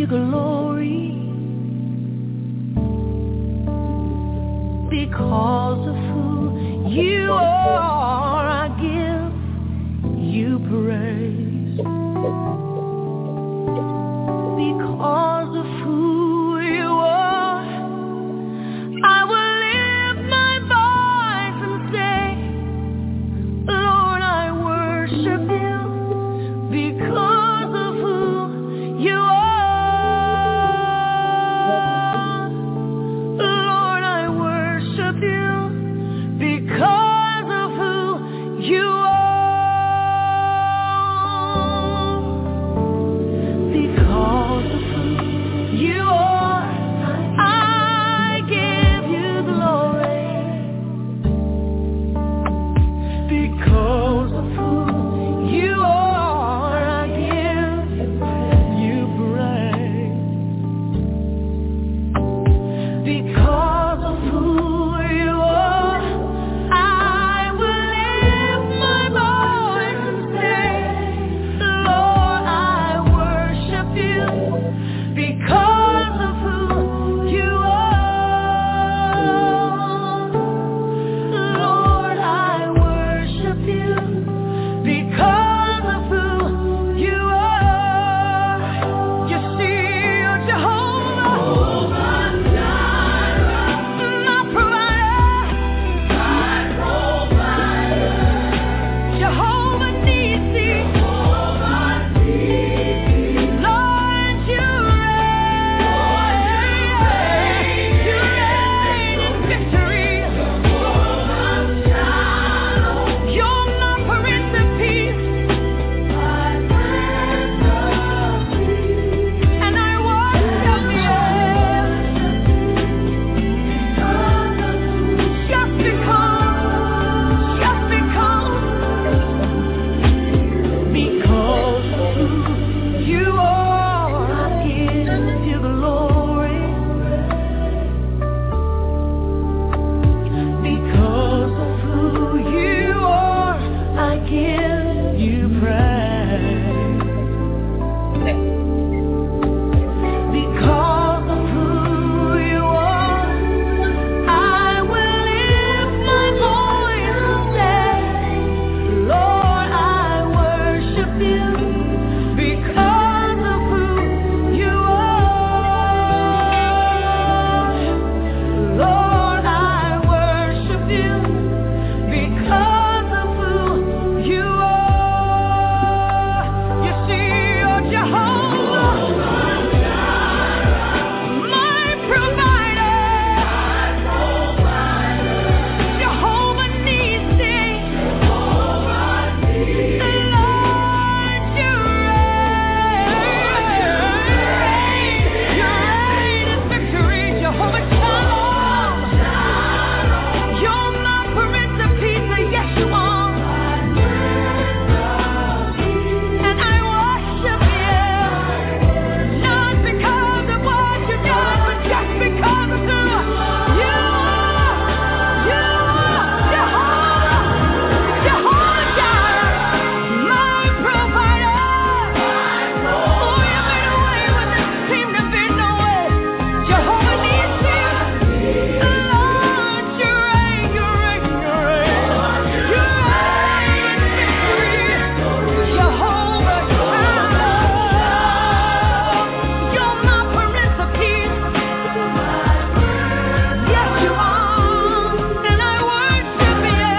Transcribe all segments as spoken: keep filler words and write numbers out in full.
you glory. Because of who you are, I give you praise. Because of who you are, I will lift my voice and say, Lord, I worship you because of who you are. Lord, I worship you because of who you are. Because of who you are, I give you glory. Because of who you are, I give you praise. Because of who you are, I will lift my voice and say, Lord, I worship you because of who you are. Lord, I worship you because of who you are. You see, you're Jehovah, my provider, Jehovah Nissi, Lord, you reign, you reign in victory. You're my Prince of Peace, and I worship you just because, just because, because of who you are, I give you glory. Because of who you are, I give you praise. Because of who you are, I will lift my voice and say, Lord, I worship you because of who you are. Lord, I worship you because of who you are. You see, you're Jehovah, my provider, Jehovah Nissi, Lord, you reign, you reign in victory, Jehovah Shalom, you're my Prince of Peace, yes you are, and I worship you, not because of what you've done, but just because of who you are. You are Jehovah, Jehovah Jireh, my provider. Oh, you made a way when there seemed to be no way. Jehovah Nissi, Lord, you reign, you reign, you reign. You reign in victory. Jehovah Shalom, you're my Prince of Peace. Yes, you are, and I worship you.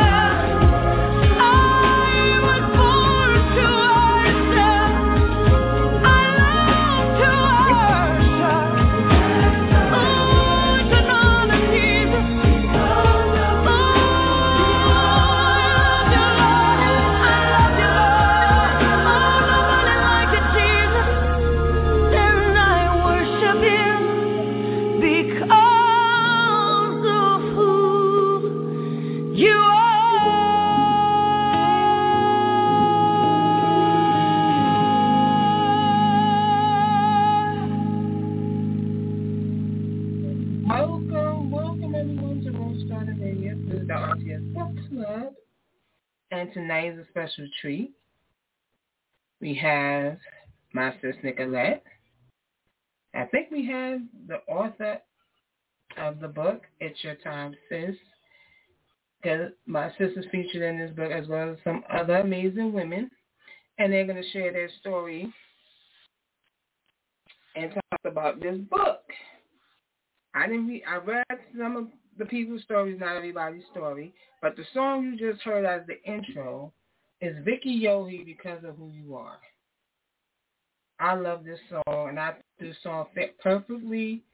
I was born to worship. I love to worship. Oh, it's an honor, Jesus. Oh, I love you, Lord. I love you, Lord. Oh, nobody like you, Jesus. And I worship you because of who you are. Welcome, welcome everyone to Rose Starter Radio. This is the R T S Book Club, and tonight is a special treat. We have my sis Nicolette, I think we have the author of the book, It's Your Time, Sis. Because my sister's featured in this book as well as some other amazing women. And they're going to share their story and talk about this book. I didn't read, I read some of the people's stories, not everybody's story, but the song you just heard as the intro is Vicky Yohe, Because of Who You Are. I love this song, and I think this song fit perfectly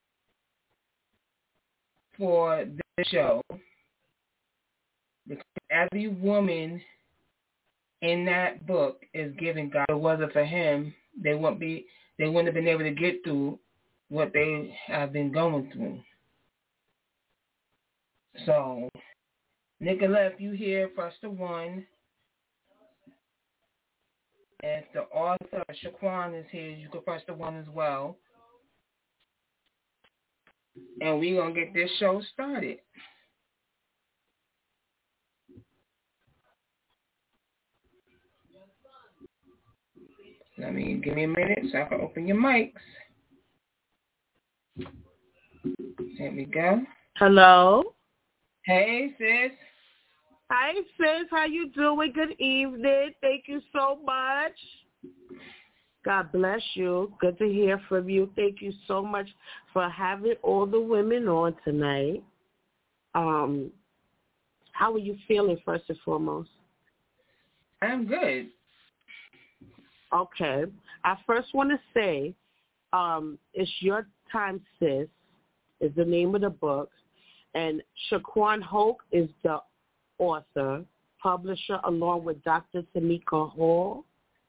for this show. Because every woman in that book is giving God. If it wasn't for him, they wouldn't be. They wouldn't have been able to get through what they have been going through. So, Nicola, if you hear, press the one. If the author, Shaquan, is here, you can press the one as well. And we're going to get this show started. Let me, give me a minute so I can open your mics. There we go. Hello. Hey, sis. Hi, sis. How you doing? Good evening. Thank you so much. God bless you. Good to hear from you. Thank you so much for having all the women on tonight. Um, how are you feeling, first and foremost? I'm good. Okay. I first want to say, um, It's Your Time, Sis, is the name of the book. And Shaquan Hoke is the author, publisher, along with Doctor Tamika Hall.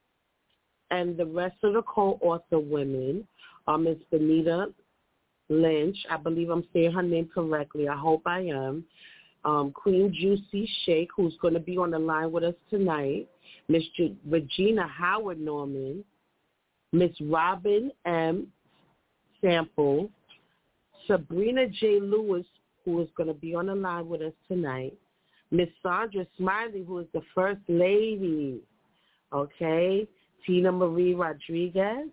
And the rest of the co-author women um, is Benita Lynch. I believe I'm saying her name correctly. I hope I am. Um, Queen Juicy Shake, who's going to be on the line with us tonight. Miss Ju- Regina Howard Norman. Miss Robin M. Sample. Sabrina J. Lewis, who is going to be on the line with us tonight. Miss Sandra Smiley, who is the First Lady. Okay. Tina Marie Rodriguez,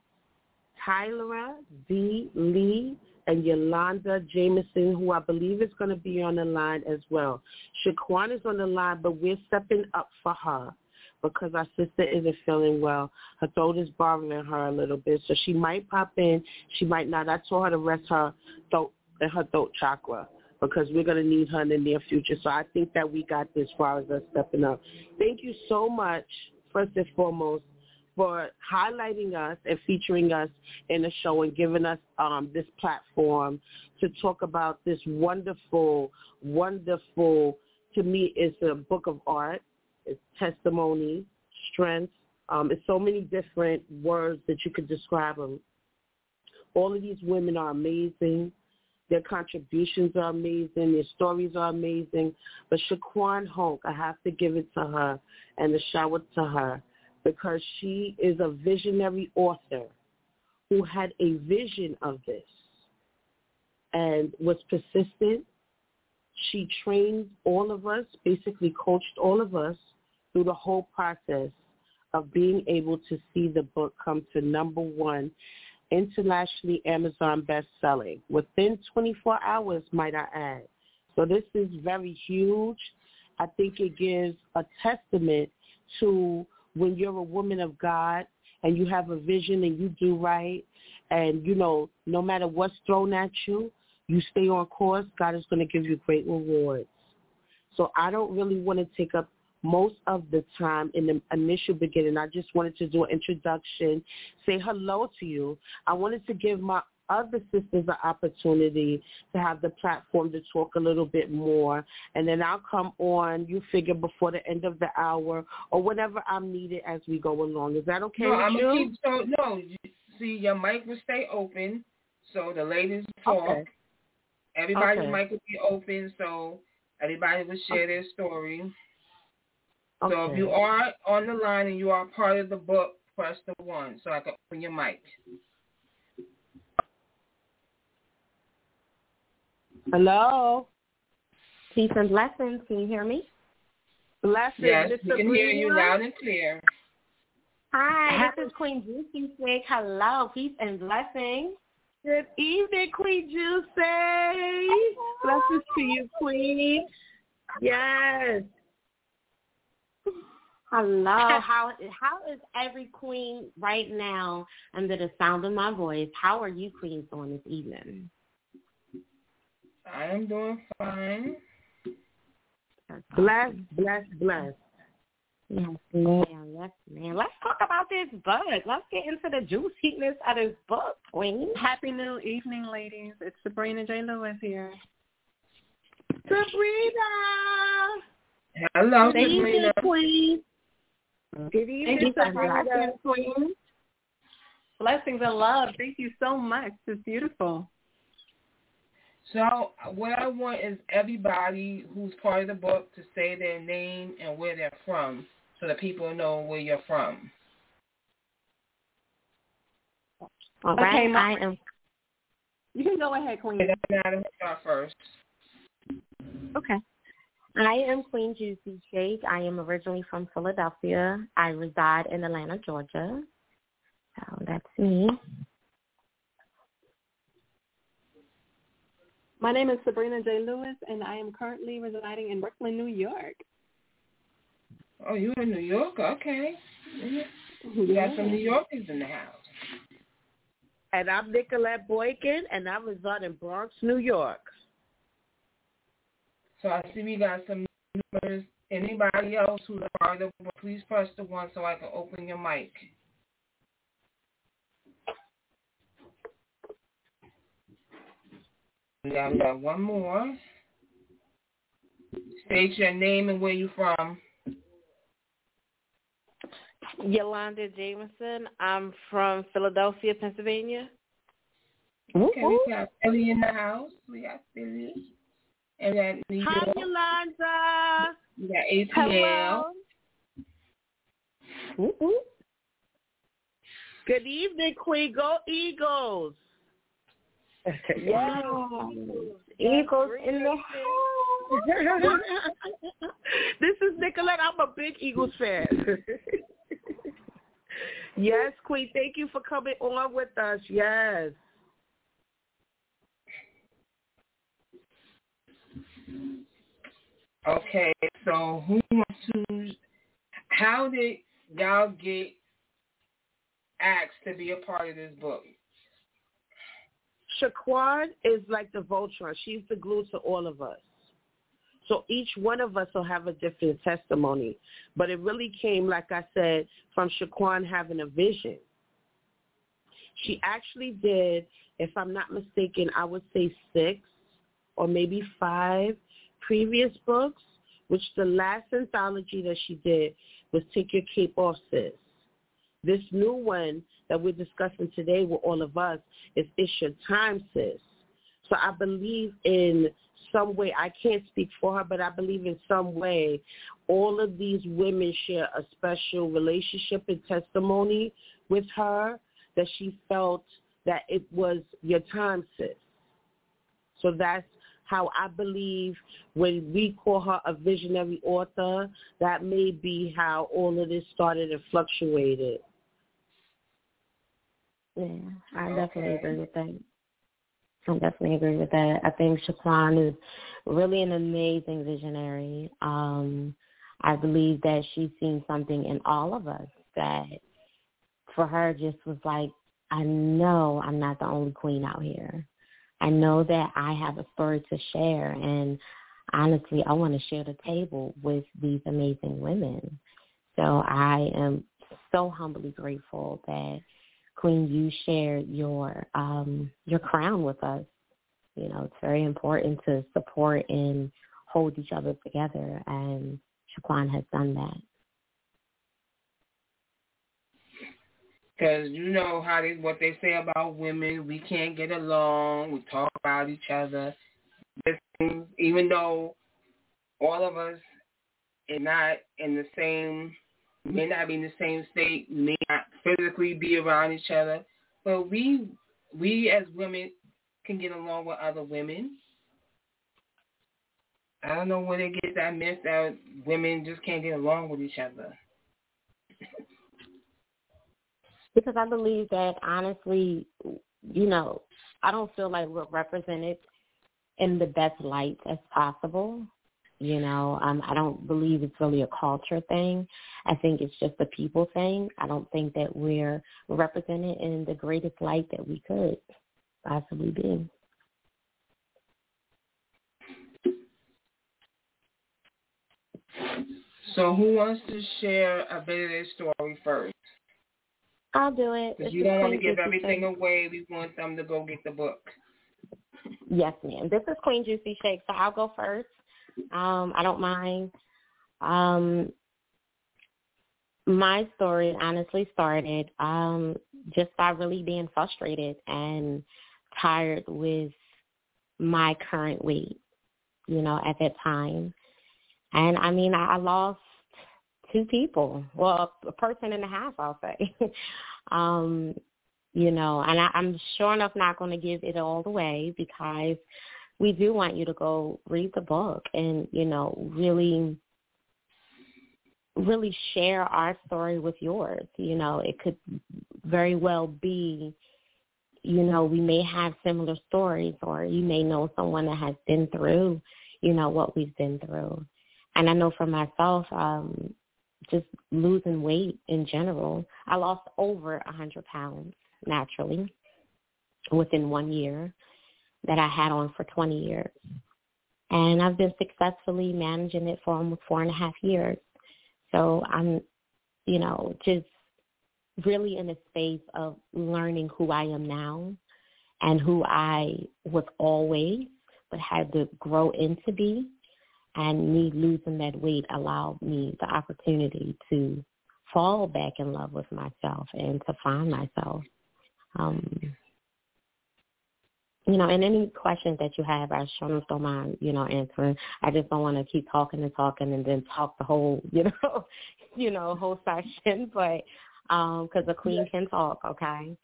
Tyler V. Lee, and Yolanda Jameson, who I believe is going to be on the line as well. Shaquan is on the line, but we're stepping up for her because our sister isn't feeling well. Her throat is bothering her a little bit, so she might pop in. She might not. I told her to rest her throat and her throat chakra because we're going to need her in the near future. So I think that we got this as far as us stepping up. Thank you so much, first and foremost, for highlighting us and featuring us in the show and giving us um, this platform to talk about this wonderful, wonderful, to me, it's a book of art. It's testimony, strength. Um, it's so many different words that you could describe them. All of these women are amazing. Their contributions are amazing. Their stories are amazing. But Shaquan Hoke, I have to give it to her and the shout out to her, because she is a visionary author who had a vision of this and was persistent. She trained all of us, basically coached all of us through the whole process of being able to see the book come to number one, internationally Amazon best-selling, within twenty-four hours, might I add. So this is very huge. I think it gives a testament to when you're a woman of God and you have a vision and you do right, and, you know, no matter what's thrown at you, you stay on course, God is going to give you great rewards. So I don't really want to take up most of the time in the initial beginning. I just wanted to do an introduction, say hello to you. I wanted to give my other sisters an opportunity to have the platform to talk a little bit more, and then I'll come on, you figure, before the end of the hour or whenever I'm needed as we go along. Is that okay no, with I'm you? Gonna keep, so, no, you, see, your mic will stay open, so the ladies talk. Okay. Everybody's okay. mic will be open, so everybody will share their story. Okay. So if you are on the line and you are part of the book, press the one so I can open your mic. Hello. Peace and blessings. Can you hear me? Blessings. Yes, Miss we can hear you Sabrina. loud and clear. Hi, this is Queen Juicy Shake. Hello, peace and blessings. Good evening, Queen Juicy. Blessings to you, Queen. Yes. Hello. How how is every queen right now under the sound of my voice? How are you queens on this evening? I am doing fine. Blessed, blessed, blessed. Yes, ma'am. Yes, ma'am. Let's talk about this book. Let's get into the juiciness of this book, queen. Happy new evening, ladies. It's Sabrina J. Lewis here. Sabrina. Hello, Good evening, Sabrina. Queen. Good evening, Sabrina. Queen. Blessings and love. Thank you so much. It's beautiful. So what I want is everybody who's part of the book to say their name and where they're from so that people know where you're from. All right, Okay, my, I am. You can go ahead, Queen. It doesn't matter who start first. Okay. I am Queen Juicy Shake. I am originally from Philadelphia. I reside in Atlanta, Georgia. So that's me. My name is Sabrina J. Lewis, and I am currently residing in Brooklyn, New York. Oh, you're in New York? Okay. We Yeah. got some New Yorkers in the house. And I'm Nicolette Boykin, and I reside in Bronx, New York. So I see we got some numbers. Anybody else who's a part of the book, please press the one so I can open your mic. We got, we got one more. State your name and where you from. Yolanda Jameson. I'm from Philadelphia, Pennsylvania. Okay, we got Philly in the house. We got Philly. And we got New York. Hi, Yolanda. We got A T L. Hello. Good evening, Queen. Go Eagles. Yes. Eagles in the house. This is Nicolette. I'm a big Eagles fan. Yes, Queen. Thank you for coming on with us. Yes. Okay, so who wants to, how did y'all get asked to be a part of this book? Shaquan is like the Voltron. She's the glue to all of us. So each one of us will have a different testimony. But it really came, like I said, from Shaquan having a vision. She actually did, if I'm not mistaken, I would say six or maybe five previous books, which the last anthology that she did was Take Your Cape Off, Sis. This new one that we're discussing today with all of us is It's Your Time, Sis. So I believe in some way, I can't speak for her, but I believe in some way all of these women share a special relationship and testimony with her that she felt that it was your time, sis. So that's how I believe when we call her a visionary author, that may be how all of this started and fluctuated. Yeah, I definitely agree with that. I definitely agree with that. I think Shaquan is really an amazing visionary. Um, I believe that she's seen something in all of us that for her just was like, I know I'm not the only queen out here. I know that I have a story to share, and honestly, I want to share the table with these amazing women. So I am so humbly grateful that, Queen, you shared your um, your crown with us. You know, it's very important to support and hold each other together, and Shaquan has done that. Because you know how they what they say about women, we can't get along, we talk about each other. This thing, even though all of us are not in the same, may not be in the same state, may not physically be around each other, but we we as women can get along with other women. I don't know where they get that myth that women just can't get along with each other. Because I believe that, honestly, you know, I don't feel like we're represented in the best light as possible. You know, um, I don't believe it's really a culture thing. I think it's just a people thing. I don't think that we're represented in the greatest light that we could possibly be. So who wants to share a bit of their story first? I'll do it. Because you don't want to give everything away. We want them to go get the book. Yes, ma'am. This is Queen Juicy Shake, so I'll go first. Um, I don't mind. Um, my story honestly started um, just by really being frustrated and tired with my current weight, you know, at that time. And, I mean, I, I lost two people. Well, a person and a half, I'll say. um, you know, and I, I'm sure enough not going to give it all away because we do want you to go read the book and, you know, really, really share our story with yours. You know, it could very well be, you know, we may have similar stories, or you may know someone that has been through, you know, what we've been through. And I know for myself, um, just losing weight in general, I lost over one hundred pounds naturally within one year that I had on for twenty years. And I've been successfully managing it for almost four and a half years. So I'm, you know, just really in a space of learning who I am now and who I was always, but had to grow into be. And me losing that weight allowed me the opportunity to fall back in love with myself and to find myself. Um, you know, and any questions that you have, I sure don't mind, you know, answering. I just don't want to keep talking and talking and then talk the whole, you know, you know, whole session. But um, because a queen can talk, okay?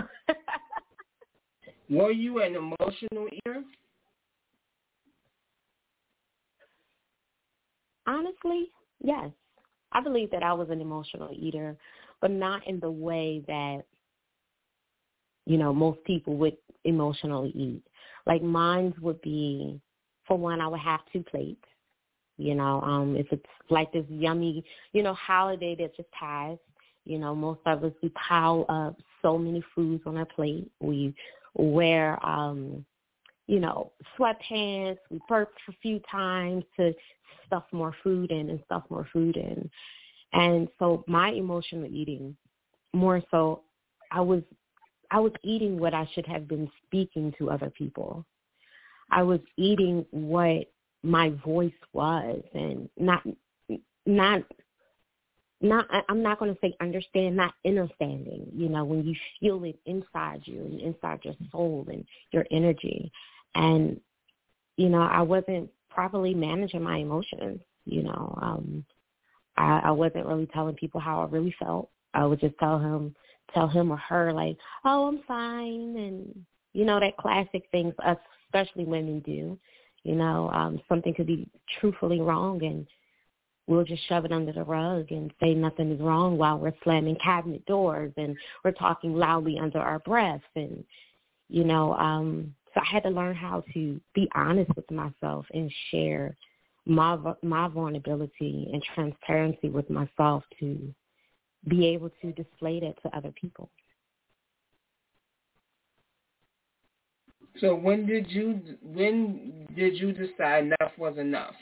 Were you an emotional eater? Honestly, yes. I believe that I was an emotional eater, but not in the way that, you know, most people would emotionally eat. Like mine would be, for one, I would have two plates. You know, um, if it's like this yummy, you know, holiday that just passed, you know, most of us, we pile up so many foods on our plate. We wear, um, you know, sweatpants. We burp a few times to stuff more food in and stuff more food in. And so my emotional eating, more so, I was I was eating what I should have been speaking to other people. I was eating what my voice was, and not not not I'm not going to say understand, not understanding. You know, when you feel it inside you and inside your soul and your energy. And, you know, I wasn't properly managing my emotions. You know, um, I, I wasn't really telling people how I really felt. I would just tell him, tell him or her like, oh, I'm fine. And, you know, that classic things us, especially women do. You know, um, something could be truthfully wrong and we'll just shove it under the rug and say nothing is wrong while we're slamming cabinet doors and we're talking loudly under our breath. And, you know, um, so I had to learn how to be honest with myself and share my my vulnerability and transparency with myself to be able to display that to other people. So when did you when did you decide enough was enough?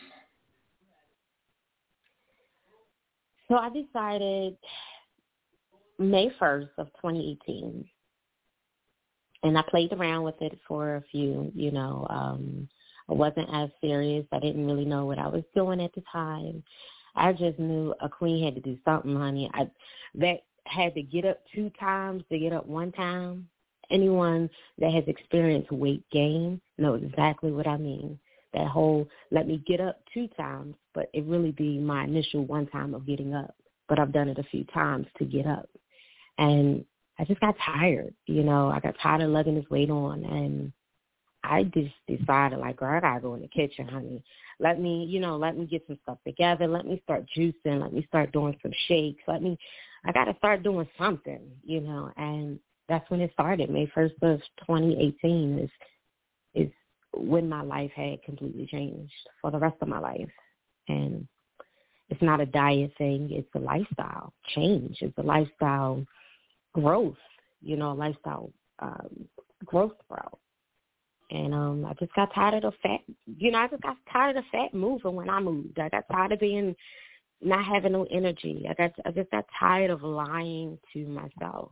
So I decided May first of twenty eighteen. And I played around with it for a few, you know. Um, I wasn't as serious. I didn't really know what I was doing at the time. I just knew a queen had to do something, honey. I that had to get up two times to get up one time. Anyone that has experienced weight gain knows exactly what I mean. That whole let me get up two times, but it really be my initial one time of getting up. But I've done it a few times to get up. And I just got tired, you know. I got tired of lugging this weight on, and I just decided, like, girl, I got to go in the kitchen, honey. Let me, you know, let me get some stuff together. Let me start juicing. Let me start doing some shakes. Let me I got to start doing something, you know, and that's when it started. May first of twenty eighteen is is when my life had completely changed for the rest of my life. And it's not a diet thing. It's a lifestyle change. It's a lifestyle growth, you know, a lifestyle um, growth route. And um, I just got tired of the fat, you know, I just got tired of fat moving when I moved. I got tired of being, not having no energy. I got, I just got tired of lying to myself.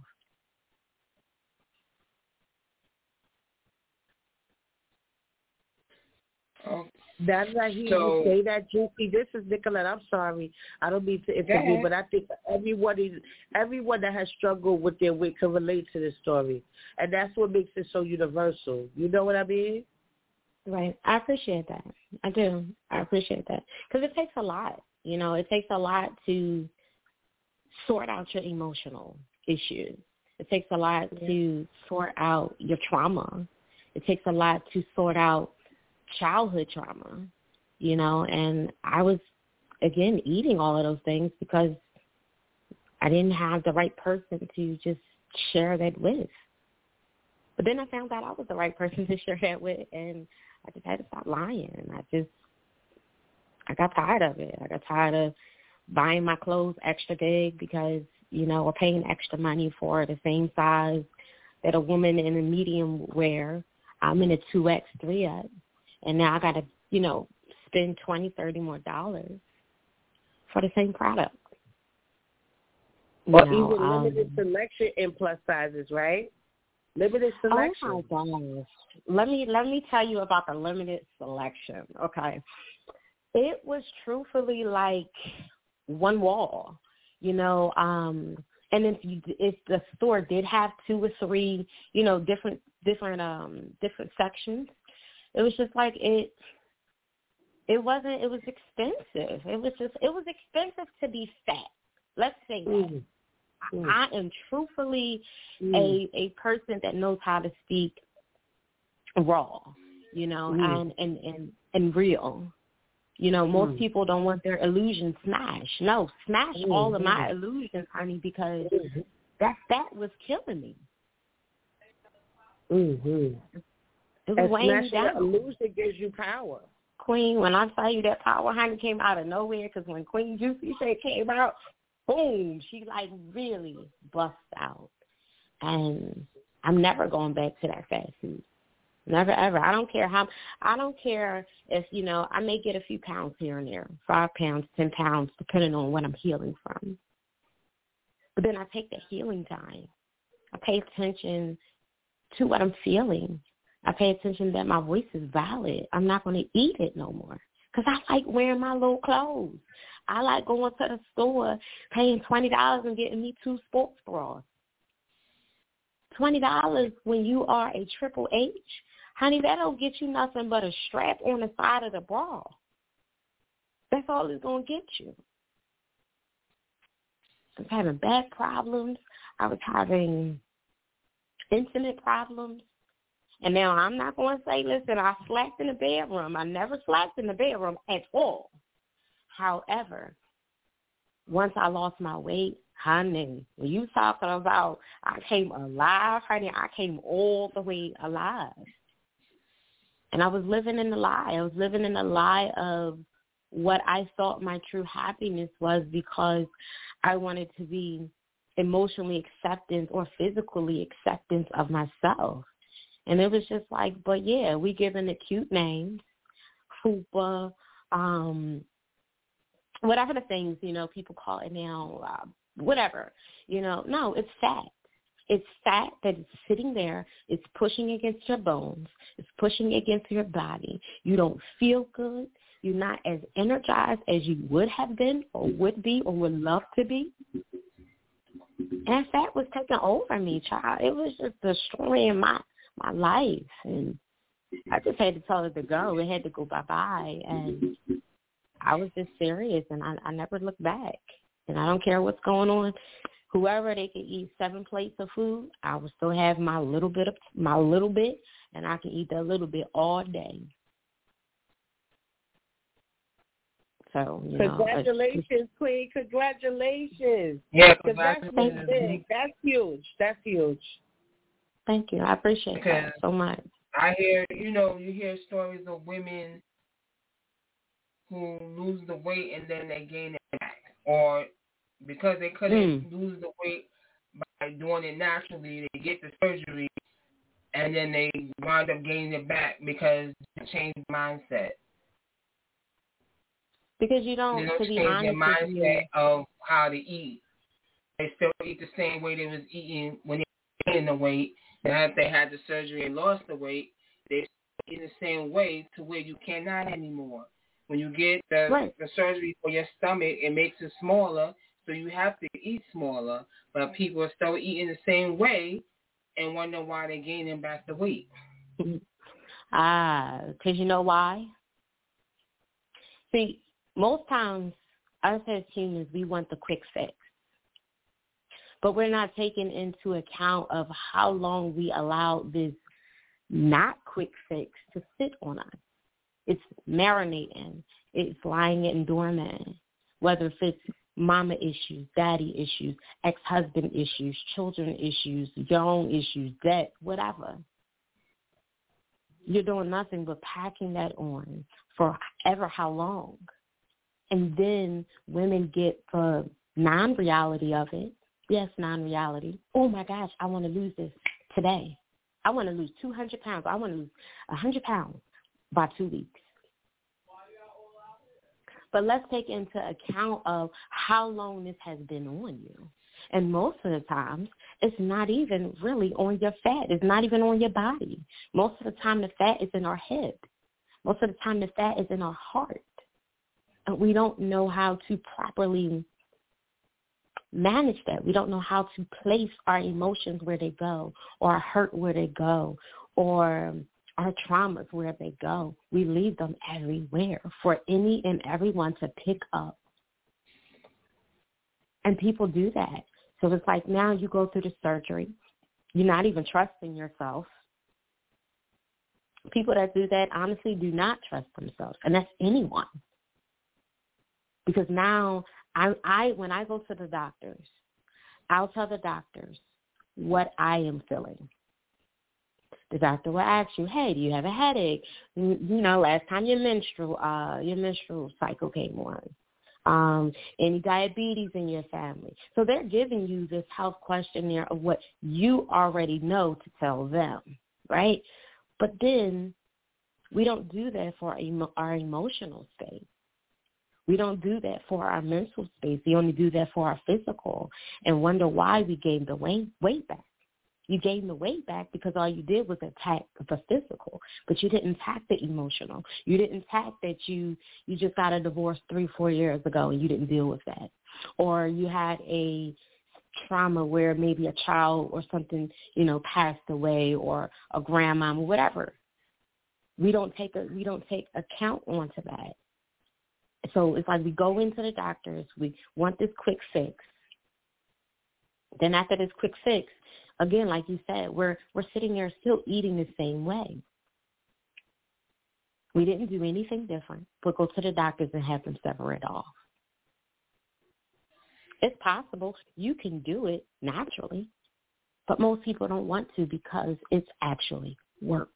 Oh, That's why he So- you say that, Juicy. This is Nicolette. I'm sorry. I don't mean to interview, ahead. but I think everybody, everyone that has struggled with their weight can relate to this story. And that's what makes it so universal. You know what I mean? Right. I appreciate that. I do. I appreciate that. Because it takes a lot. You know, it takes a lot to sort out your emotional issues. It takes a lot Yeah. to sort out your trauma. It takes a lot to sort out childhood trauma, you know, and I was, again, eating all of those things because I didn't have the right person to just share that with. But then I found out I was the right person to share that with, and I just had to stop lying. I just, I got tired of it. I got tired of buying my clothes extra big because, you know, we're paying extra money for the same size that a woman in a medium wear. I'm in a two X, three X, and now I got to, you know, spend twenty, thirty more dollars for the same product. You Or know, even limited um, selection in plus sizes, right? Limited selection. Oh my gosh! Let me let me tell you about the limited selection. Okay, it was truthfully like one wall, you know. Um, and if you if the store did have two or three, you know, different different um different sections, it was just like it. It wasn't. It was expensive. It was just. It was expensive to be fat. Let's say that. Mm. Mm. I am truthfully Mm. a a person that knows how to speak raw, you know, Mm. and, and, and, and real. You know, most Mm. people don't want their illusions smashed. No, smash Mm. all of my illusions, honey, because Mm-hmm. that that was killing me. Mm-hmm. It was And weighing me smashing the down. illusion gives you power. Queen, when I tell you that power, honey, came out of nowhere, because when Queen Juicy Shade came out, boom, she like really bust out. And I'm never going back to that fast food. Never, ever. I don't care how, I don't care if, you know, I may get a few pounds here and there, five pounds, ten pounds, depending on what I'm healing from. But then I take the healing time. I pay attention to what I'm feeling. I pay attention that my voice is valid. I'm not going to eat it no more because I like wearing my little clothes. I like going to the store, paying twenty dollars and getting me two sports bras. twenty dollars when you are a Triple H, honey, that don't get you nothing but a strap on the side of the bra. That's all it's going to get you. I was having back problems. I was having intimate problems. And now I'm not going to say, listen, I slacked in the bedroom. I never slacked in the bedroom at all. However, once I lost my weight, honey, when you talking about I came alive, honey, I came all the way alive. And I was living in the lie. I was living in the lie of what I thought my true happiness was because I wanted to be emotionally acceptance or physically acceptance of myself. And it was just like, but yeah, we giving it cute names, fupa, um, whatever the things, you know, people call it now, uh, whatever, you know. No, it's fat. It's fat that is sitting there. It's pushing against your bones. It's pushing against your body. You don't feel good. You're not as energized as you would have been or would be or would love to be. And fat was taking over me, child. It was just destroying my my life, and I just had to tell it to go. It had to go bye-bye, and I was just serious, and I, I never looked back, and I don't care what's going on. Whoever, they could eat seven plates of food, I will still have my little bit of my little bit, and I can eat that little bit all day. So, you know. Congratulations, Queen. Congratulations. Yeah, That's really big. That's huge. That's huge. Thank you. I appreciate because that so much. I hear, you know, you hear stories of women who lose the weight and then they gain it back. Or because they couldn't mm. lose the weight by doing it naturally, they get the surgery and then they wind up gaining it back because they changed the mindset. Because you don't, they don't to be change honest their mindset you. of how to eat. They still eat the same way they was eating when they were gaining the weight. Now if they had the surgery and lost the weight, they still eat the same way to where you cannot anymore. When you get the, right. the surgery for your stomach, it makes it smaller, so you have to eat smaller. But people are still eating the same way and wonder why they're gaining back the weight. Ah, because you know why? See, most times, us as humans, we want the quick fix. But we're not taking into account of how long we allow this not quick fix to sit on us. It's marinating. It's lying in dormant, whether it's mama issues, daddy issues, ex-husband issues, children issues, your own issues, debt, whatever. You're doing nothing but packing that on for ever how long. And then women get the non-reality of it. Yes, non-reality. Oh, my gosh, I want to lose this today. I want to lose two hundred pounds. I want to lose one hundred pounds by two weeks. But let's take into account of how long this has been on you. And most of the times, it's not even really on your fat. It's not even on your body. Most of the time, the fat is in our head. Most of the time, the fat is in our heart. And we don't know how to properly manage that. We don't know how to place our emotions where they go, or our hurt where they go, or our traumas where they go. We leave them everywhere for any and everyone to pick up. And people do that. So it's like now you go through the surgery. You're not even trusting yourself. People that do that honestly do not trust themselves. And that's anyone. Because now I, I when I go to the doctors, I'll tell the doctors what I am feeling. The doctor will ask you, hey, do you have a headache? You know, last time your menstrual, uh, your menstrual cycle came on. Um, any diabetes in your family. So they're giving you this health questionnaire of what you already know to tell them, right? But then we don't do that for our, emo- our emotional state. We don't do that for our mental space. We only do that for our physical and wonder why we gained the weight, weight back. You gained the weight back because all you did was attack the physical, but you didn't attack the emotional. You didn't attack that you, you just got a divorce three, four years ago and you didn't deal with that. Or you had a trauma where maybe a child or something, you know, passed away, or a grandmama, whatever. We don't take a, we don't take account onto that. So it's like we go into the doctors, we want this quick fix. Then after this quick fix, again, like you said, we're we're sitting there still eating the same way. We didn't do anything different, but go to the doctors and have them sever it off. It's possible. You can do it naturally, but most people don't want to because it's actually work.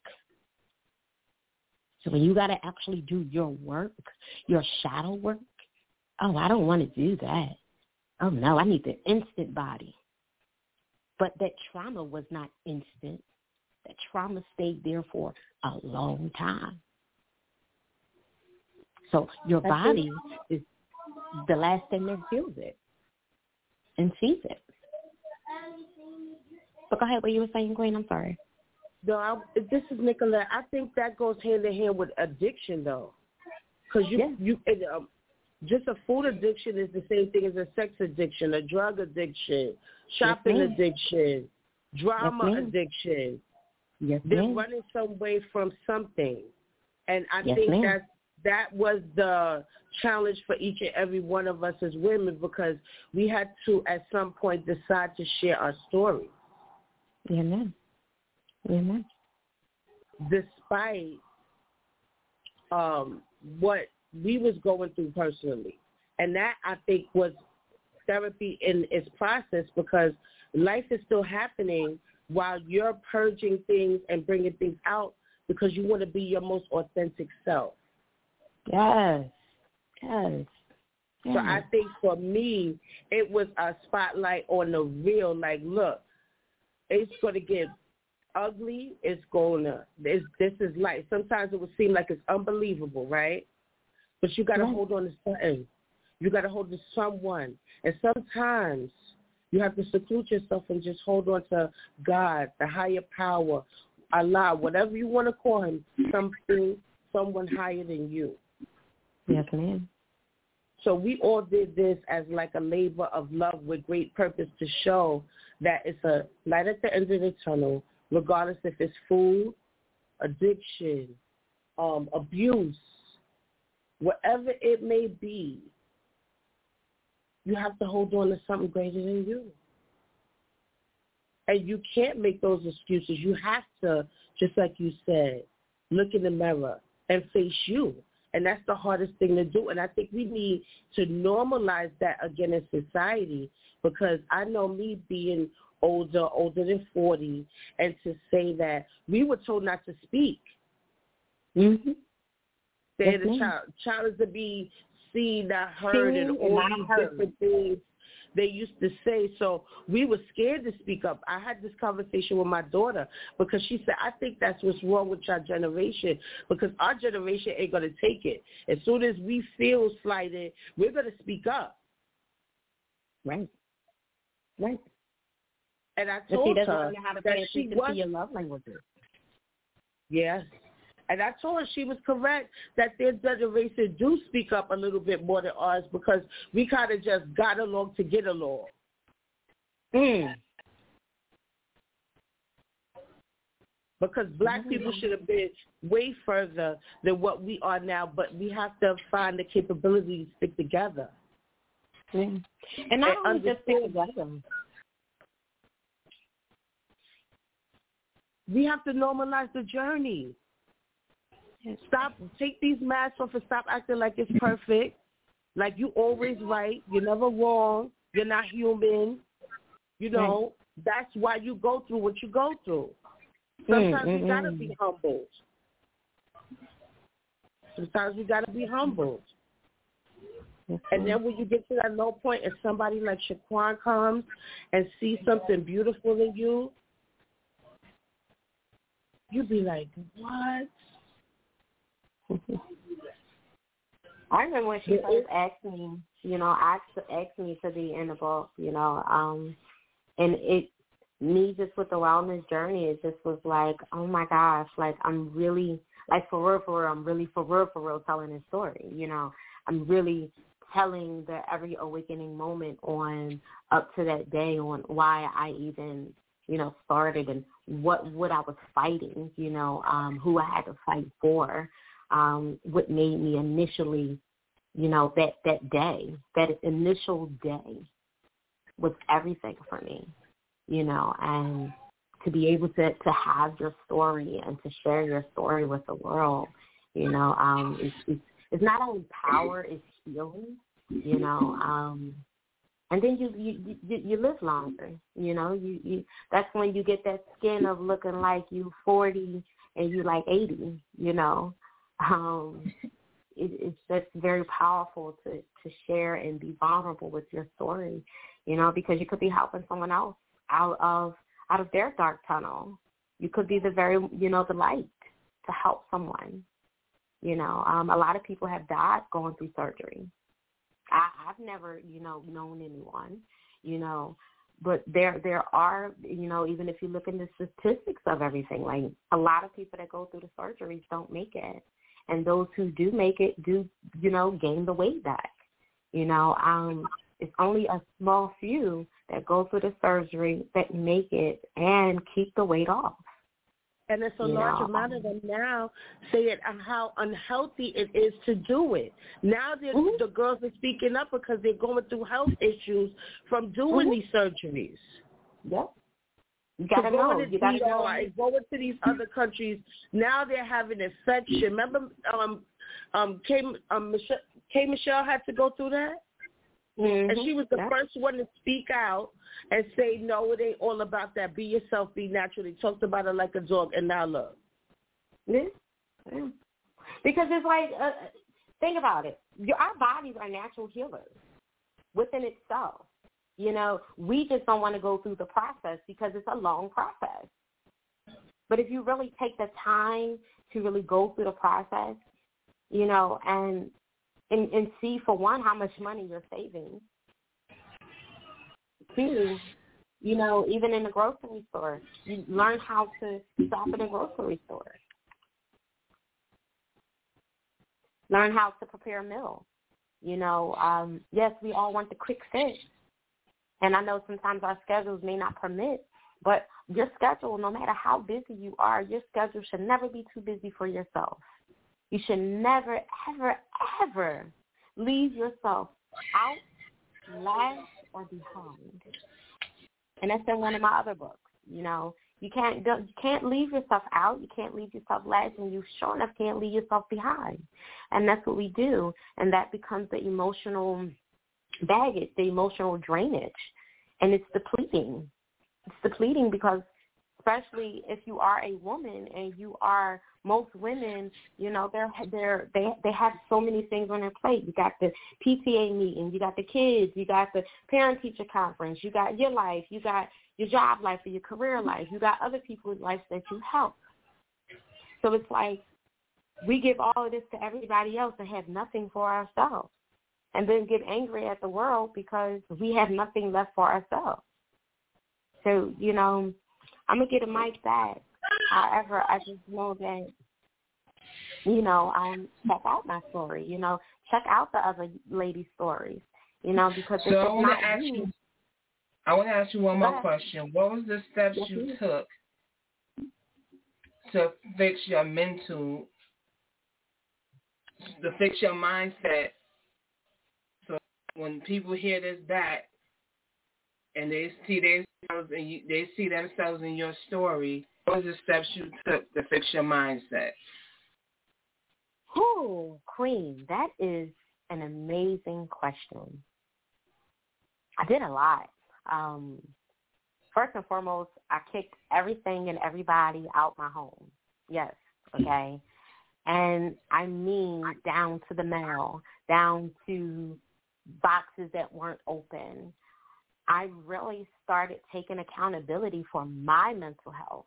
So when you got to actually do your work, your shadow work, oh, I don't want to do that. Oh, no, I need the instant body. But that trauma was not instant. That trauma stayed there for a long time. So your body is the last thing that feels it and sees it. But go ahead, what you were saying, Queen? I'm sorry. No, I, this is Nicolette. I think that goes hand in hand with addiction, though, because you, yeah. you, it, um, just a food addiction is the same thing as a sex addiction, a drug addiction, shopping yes, addiction, drama yes, addiction. Yes, They're ma'am. running some way from something, and I yes, think ma'am. that that was the challenge for each and every one of us as women, because we had to at some point decide to share our story. Yeah, ma'am. Amen. Despite um, what we was going through personally. And that, I think, was therapy in its process because life is still happening while you're purging things and bringing things out because you want to be your most authentic self. Yes, yes. So I think for me, it was a spotlight on the real, like, look, it's going to get ugly. It's going to, this, this is life. Sometimes it would seem like it's unbelievable, right? But you got to right. hold on to something. You got to hold to someone. And sometimes you have to seclude yourself and just hold on to God, the higher power, Allah, whatever you want to call him, something, someone higher than you. Yes, ma'am. So we all did this as like a labor of love with great purpose to show that it's a light at the end of the tunnel, regardless if it's food, addiction, um, abuse, whatever it may be. You have to hold on to something greater than you. And you can't make those excuses. You have to, just like you said, look in the mirror and face you. And that's the hardest thing to do. And I think we need to normalize that again in society because I know me being older, older than forty, and to say that we were told not to speak. Mm-hmm. Say the child, child is to be seen, not heard, and all these different things they used to say. So we were scared to speak up. I had this conversation with my daughter because she said, I think that's what's wrong with our generation because our generation ain't going to take it. As soon as we feel slighted, we're going to speak up. Right. Right. And I told she her how to that pay she to was your love languages. Yes. And I told her she was correct that their generation do speak up a little bit more than ours because we kind of just got along to get along. Mm. Because black people should have been way further than what we are now, but we have to find the capability to stick together. Mm. And not and only just stick together. We have to normalize the journey. Stop, take these masks off and stop acting like it's perfect, like you always right, you're never wrong, you're not human. You know, right. That's why you go through what you go through. Sometimes mm, we got to mm. be humbled. Sometimes we got to be humbled. Mm-hmm. And then when you get to that low point and somebody like Shaquan comes and sees something beautiful in you, you be like, what? I remember when she first asked me, you know, asked, asked me to be in the book, you know, um, and it, me just with the wellness journey, it just was like, oh my gosh, like I'm really, like for real, for real, I'm really for real, for real telling this story, you know, I'm really telling the every awakening moment on up to that day on why I even, you know, started and what, what I was fighting, you know, um, who I had to fight for. Um, what made me initially, you know, that, that day, that initial day was everything for me, you know, and to be able to, to have your story and to share your story with the world, you know, um, it's, it's, it's not only power, it's healing, you know, um, and then you, you, you, you live longer, you know, you, you, that's when you get that skin of looking like you forty and you like eighty, you know. Um, it, it's just very powerful to, to share and be vulnerable with your story, you know, because you could be helping someone else out of out of their dark tunnel. You could be the very, you know, the light to help someone. You know, um, a lot of people have died going through surgery. I, I've never, you know, known anyone, you know, but there there are, you know, even if you look into statistics of everything, like a lot of people that go through the surgeries don't make it. And those who do make it do, you know, gain the weight back. You know, um, it's only a small few that go through the surgery that make it and keep the weight off. And it's a you large know. amount of them now saying how unhealthy it is to do it. Now mm-hmm. the girls are speaking up because they're going through health issues from doing mm-hmm. these surgeries. Yep. You gotta so know. You gotta know. Going to these other countries, now they're having infection. Remember, um, Um, K, um, Michelle, K. Michelle had to go through that, Mm-hmm. and she was the Yep. first one to speak out and say, "No, it ain't all about that. Be yourself, be natural." They talked about it like a dog, and now look. Yeah. Yeah. Because it's like, uh, think about it. Your, our bodies are natural healers within itself. You know, we just don't want to go through the process because it's a long process. But if you really take the time to really go through the process, you know, and and, and see, for one, how much money you're saving. Two, you know, even in the grocery store, you learn how to shop in a grocery store. Learn how to prepare a meal. You know, um, yes, we all want the quick fix. And I know sometimes our schedules may not permit, but your schedule, no matter how busy you are, your schedule should never be too busy for yourself. You should never, ever, ever leave yourself out, last, or behind. And that's in one of my other books. You know, you can't you can't leave yourself out. You can't leave yourself last, and you sure enough can't leave yourself behind. And that's what we do, and that becomes the emotional baggage, the emotional drainage, and it's depleting. It's depleting because, especially if you are a woman and you are, most women, you know, they're they're they they have so many things on their plate. You got the P T A meeting, you got the kids, you got the parent teacher conference, you got your life, you got your job life or your career life, you got other people's lives that you help. So it's like we give all of this to everybody else and have nothing for ourselves, and then get angry at the world because we have nothing left for ourselves. So, you know, I'm going to get a mic back. However, I just know that, you know, um, check out my story, you know, check out the other ladies' stories, you know, because so it's I want not to ask you. you, I want to ask you one Go more ahead. question. What was the steps Yes, you please. took to fix your mental, to fix your mindset? So when people hear this back and they see themselves and you, they see themselves in your story, what was the steps you took to fix your mindset? Oh, Queen, that is an amazing question. I did a lot. Um, first and foremost, I kicked everything and everybody out my home. Yes, okay? And I mean down to the mail, down to boxes that weren't open. I really started taking accountability for my mental health.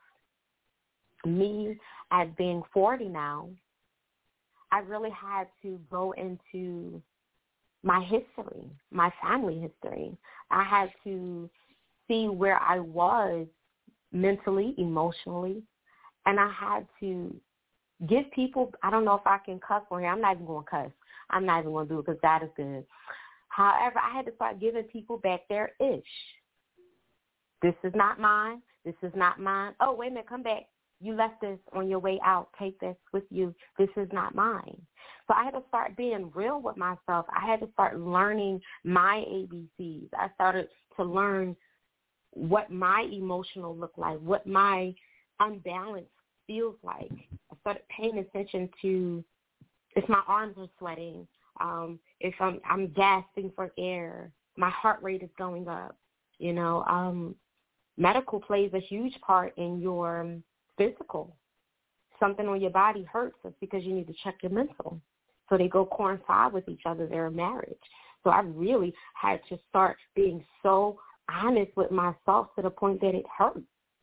Me, as being forty now, I really had to go into my history, my family history. I had to see where I was mentally, emotionally, and I had to give people, I don't know if I can cuss on here. I'm not even going to cuss. I'm not even going to do it because God is good. However, I had to start giving people back their ish. This is not mine. This is not mine. Oh, wait a minute, come back. You left this on your way out. Take this with you. This is not mine. So I had to start being real with myself. I had to start learning my A B Cs. I started to learn what my emotional look like, what my unbalance feels like. I started paying attention to if my arms are sweating, um, if I'm, I'm gasping for air, my heart rate is going up. You know, um, medical plays a huge part in your physical. Something on your body hurts, it's because you need to check your mental. So they go coincide with each other. They're a marriage. So I really had to start being so honest with myself to the point that it hurt.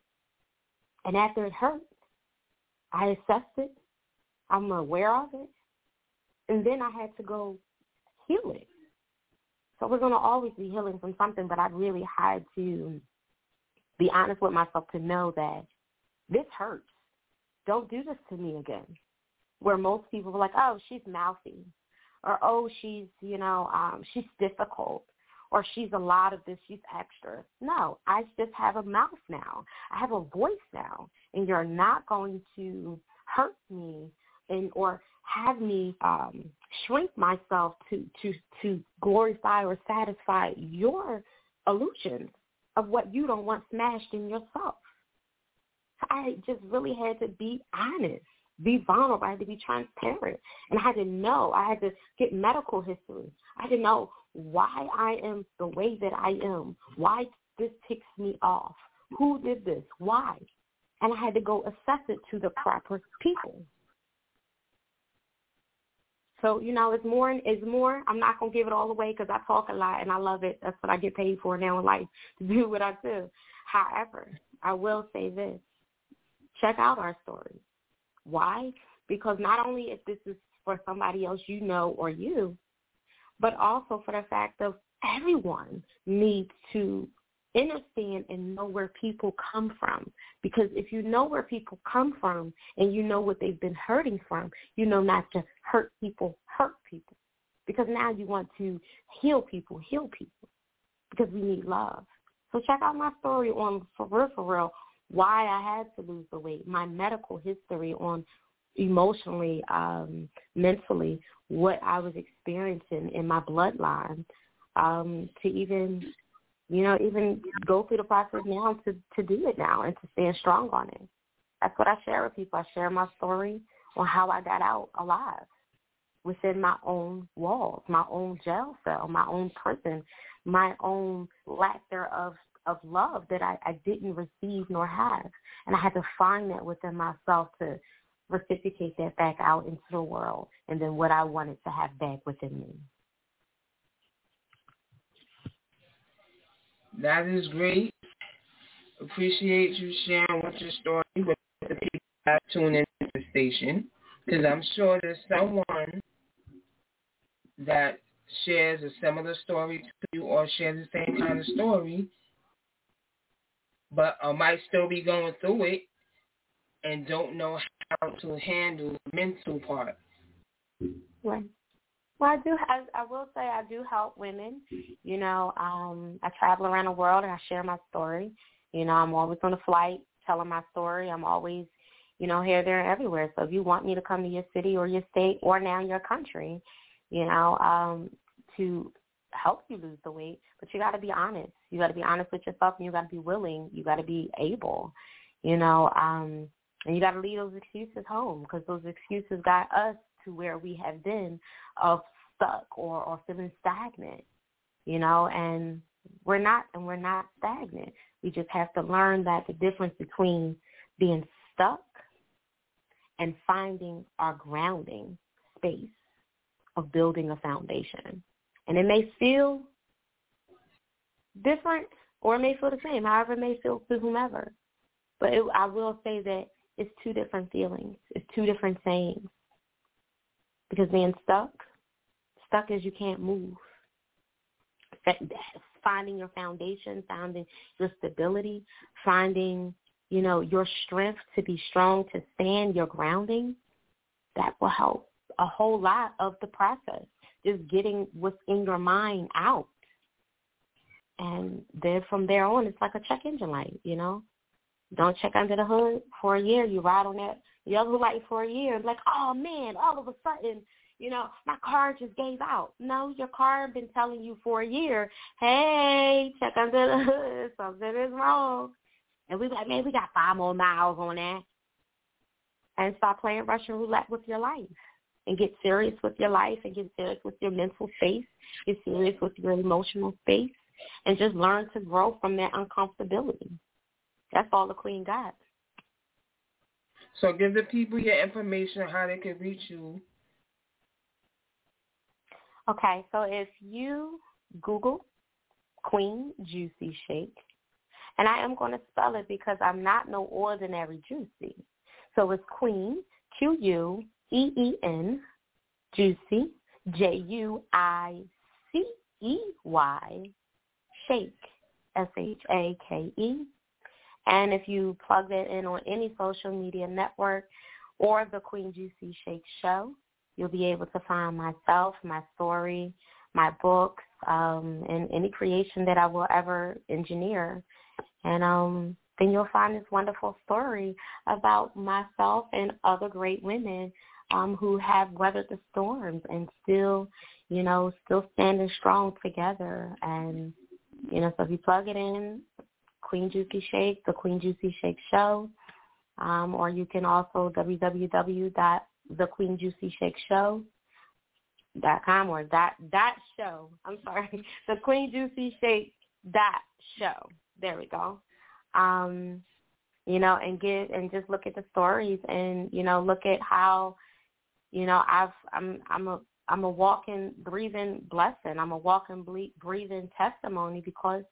And after it hurt, I assessed it. I'm aware of it. And then I had to go heal it. So we're going to always be healing from something, but I really had to be honest with myself to know that this hurts. Don't do this to me again. Where most people were like, oh, she's mouthy, or oh, she's, you know, um, she's difficult, or she's a lot of this, she's extra. No, I just have a mouth now. I have a voice now, and you're not going to hurt me and or have me um, shrink myself to, to, to glorify or satisfy your illusions of what you don't want smashed in yourself. I just really had to be honest, be vulnerable. I had to be transparent. And I had to know. I had to get medical history. I had to know why I am the way that I am, why this ticks me off, who did this, why. And I had to go assess it to the proper people. So, you know, it's more, it's more. I'm not going to give it all away because I talk a lot and I love it. That's what I get paid for now in life, to do what I do. However, I will say this. Check out our story. Why? Because not only if this is for somebody else you know or you, but also for the fact of everyone needs to understand and know where people come from. Because if you know where people come from and you know what they've been hurting from, you know not to hurt people, hurt people. Because now you want to heal people, heal people. Because we need love. So check out my story on For Real, For Real, why I had to lose the weight, my medical history on emotionally, um, mentally, what I was experiencing in my bloodline, um, to even... You know, even go through the process now to, to do it now and to stand strong on it. That's what I share with people. I share my story on how I got out alive within my own walls, my own jail cell, my own prison, my own lack thereof of love that I, I didn't receive nor have. And I had to find that within myself to reciprocate that back out into the world and then what I wanted to have back within me. That is great. Appreciate you sharing with your story with the people that tune into the station, because I'm sure there's someone that shares a similar story to you or shares the same kind of story, but uh, might still be going through it and don't know how to handle the mental part. Right. Well, I do. I, I will say I do help women. You know, um, I travel around the world and I share my story. You know, I'm always on a flight telling my story. I'm always, you know, here, there, and everywhere. So if you want me to come to your city or your state or now your country, you know, um, to help you lose the weight, but you got to be honest. You got to be honest with yourself, and you got to be willing. You got to be able, you know, um, and you got to leave those excuses home, because those excuses got us to where we have been of stuck or, or feeling stagnant, you know, and we're not, and we're not stagnant. We just have to learn that the difference between being stuck and finding our grounding space of building a foundation. And it may feel different or it may feel the same, however it may feel to whomever. But it, I will say that it's two different feelings. It's two different sayings. Because being stuck, stuck is you can't move. Finding your foundation, finding your stability, finding, you know, your strength to be strong, to stand, your grounding, that will help a whole lot of the process. Just getting what's in your mind out. And then from there on, it's like a check engine light, you know. Don't check under the hood for a year. You ride on that yellow light for a year. It's like, oh, man, all of a sudden, you know, my car just gave out. No, your car been telling you for a year, hey, check under the hood. Something is wrong. And we like, man, we got five more miles on that. And stop playing Russian roulette with your life. And get serious with your life and get serious with your mental space. Get serious with your emotional space. And just learn to grow from that uncomfortability. That's all the Queen got. So give the people your information, how they can reach you. Okay, so if you Google Queen Juicy Shake, and I am going to spell it because I'm not no ordinary Juicy. So it's Queen, Q U E E N, Juicy, J U I C E Y, Shake, S H A K E. And if you plug that in on any social media network or the Queen Juicy Shake Show, you'll be able to find myself, my story, my books, um, and any creation that I will ever engineer. And um, then you'll find this wonderful story about myself and other great women um, who have weathered the storms and still, you know, still standing strong together. And, you know, so if you plug it in, Queen Juicy Shake, the Queen Juicy Shake Show, Um, or you can also w w w dot the queen juicy shake show dot com or dot, dot show. I'm sorry. The Queen Juicy Shake dot show. There we go. Um, you know, and get and just look at the stories and, you know, look at how, you know, I've I'm I'm a I'm a walking, breathing blessing. I'm a walking, ble- breathing testimony because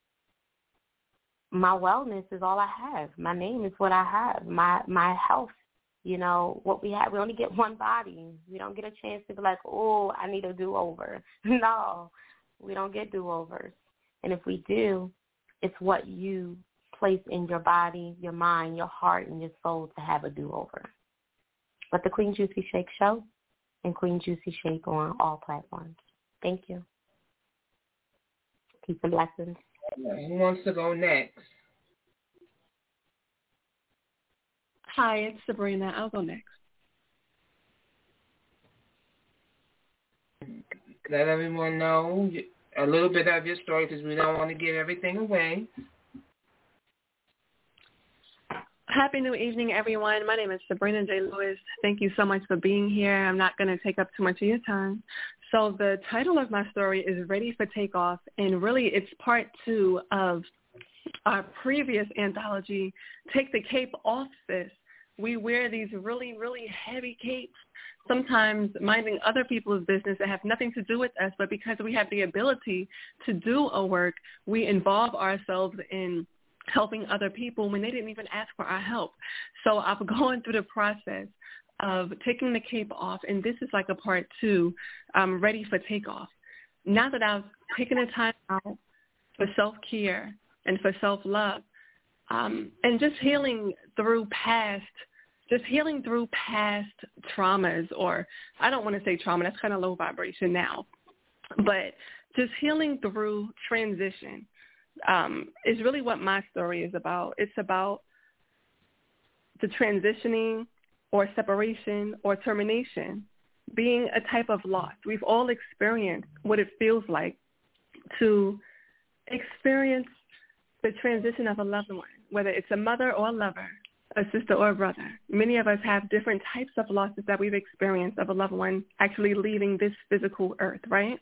my wellness is all I have. My name is what I have. My my health, you know, what we have. We only get one body. We don't get a chance to be like, oh, I need a do-over. No, we don't get do-overs. And if we do, it's what you place in your body, your mind, your heart, and your soul to have a do-over. But the Queen Juicy Shake Show and Queen Juicy Shake on all platforms. Thank you. Peace and blessings. Who wants to go next? Hi, it's Sabrina. I'll go next. Let everyone know a little bit of your story because we don't want to give everything away. Happy New Evening, everyone. My name is Sabrina J. Lewis. Thank you so much for being here. I'm not going to take up too much of your time. So the title of my story is Ready for Takeoff, and really it's part two of our previous anthology, Take the Cape Off, Sis. We wear these really, really heavy capes, sometimes minding other people's business that have nothing to do with us, but because we have the ability to do a work, we involve ourselves in helping other people when they didn't even ask for our help. So I'm going through the process of taking the cape off, and this is like a part two, um, ready for takeoff. Now that I've taken the time out for self-care and for self-love, um, and just healing through past, just healing through past traumas, or I don't want to say trauma, that's kind of low vibration now, but just healing through transition um, is really what my story is about. It's about the transitioning or separation or termination being a type of loss. We've all experienced what it feels like to experience the transition of a loved one, whether it's a mother or a lover, a sister or a brother. Many of us have different types of losses that we've experienced of a loved one actually leaving this physical earth, right?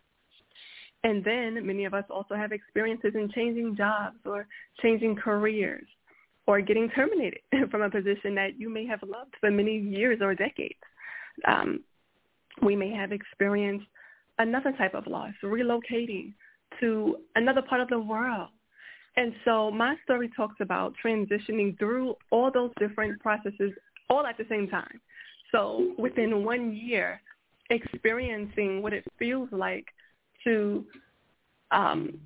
And then many of us also have experiences in changing jobs or changing careers or getting terminated from a position that you may have loved for many years or decades. Um, we may have experienced another type of loss, relocating to another part of the world. And so my story talks about transitioning through all those different processes all at the same time. So within one year, experiencing what it feels like to um,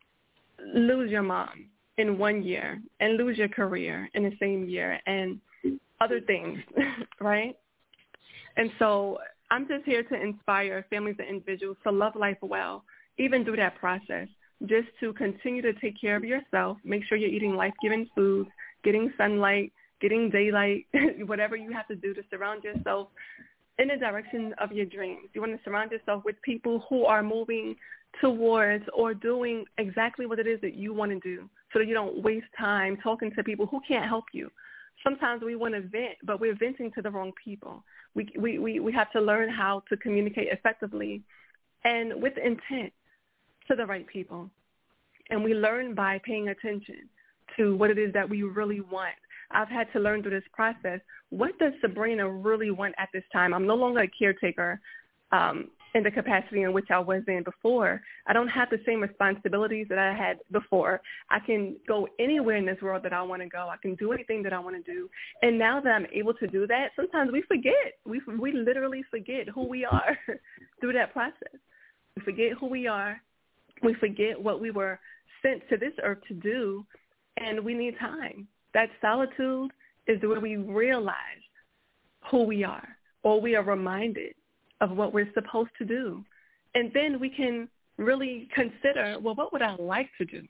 lose your mom in one year and lose your career in the same year and other things, right? And so I'm just here to inspire families and individuals to love life well, even through that process, just to continue to take care of yourself, make sure you're eating life-giving foods, getting sunlight, getting daylight, whatever you have to do to surround yourself in the direction of your dreams. You want to surround yourself with people who are moving towards or doing exactly what it is that you want to do so that you don't waste time talking to people who can't help you. Sometimes we want to vent, but we're venting to the wrong people. We, we, we, we have to learn how to communicate effectively and with intent to the right people. And we learn by paying attention to what it is that we really want. I've had to learn through this process, what does Sabrina really want at this time? I'm no longer a caretaker um, in the capacity in which I was in before. I don't have the same responsibilities that I had before. I can go anywhere in this world that I want to go. I can do anything that I want to do. And now that I'm able to do that, sometimes we forget. We, we literally forget who we are through that process. We forget who we are. We forget what we were sent to this earth to do, and we need time. That solitude is where we realize who we are, or we are reminded of what we're supposed to do. And then we can really consider, well, what would I like to do,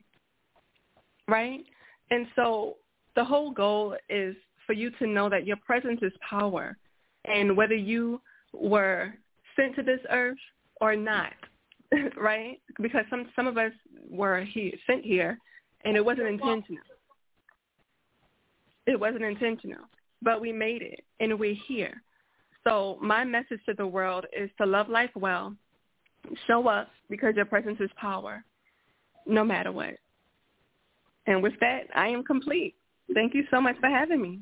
right? And so the whole goal is for you to know that your presence is power, and whether you were sent to this earth or not, right? Because some, some of us were here, sent here, and it wasn't intentional. It wasn't intentional, but we made it, and we're here. So my message to the world is to love life well, show up because your presence is power, no matter what. And with that, I am complete. Thank you so much for having me.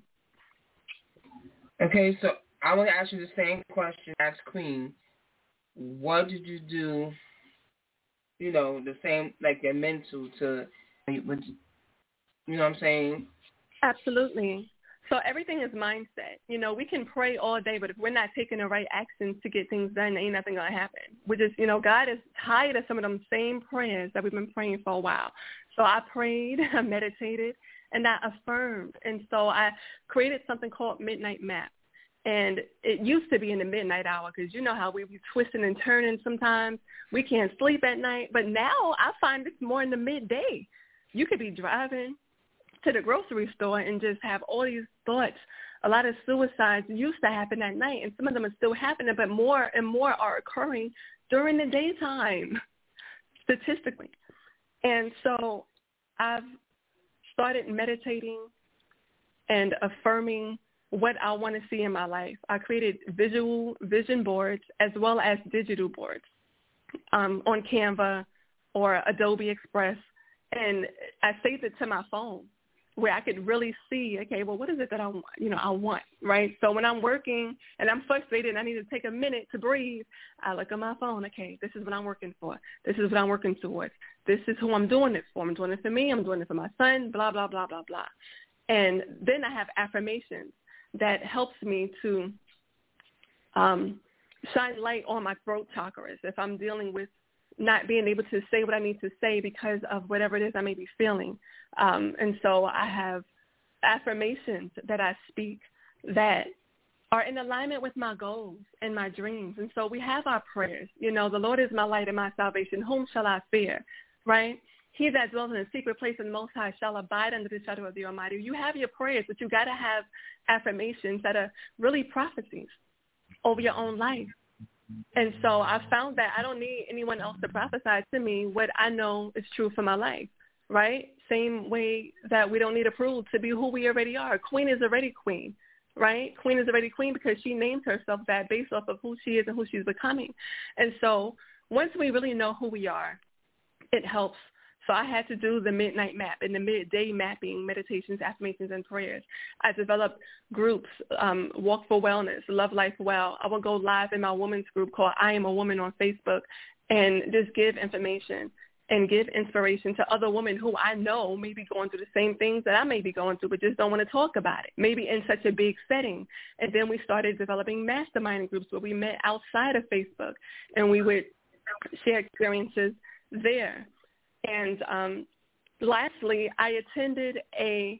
Okay, so I want to ask you the same question as Queen. What did you do, you know, the same, like your mental to, you know what I'm saying? Absolutely. So everything is mindset. You know, we can pray all day, but if we're not taking the right actions to get things done, ain't nothing going to happen. We're just, you know, God is tired of some of them same prayers that we've been praying for a while. So I prayed, I meditated, and I affirmed. And so I created something called Midnight Map. And it used to be in the midnight hour because you know how we be twisting and turning sometimes. We can't sleep at night. But now I find it's more in the midday. You could be driving to the grocery store and just have all these thoughts. A lot of suicides used to happen at night, and some of them are still happening, but more and more are occurring during the daytime, statistically. And so I've started meditating and affirming what I want to see in my life. I created visual vision boards as well as digital boards um, on Canva or Adobe Express, and I saved it to my phone where I could really see, okay, well, what is it that I want, you know, I want, right? So when I'm working and I'm frustrated and I need to take a minute to breathe, I look at my phone, okay, this is what I'm working for. This is what I'm working towards. This is who I'm doing it for. I'm doing it for me. I'm doing it for my son, blah, blah, blah, blah, blah. And then I have affirmations that helps me to um, shine light on my throat chakras if I'm dealing with not being able to say what I need to say because of whatever it is I may be feeling. Um, and so I have affirmations that I speak that are in alignment with my goals and my dreams. And so we have our prayers. You know, the Lord is my light and my salvation. Whom shall I fear, right? He that dwells in a secret place in the Most High shall abide under the shadow of the Almighty. You have your prayers, but you got to have affirmations that are really prophecies over your own life. And so I found that I don't need anyone else to prophesy to me what I know is true for my life, right? Same way that we don't need approval to be who we already are. Queen is already queen, right? Queen is already queen because she named herself that based off of who she is and who she's becoming. And so once we really know who we are, it helps. So I had to do the midnight map and the midday mapping, meditations, affirmations, and prayers. I developed groups, um, Walk for Wellness, Love Life Well. I will go live in my women's group called I Am a Woman on Facebook and just give information and give inspiration to other women who I know may be going through the same things that I may be going through, but just don't want to talk about it, maybe in such a big setting. And then we started developing mastermind groups where we met outside of Facebook, and we would share experiences there. And um, lastly, I attended a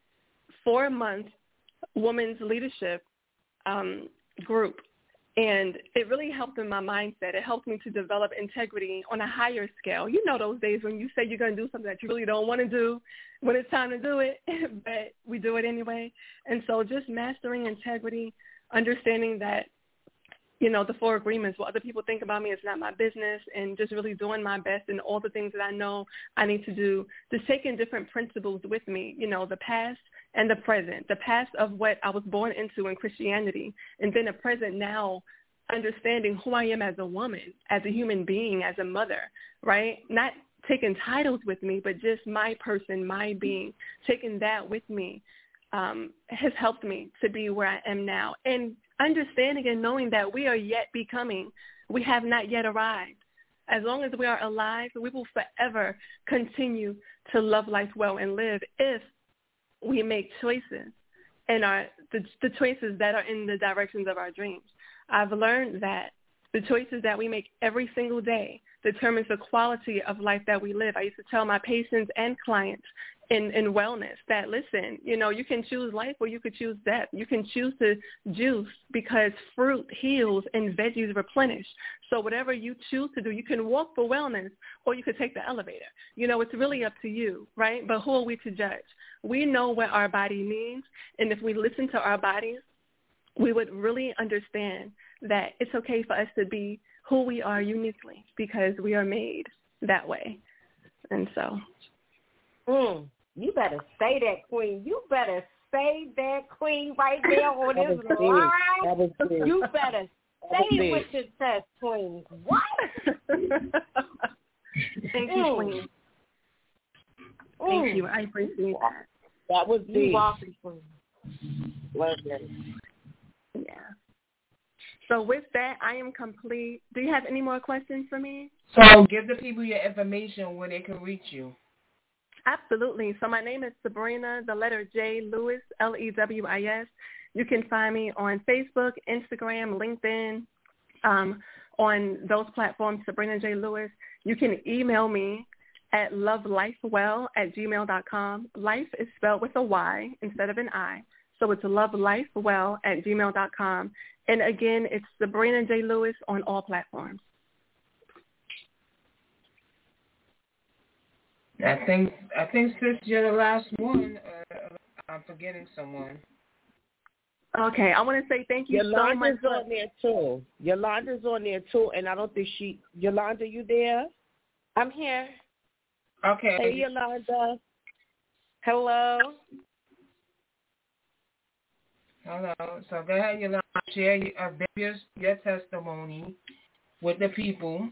four-month women's leadership um, group, and it really helped in my mindset. It helped me to develop integrity on a higher scale. You know those days when you say you're going to do something that you really don't want to do when it's time to do it, but we do it anyway. And so just mastering integrity, understanding that, you know, the four agreements, what other people think about me is not my business, and just really doing my best in all the things that I know I need to do, just taking different principles with me, you know, the past and the present, the past of what I was born into in Christianity, and then the present now, understanding who I am as a woman, as a human being, as a mother, right? Not taking titles with me, but just my person, my being, taking that with me um, has helped me to be where I am now. And understanding and knowing that we are yet becoming, we have not yet arrived. As long as we are alive, we will forever continue to love life well and live if we make choices and are the, the choices that are in the directions of our dreams. I've learned that the choices that we make every single day determines the quality of life that we live. I used to tell my patients and clients in, in wellness that, listen, you know, you can choose life or you could choose death. You can choose to juice because fruit heals and veggies replenish. So whatever you choose to do, you can walk for wellness or you could take the elevator. You know, it's really up to you, right? But who are we to judge? We know what our body needs, and if we listen to our bodies, we would really understand that it's okay for us to be who we are uniquely because we are made that way. And so. Mm, you better say that, Queen. You better say that, Queen, right there on That this was big. line. That was big. You better say it with your chest, Queen. What? Thank you, Queen. Thank you. I appreciate that. That was big. You welcome, Queen. Love it. Yeah. So with that, I am complete. Do you have any more questions for me? So give the people your information where they can reach you. Absolutely. So my name is Sabrina, the letter J, Lewis, L E W I S. You can find me on Facebook, Instagram, LinkedIn, um, on those platforms, Sabrina J. Lewis. You can email me at lovelifewell at gmail dot com. Life is spelled with a Y instead of an I. So it's lovelifewell at gmail dot com. And again, it's Sabrina J. Lewis on all platforms. I think, I think, sis, you're the last one. Uh, I'm forgetting someone. Okay, I want to say thank you so much. Yolanda's on there too. Yolanda's on there too, and I don't think she. Yolanda, you there? I'm here. Okay. Hey, Yolanda. Hello. Hello. So go ahead, Yolanda. Share your, uh, your, your testimony with the people.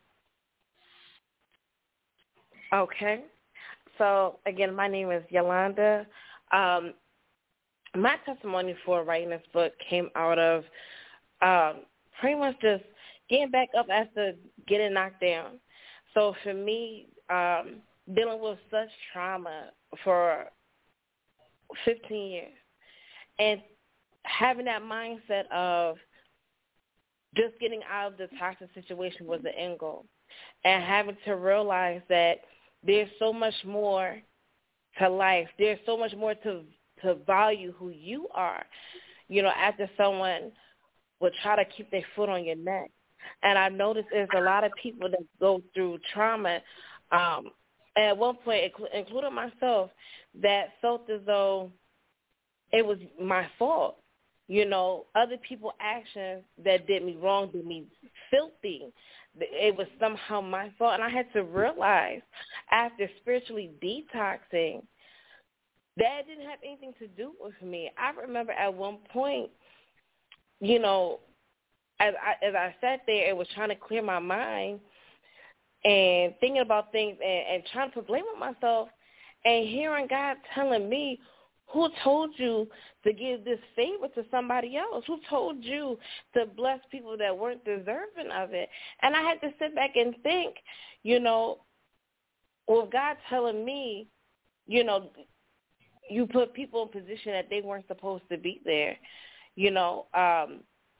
Okay. So, again, my name is Yolanda. Um, my testimony for writing this book came out of um, pretty much just getting back up after getting knocked down. So for me, um, dealing with such trauma for fifteen years and having that mindset of just getting out of the toxic situation was the end goal, and having to realize that there's so much more to life. There's so much more to to value who you are, you know, after someone would try to keep their foot on your neck. And I noticed there's a lot of people that go through trauma, um, and at one point, including myself, that felt as though it was my fault. You know, other people's actions that did me wrong, did me filthy. It was somehow my fault. And I had to realize after spiritually detoxing, that didn't have anything to do with me. I remember at one point, you know, as I, as I sat there and was trying to clear my mind and thinking about things and, and trying to put blame on myself and hearing God telling me, who told you to give this favor to somebody else? Who told you to bless people that weren't deserving of it? And I had to sit back and think, you know, with God telling me, you know, you put people in position that they weren't supposed to be there, you know, um,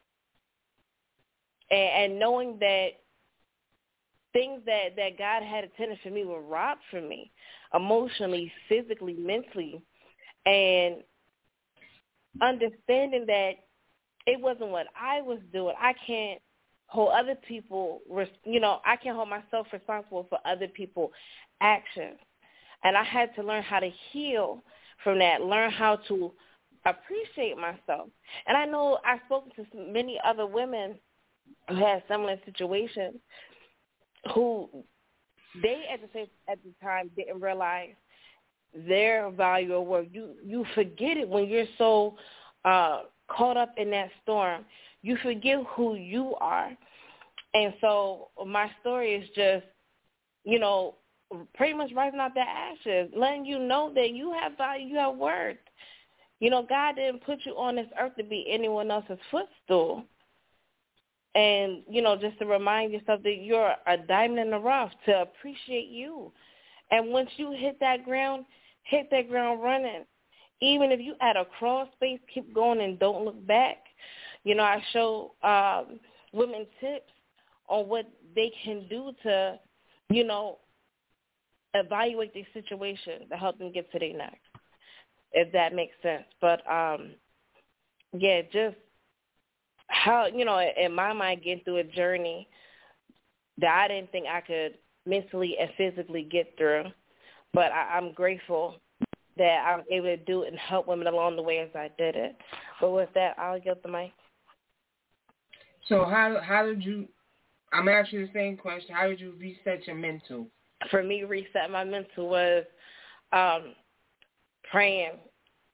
and, and knowing that things that, that God had intended for me were robbed from me emotionally, physically, mentally, and understanding that it wasn't what I was doing. I can't hold other people, you know, I can't hold myself responsible for other people's actions. And I had to learn how to heal from that, learn how to appreciate myself. And I know I've spoken to many other women who had similar situations who they at the same at the time didn't realize their value or worth. You you forget it when you're so uh, caught up in that storm. You forget who you are. And so my story is just, you know, pretty much rising out the ashes, letting you know that you have value, you have worth. You know, God didn't put you on this earth to be anyone else's footstool. And, you know, just to remind yourself that you're a diamond in the rough, to appreciate you. And once you hit that ground, hit that ground running. Even if you at a crawl space, keep going and don't look back. You know, I show um, women tips on what they can do to, you know, evaluate their situation to help them get to their next, if that makes sense. But, um, yeah, just how, you know, in my mind, getting through a journey that I didn't think I could mentally and physically get through. But I, I'm grateful that I was able to do it and help women along the way as I did it. But with that, I'll get the mic. So how how did you, I'm asking you the same question, how did you reset your mental? For me, reset my mental was um, praying,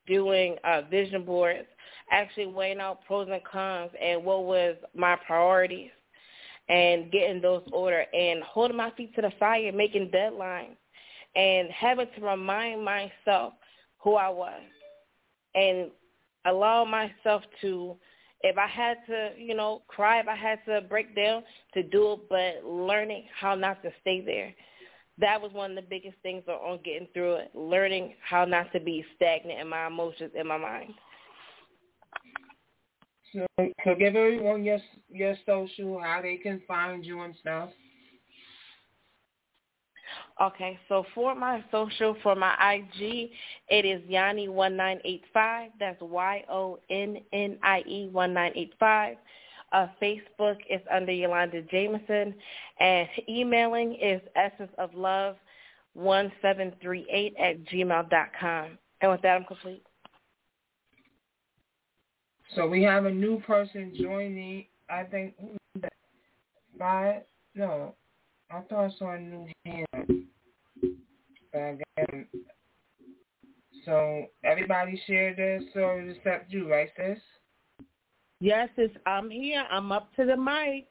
doing uh, vision boards, actually weighing out pros and cons and what was my priorities and getting those order and holding my feet to the fire, making deadlines and having to remind myself who I was and allow myself to, if I had to, you know, cry, if I had to break down, to do it, but learning how not to stay there. That was one of the biggest things on getting through it, learning how not to be stagnant in my emotions, in my mind. So, so give everyone your your social, how they can find you and stuff. Okay, so for my social, for my I G, it is Yonnie one nine eight five. That's Y O N N I E one nine eight five. Uh, Facebook is under Yolanda Jameson, and emailing is essence of love one seven three eight at gmail dot com. And with that, I'm complete. So we have a new person joining. I think five. No, I thought I saw a new hand. Again, so everybody share their stories except you, right, sis? Yes, sis, I'm here. I'm up to the mic.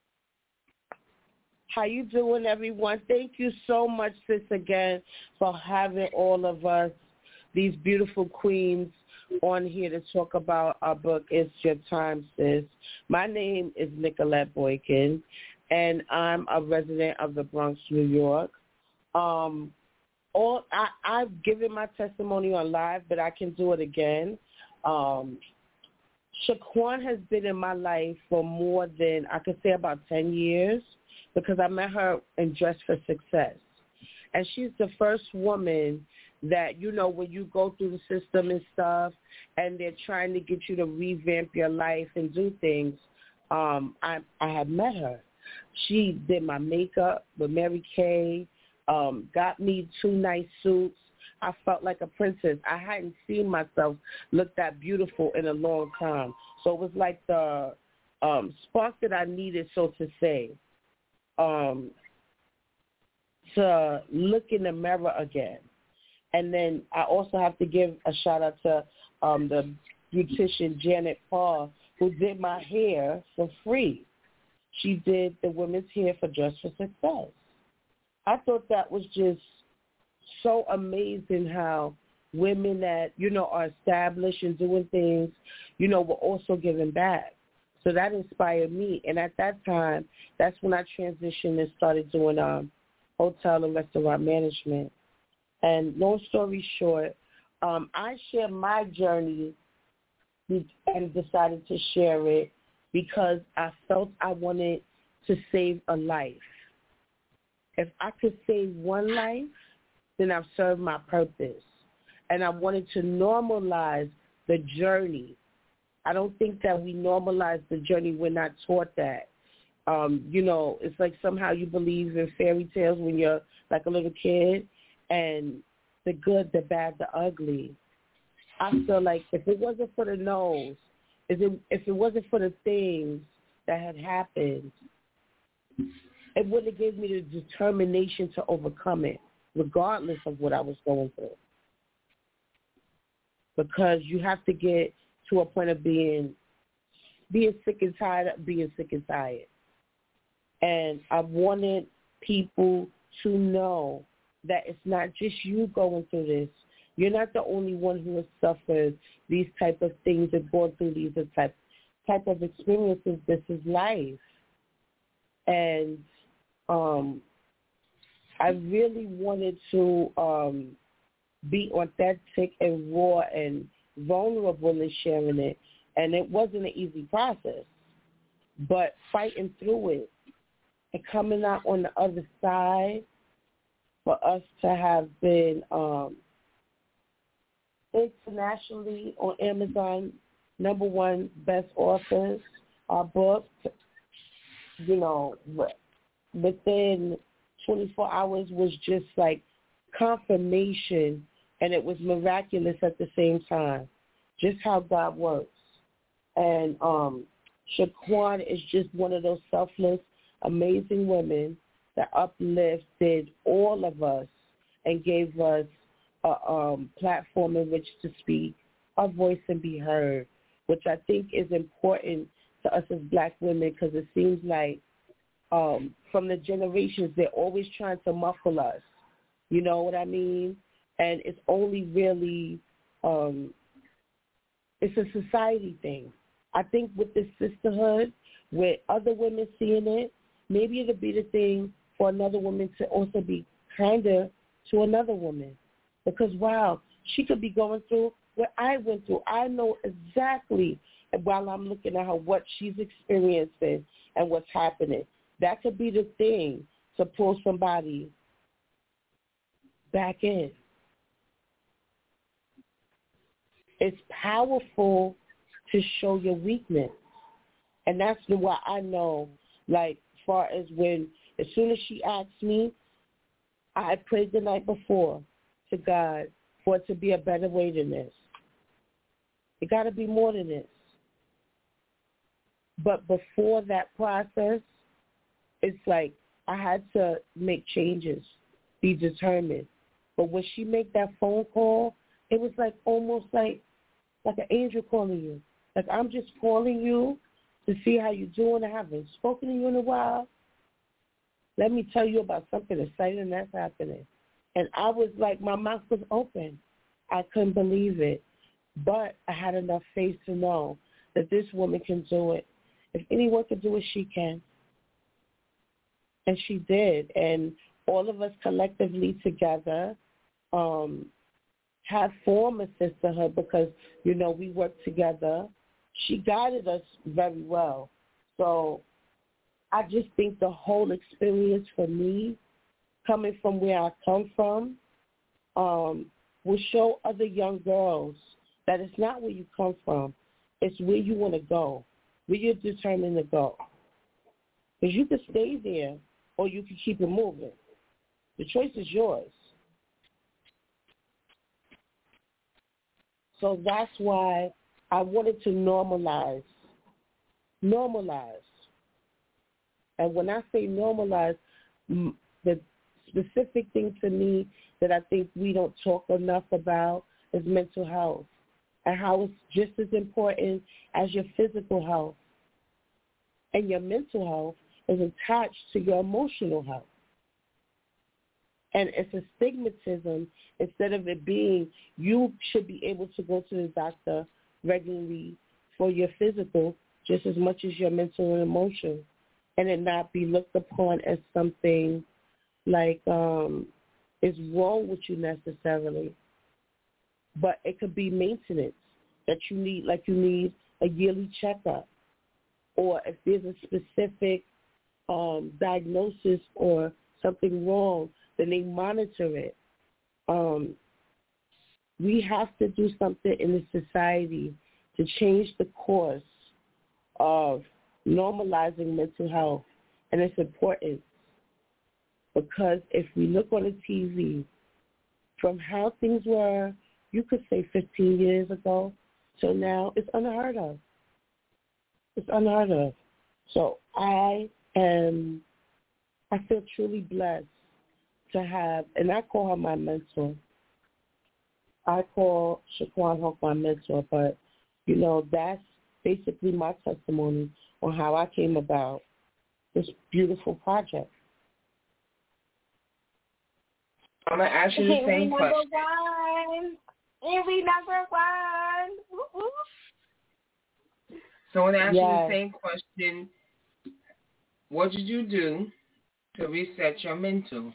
How you doing, everyone? Thank you so much, sis, again, for having all of us, these beautiful queens, on here to talk about our book, It's Your Time, Sis. My name is Nicolette Boykin, and I'm a resident of the Bronx, New York. Um, all I, I've given my testimony on live, but I can do it again. Um, Shaquan has been in my life for more than, I could say, about ten years, because I met her in Dress for Success. And she's the first woman that, you know, when you go through the system and stuff and they're trying to get you to revamp your life and do things, um, I, I had met her. She did my makeup with Mary Kay, um, got me two nice suits. I felt like a princess. I hadn't seen myself look that beautiful in a long time. So it was like the um, spark that I needed, so to say, um, to look in the mirror again. And then I also have to give a shout-out to um, the beautician Janet Paul, who did my hair for free. She did the women's hair for Dress for Success. I thought that was just so amazing how women that, you know, are established and doing things, you know, were also giving back. So that inspired me. And at that time, that's when I transitioned and started doing um, hotel and restaurant management. And long story short, um, I shared my journey and decided to share it because I felt I wanted to save a life. If I could save one life, then I've served my purpose. And I wanted to normalize the journey. I don't think that we normalize the journey. We're not taught that. Um, you know, it's like somehow you believe in fairy tales when you're like a little kid, and the good, the bad, the ugly. I feel like if it wasn't for the no's, if it, if it wasn't for the things that had happened, it wouldn't have given me the determination to overcome it, regardless of what I was going through. Because you have to get to a point of being being sick and tired of being sick and tired. And I wanted people to know that it's not just you going through this. You're not the only one who has suffered these type of things and gone through these type type of experiences. This is life. And um, I really wanted to um, be authentic and raw and vulnerable in sharing it. And it wasn't an easy process. But fighting through it and coming out on the other side, for us to have been um, internationally on Amazon, number one best authors, our book, you know, within twenty-four hours was just like confirmation, and it was miraculous at the same time, just how God works. And um, Shaquan is just one of those selfless, amazing women that uplifted all of us and gave us a um, platform in which to speak our voice and be heard, which I think is important to us as black women because it seems like um, from the generations, they're always trying to muffle us. You know what I mean? And it's only really, um, it's a society thing. I think with this sisterhood, with other women seeing it, maybe it'll be the thing for another woman to also be kinder to another woman. Because, wow, she could be going through what I went through. I know exactly, while I'm looking at her, what she's experiencing and what's happening. That could be the thing to pull somebody back in. It's powerful to show your weakness. And that's why I know, like, as far as when, as soon as she asked me, I prayed the night before to God for it to be a better way than this. It got to be more than this. But before that process, it's like I had to make changes, be determined. But when she made that phone call, it was like almost like like an angel calling you. Like, I'm just calling you to see how you're doing. I haven't spoken to you in a while. Let me tell you about something exciting that's happening. And I was like, my mouth was open. I couldn't believe it. But I had enough faith to know that this woman can do it. If anyone can do it, she can. And she did. And all of us collectively together um, have formed a sisterhood because, you know, we work together. She guided us very well. So I just think the whole experience for me, coming from where I come from, um, will show other young girls that it's not where you come from. It's where you want to go, where you're determined to go. Because you could stay there or you can keep it moving. The choice is yours. So that's why I wanted to normalize, normalize. And when I say normalize, the specific thing to me that I think we don't talk enough about is mental health and how it's just as important as your physical health. And your mental health is attached to your emotional health. And it's a stigmatism instead of it being you should be able to go to the doctor regularly for your physical just as much as your mental and emotional, and it not be looked upon as something like um, is wrong with you necessarily. But it could be maintenance that you need, like you need a yearly checkup. Or if there's a specific um, diagnosis or something wrong, then they monitor it. Um, we have to do something in the society to change the course of normalizing mental health. And it's important because if we look on the T V, from how things were, you could say fifteen years ago, so now it's unheard of. It's unheard of. So I am, I feel truly blessed to have, and I call her my mentor. I call Shaquan Hope my mentor, but, you know, that's basically my testimony on how I came about this beautiful project. I'm going to ask you the same number question. One. Every number one. Woo-hoo. So I'm going to ask Yes. you the same question. What did you do to reset your mental?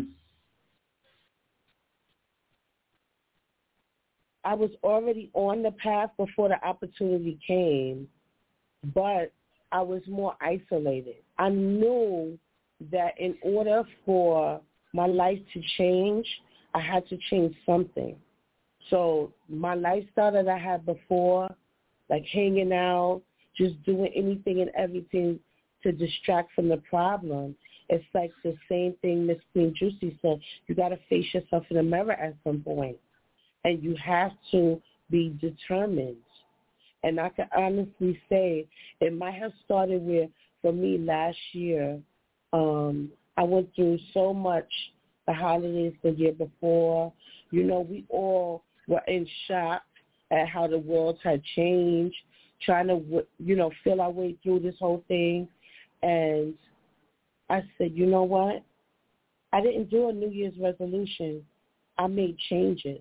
I was already on the path before the opportunity came, but I was more isolated. I knew that in order for my life to change, I had to change something. So my lifestyle that I had before, like hanging out, just doing anything and everything to distract from the problem, it's like the same thing Miss Queen Juicy said. You got to face yourself in the mirror at some point. And you have to be determined. And I can honestly say it might have started with, for me last year, um, I went through so much the holidays the year before. You know, we all were in shock at how the world had changed, trying to, you know, feel our way through this whole thing. And I said, you know what? I didn't do a New Year's resolution. I made changes.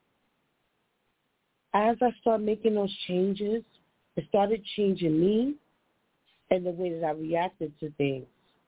As I started making those changes, it started changing me and the way that I reacted to things.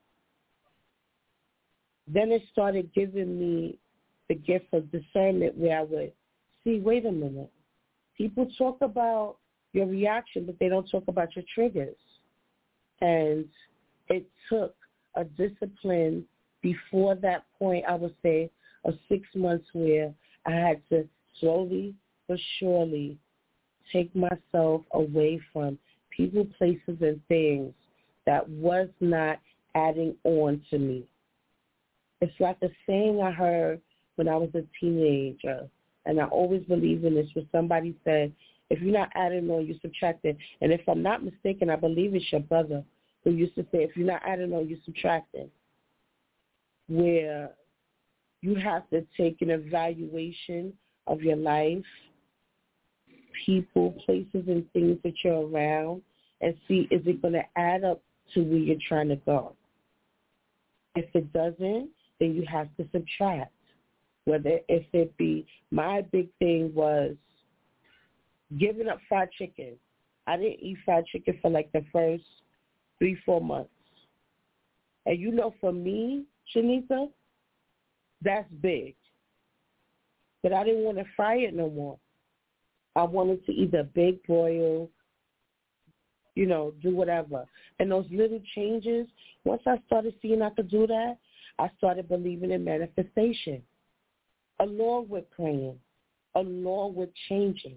Then it started giving me the gift of discernment where I would see, wait a minute. People talk about your reaction, but they don't talk about your triggers. And it took a discipline before that point, I would say, of six months where I had to slowly but surely take myself away from people, places, and things that was not adding on to me. It's like a saying I heard when I was a teenager, and I always believe in this, where somebody said, if you're not adding on, you're subtracting. And if I'm not mistaken, I believe it's your brother who used to say, if you're not adding on, you're subtracting, where you have to take an evaluation of your life, people, places, and things that you're around, and see, is it going to add up to where you're trying to go? If it doesn't, then you have to subtract. Whether if it be, my big thing was giving up fried chicken. I didn't eat fried chicken for like the first three, four months. And you know, for me, Shanika, that's big. But I didn't want to fry it no more. I wanted to either bake, broil, you know, do whatever. And those little changes, once I started seeing I could do that, I started believing in manifestation, along with praying, along with changing.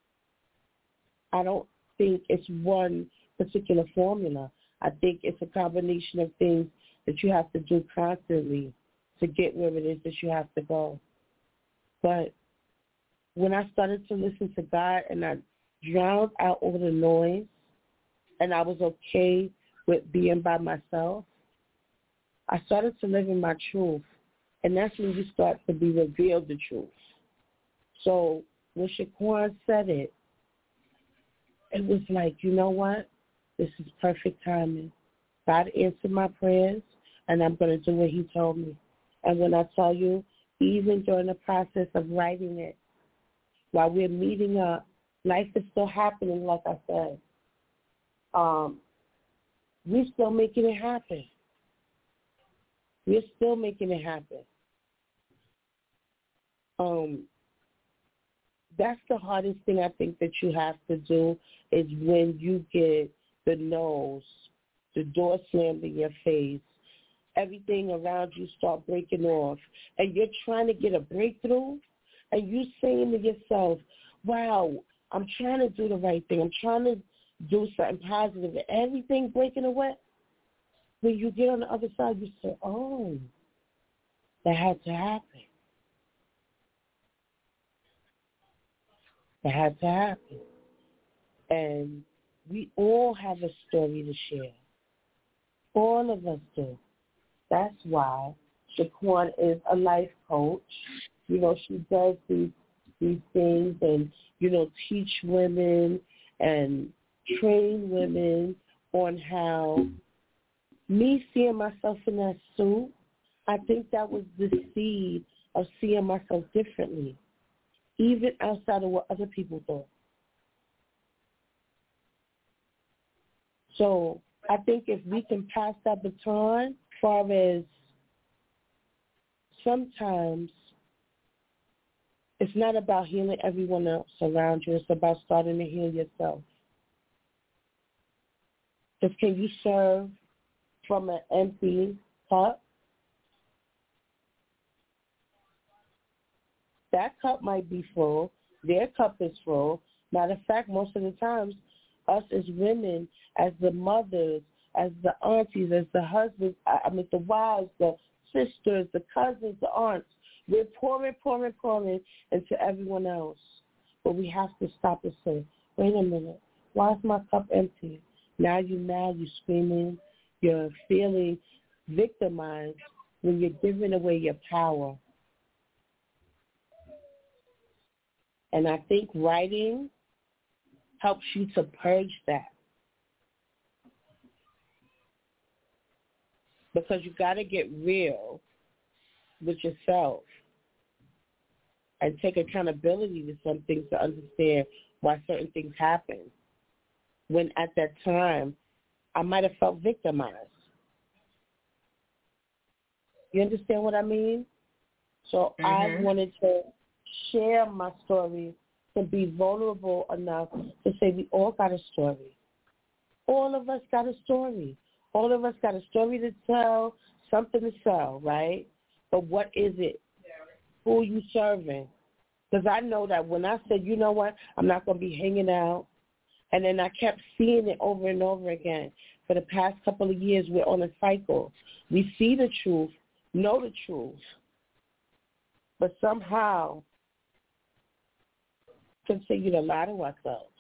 I don't think it's one particular formula. I think it's a combination of things that you have to do constantly to get where it is that you have to go. But when I started to listen to God and I drowned out all the noise and I was okay with being by myself, I started to live in my truth. And that's when you start to be revealed the truth. So when Shaquan said it, it was like, you know what? This is perfect timing. God answered my prayers, and I'm going to do what he told me. And when I tell you, even during the process of writing it, while we're meeting up, life is still happening, like I said. Um, we're still making it happen. We're still making it happen. Um, that's the hardest thing I think that you have to do is when you get the no's, the door slammed in your face, everything around you start breaking off, and you're trying to get a breakthrough, and you saying to yourself, wow, I'm trying to do the right thing. I'm trying to do something positive, and everything breaking away. When you get on the other side, you say, oh, that had to happen. That had to happen. And we all have a story to share. All of us do. That's why Shaquan is a life coach. You know, she does these these things and, you know, teach women and train women on how, me seeing myself in that suit, I think that was the seed of seeing myself differently, even outside of what other people thought. So I think if we can pass that baton, as far as sometimes it's not about healing everyone else around you. It's about starting to heal yourself. Because can you serve from an empty cup? That cup might be full. Their cup is full. Matter of fact, most of the times, us as women, as the mothers, as the aunties, as the husbands, I mean the wives, the sisters, the cousins, the aunts, we're pouring, pouring, pouring into everyone else. But we have to stop and say, wait a minute, why is my cup empty? Now you're mad, you're screaming, you're feeling victimized when you're giving away your power. And I think writing helps you to purge that. Because you got to get real with yourself and take accountability to some things to understand why certain things happen. When at that time, I might have felt victimized. You understand what I mean? So Mm-hmm. I wanted to share my story to be vulnerable enough to say we all got a story. All of us got a story. All of us got a story to tell, something to sell, right? But what is it? Who are you serving? Because I know that when I said, you know what, I'm not going to be hanging out, and then I kept seeing it over and over again. For the past couple of years, we're on a cycle. We see the truth, know the truth, but somehow continue to lie to ourselves,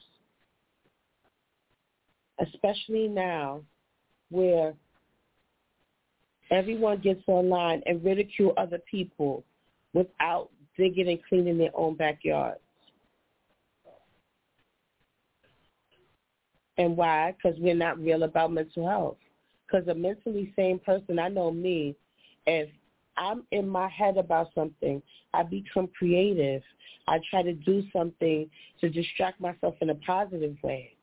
especially now where everyone gets online and ridicule other people without digging and cleaning their own backyards. And why? Because we're not real about mental health. Because a mentally sane person, I know me, if I'm in my head about something, I become creative. I try to do something to distract myself in a positive way.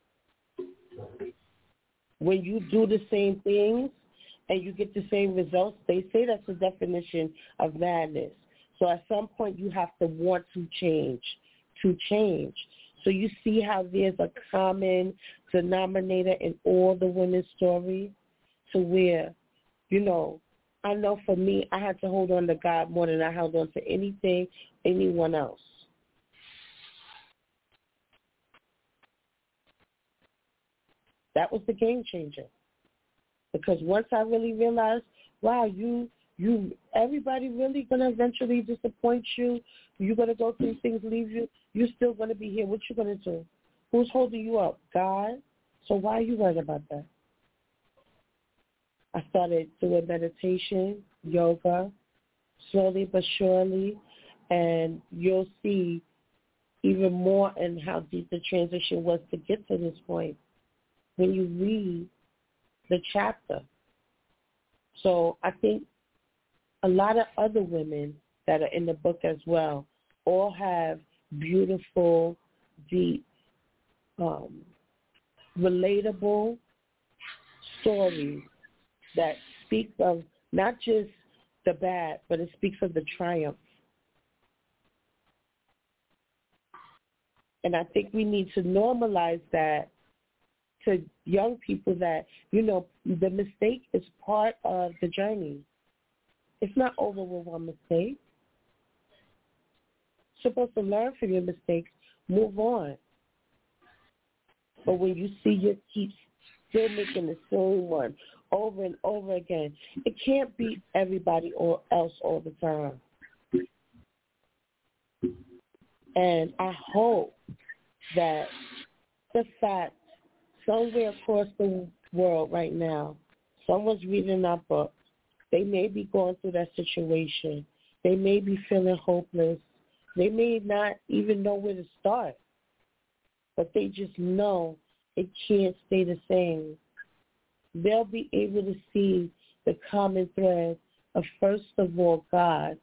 When you do the same things and you get the same results, they say that's the definition of madness. So at some point you have to want to change, to change. So you see how there's a common denominator in all the women's stories to where, you know, I know for me, I had to hold on to God more than I held on to anything, anyone else. That was the game changer. Because once I really realized, wow, you, you, everybody really going to eventually disappoint you. You're going to go through things, leave you. You're still going to be here. What you going to do? Who's holding you up? God. So why are you worried about that? I started doing meditation, yoga, slowly but surely, and you'll see even more in how deep the transition was to get to this point when you read the chapter. So I think a lot of other women that are in the book as well all have beautiful, deep, um, relatable stories that speaks of not just the bad, but it speaks of the triumph. And I think we need to normalize that to young people that, you know, the mistake is part of the journey. It's not over with one mistake. You're supposed to learn from your mistakes, move on. But when you see your keep still making the same one over and over again, it can't be everybody or else all the time. And I hope that the fact somewhere across the world right now, someone's reading our book. They may be going through that situation. They may be feeling hopeless. They may not even know where to start. But they just know it can't stay the same. They'll be able to see the common thread of, first of all, God.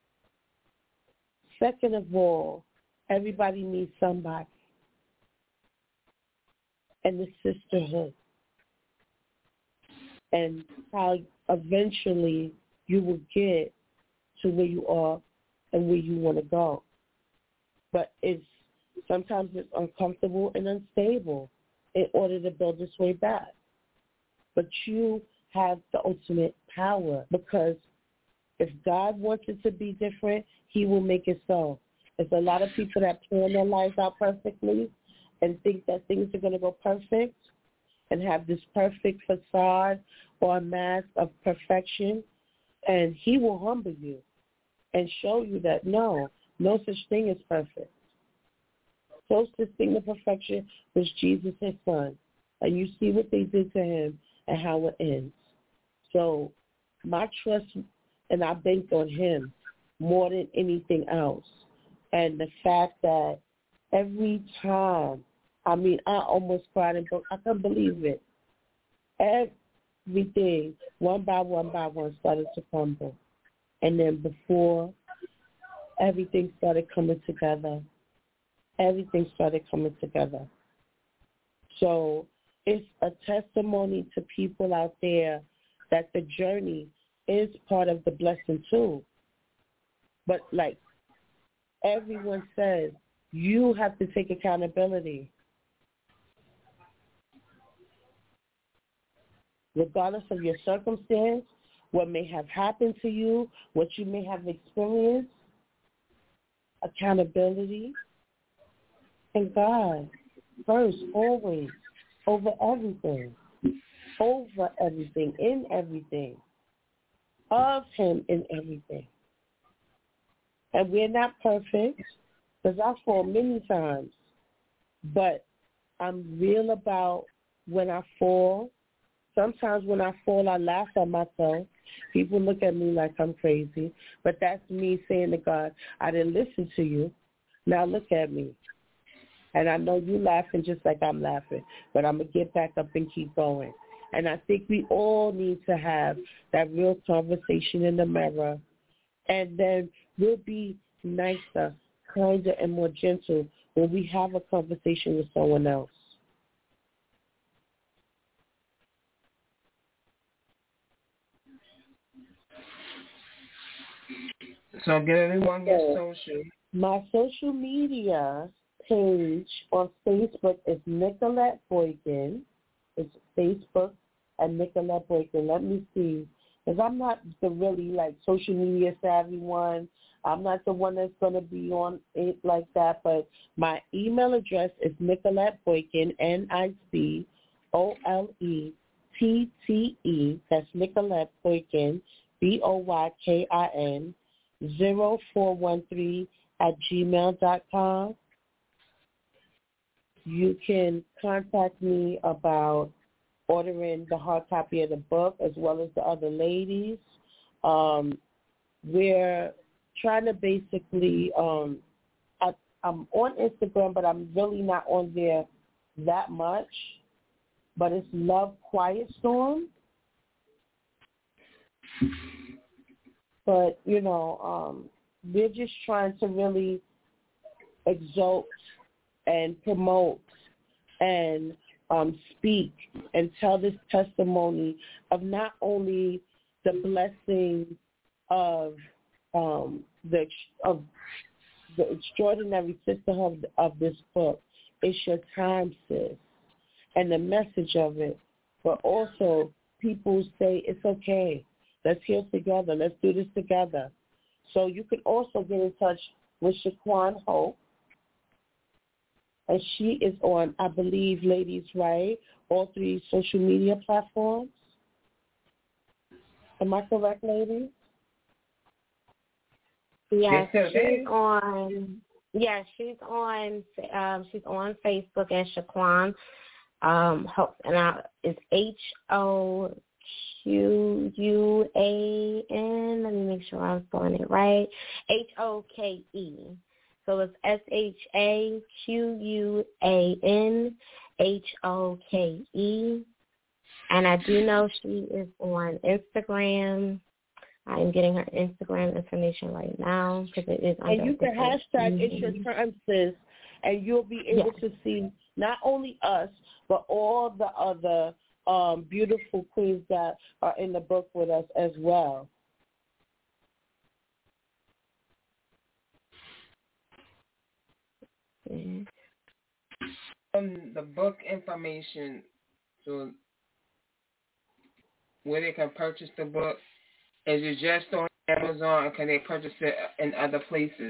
Second of all, everybody needs somebody. And the sisterhood. And how eventually you will get to where you are and where you want to go. But it's sometimes it's uncomfortable and unstable in order to build this way back. But you have the ultimate power, because if God wants it to be different, he will make it so. There's a lot of people that plan their lives out perfectly and think that things are going to go perfect and have this perfect facade or a mask of perfection, and he will humble you and show you that, no, no such thing as perfect. Closest thing to perfection was Jesus, his son. And you see what they did to him and how it ends. So my trust, and I bank on him more than anything else. And the fact that every time, I mean, I almost cried in book. I couldn't believe it. Everything, one by one by one, started to crumble. And then before everything started coming together, everything started coming together. So it's a testimony to people out there that the journey is part of the blessing too. But like everyone says, you have to take accountability. Regardless of your circumstance, what may have happened to you, what you may have experienced, accountability, and God first, always, over everything, over everything, in everything, of Him in everything. And we're not perfect, because I fall many times, but I'm real about when I fall. Sometimes when I fall, I laugh at myself. People look at me like I'm crazy, but that's me saying to God, I didn't listen to you. Now look at me. And I know you laughing just like I'm laughing, but I'm going to get back up and keep going. And I think we all need to have that real conversation in the mirror, and then we'll be nicer, kinder, and more gentle when we have a conversation with someone else. So get everyone your social. My social media page on Facebook is Nicolette Boykin. It's Facebook at Nicolette Boykin. Let me see. Because I'm not the really, like, social media savvy one. I'm not the one that's going to be on it like that. But my email address is Nicolette Boykin, N I C O L E T T E. That's Nicolette Boykin, B O Y K I N, zero four one three at gmail dot com. You can contact me about ordering the hard copy of the book as well as the other ladies. Um, we're trying to basically, um, I, I'm on Instagram, but I'm really not on there that much. But it's Love Quiet Storm. But, you know, um, we're just trying to really exalt and promote and um, speak and tell this testimony of not only the blessing of um, the of the extraordinary sisterhood of, of this book. It's your time, sis, and the message of it. But also, people say it's okay. Let's heal together. Let's do this together. So you can also get in touch with Shaquan Hope. And she is on, I believe, ladies, right, all three social media platforms. Am I correct, ladies? Yes, Yes, she's on. Yes, she's on. Um, she's on Facebook as Shaquan. Um, Hope, and I, it's H O Q U A N. Let me make sure I'm spelling it right. H O K E. So it's S H A Q U A N H O K E. And I do know she is on Instagram. I am getting her Instagram information right now because it is under. And you can hashtag It's Your Time, sis, and you'll be able yes. to see not only us, but all the other um, beautiful queens that are in the book with us as well. Mm-hmm. Um, the book information, so where they can purchase the book, is it just on Amazon, or can they purchase it in other places?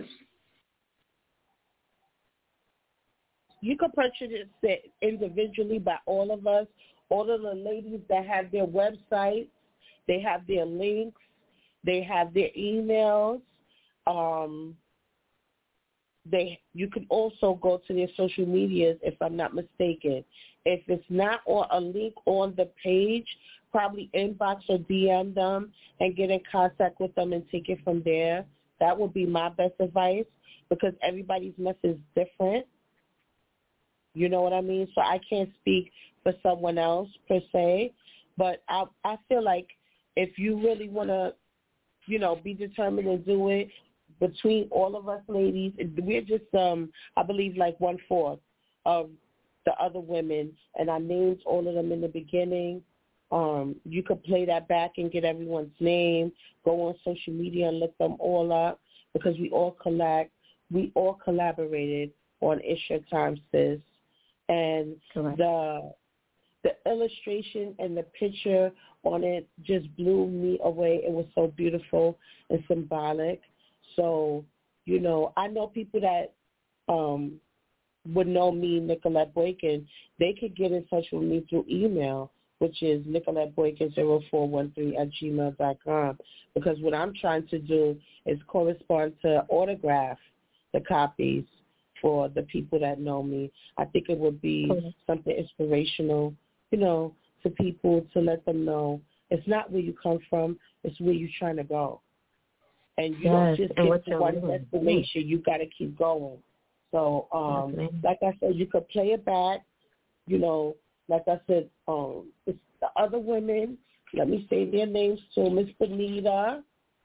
You can purchase it individually by all of us. All of the ladies that have their websites, they have their links, they have their emails. Um, they you can also go to their social medias, if I'm not mistaken. If it's not on a link on the page, probably inbox or D M them and get in contact with them and take it from there. That would be my best advice because everybody's mess is different. You know what I mean? So I can't speak for someone else per se, but I I feel like if you really want to, you know, be determined to do it, between all of us ladies, we're just, um, I believe, like one-fourth of the other women, and I named all of them in the beginning. Um, you could play that back and get everyone's name, go on social media and look them all up because we all collect, we all collaborated on It's Your Time, Sis. And Correct. the the illustration and the picture on it just blew me away. It was so beautiful and symbolic. So, you know, I know people that um, would know me, Nicolette Boykin. They could get in touch with me through email, which is nicolette boykin zero four one three at gmail dot com, because what I'm trying to do is correspond to autograph the copies for the people that know me. I think it would be okay. something inspirational, you know, to people to let them know it's not where you come from, it's where you're trying to go. And you yes, don't just get to one destination. You got to keep going. So, um, yes, like I said, you could play it back. You know, like I said, um, it's the other women. Let me say their names too. Miss Benita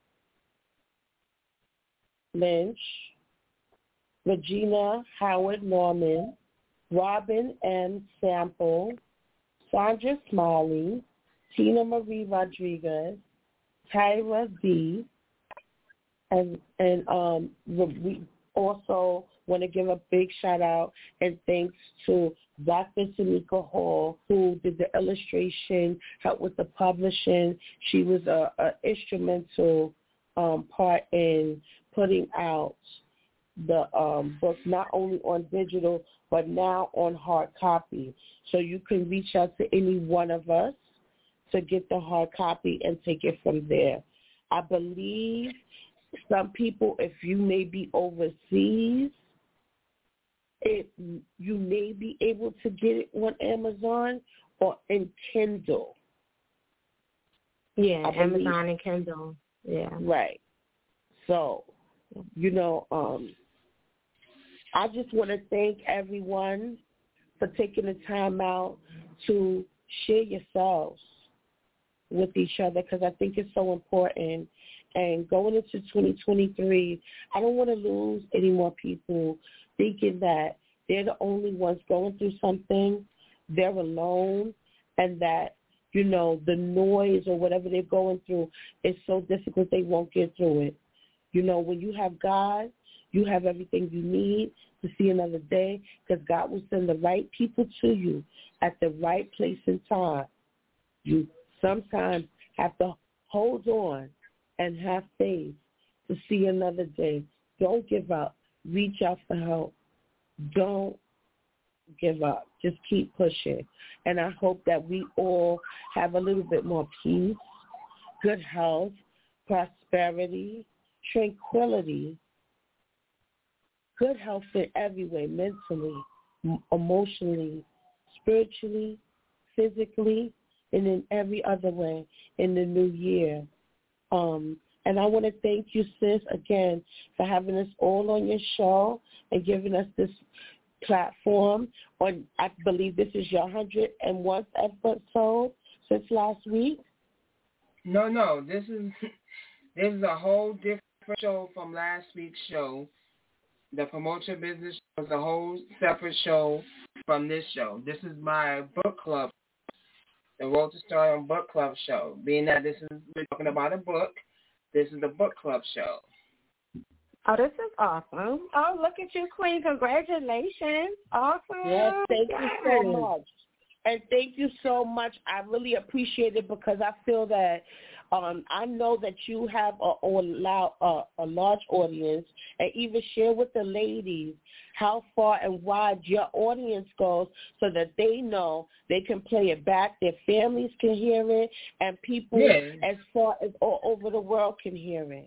Lynch, Regina Howard Norman, Robin M. Sample, Sandra Smiley, Tina Marie Rodriguez, Tyra B., And and um, we also want to give a big shout out and thanks to Doctor Tamika Hall, who did the illustration, helped with the publishing. She was a, a instrumental um, part in putting out the um, book not only on digital but now on hard copy. So you can reach out to any one of us to get the hard copy and take it from there. I believe some people, if you may be overseas, it, you may be able to get it on Amazon or in Kindle. Yeah, Amazon and Kindle. Yeah. Right. So, you know, um, I just want to thank everyone for taking the time out to share yourselves with each other because I think it's so important. And going into twenty twenty-three, I don't want to lose any more people thinking that they're the only ones going through something, they're alone, and that, you know, the noise or whatever they're going through is so difficult they won't get through it. You know, when you have God, you have everything you need to see another day because God will send the right people to you at the right place and time. You sometimes have to hold on and have faith to see another day. Don't give up. Reach out for help. Don't give up. Just keep pushing. And I hope that we all have a little bit more peace, good health, prosperity, tranquility, good health in every way, mentally, emotionally, spiritually, physically, and in every other way in the new year. Um, and I want to thank you, sis, again, for having us all on your show and giving us this platform. On, I believe this is your one hundred and one episode since last week. No, no, this is this is a whole different show from last week's show. The Promote Your Business was a whole separate show from this show. This is my book club, the Road to Stardom Book Club show. Being that this is we're talking about a book, this is the book club show. Oh, this is awesome. Oh, look at you, Queen. Congratulations. Awesome. Yes, thank yes. you so much. And thank you so much. I really appreciate it because I feel that um, I know that you have a, a, a, a large audience, and even share with the ladies how far and wide your audience goes so that they know they can play it back, their families can hear it, and people yes. as far as all over the world can hear it.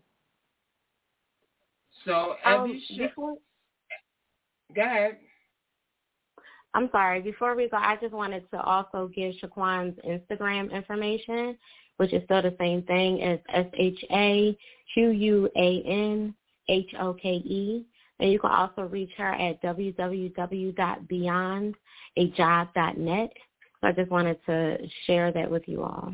So every um, show... Before, Go ahead. I'm sorry. Before we go, I just wanted to also give Shaquan's Instagram information, which is still the same thing as S H A Q U A N H O K E. And you can also reach her at w w w dot beyond a job dot net. So I just wanted to share that with you all.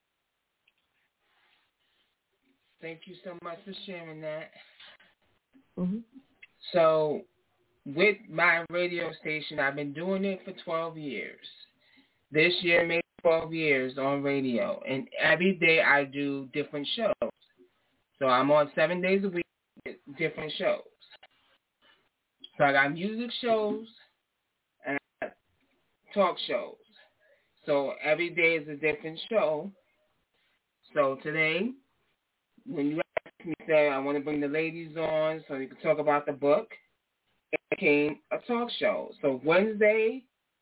Thank you so much for sharing that. Mm-hmm. So with my radio station, I've been doing it for twelve years. This year made twelve years on radio. And every day I do different shows. So I'm on seven days a week with different shows. So I got music shows and I got talk shows. So every day is a different show. So today, when you asked me, say, I want to bring the ladies on so you can talk about the book, it became a talk show. So Wednesday,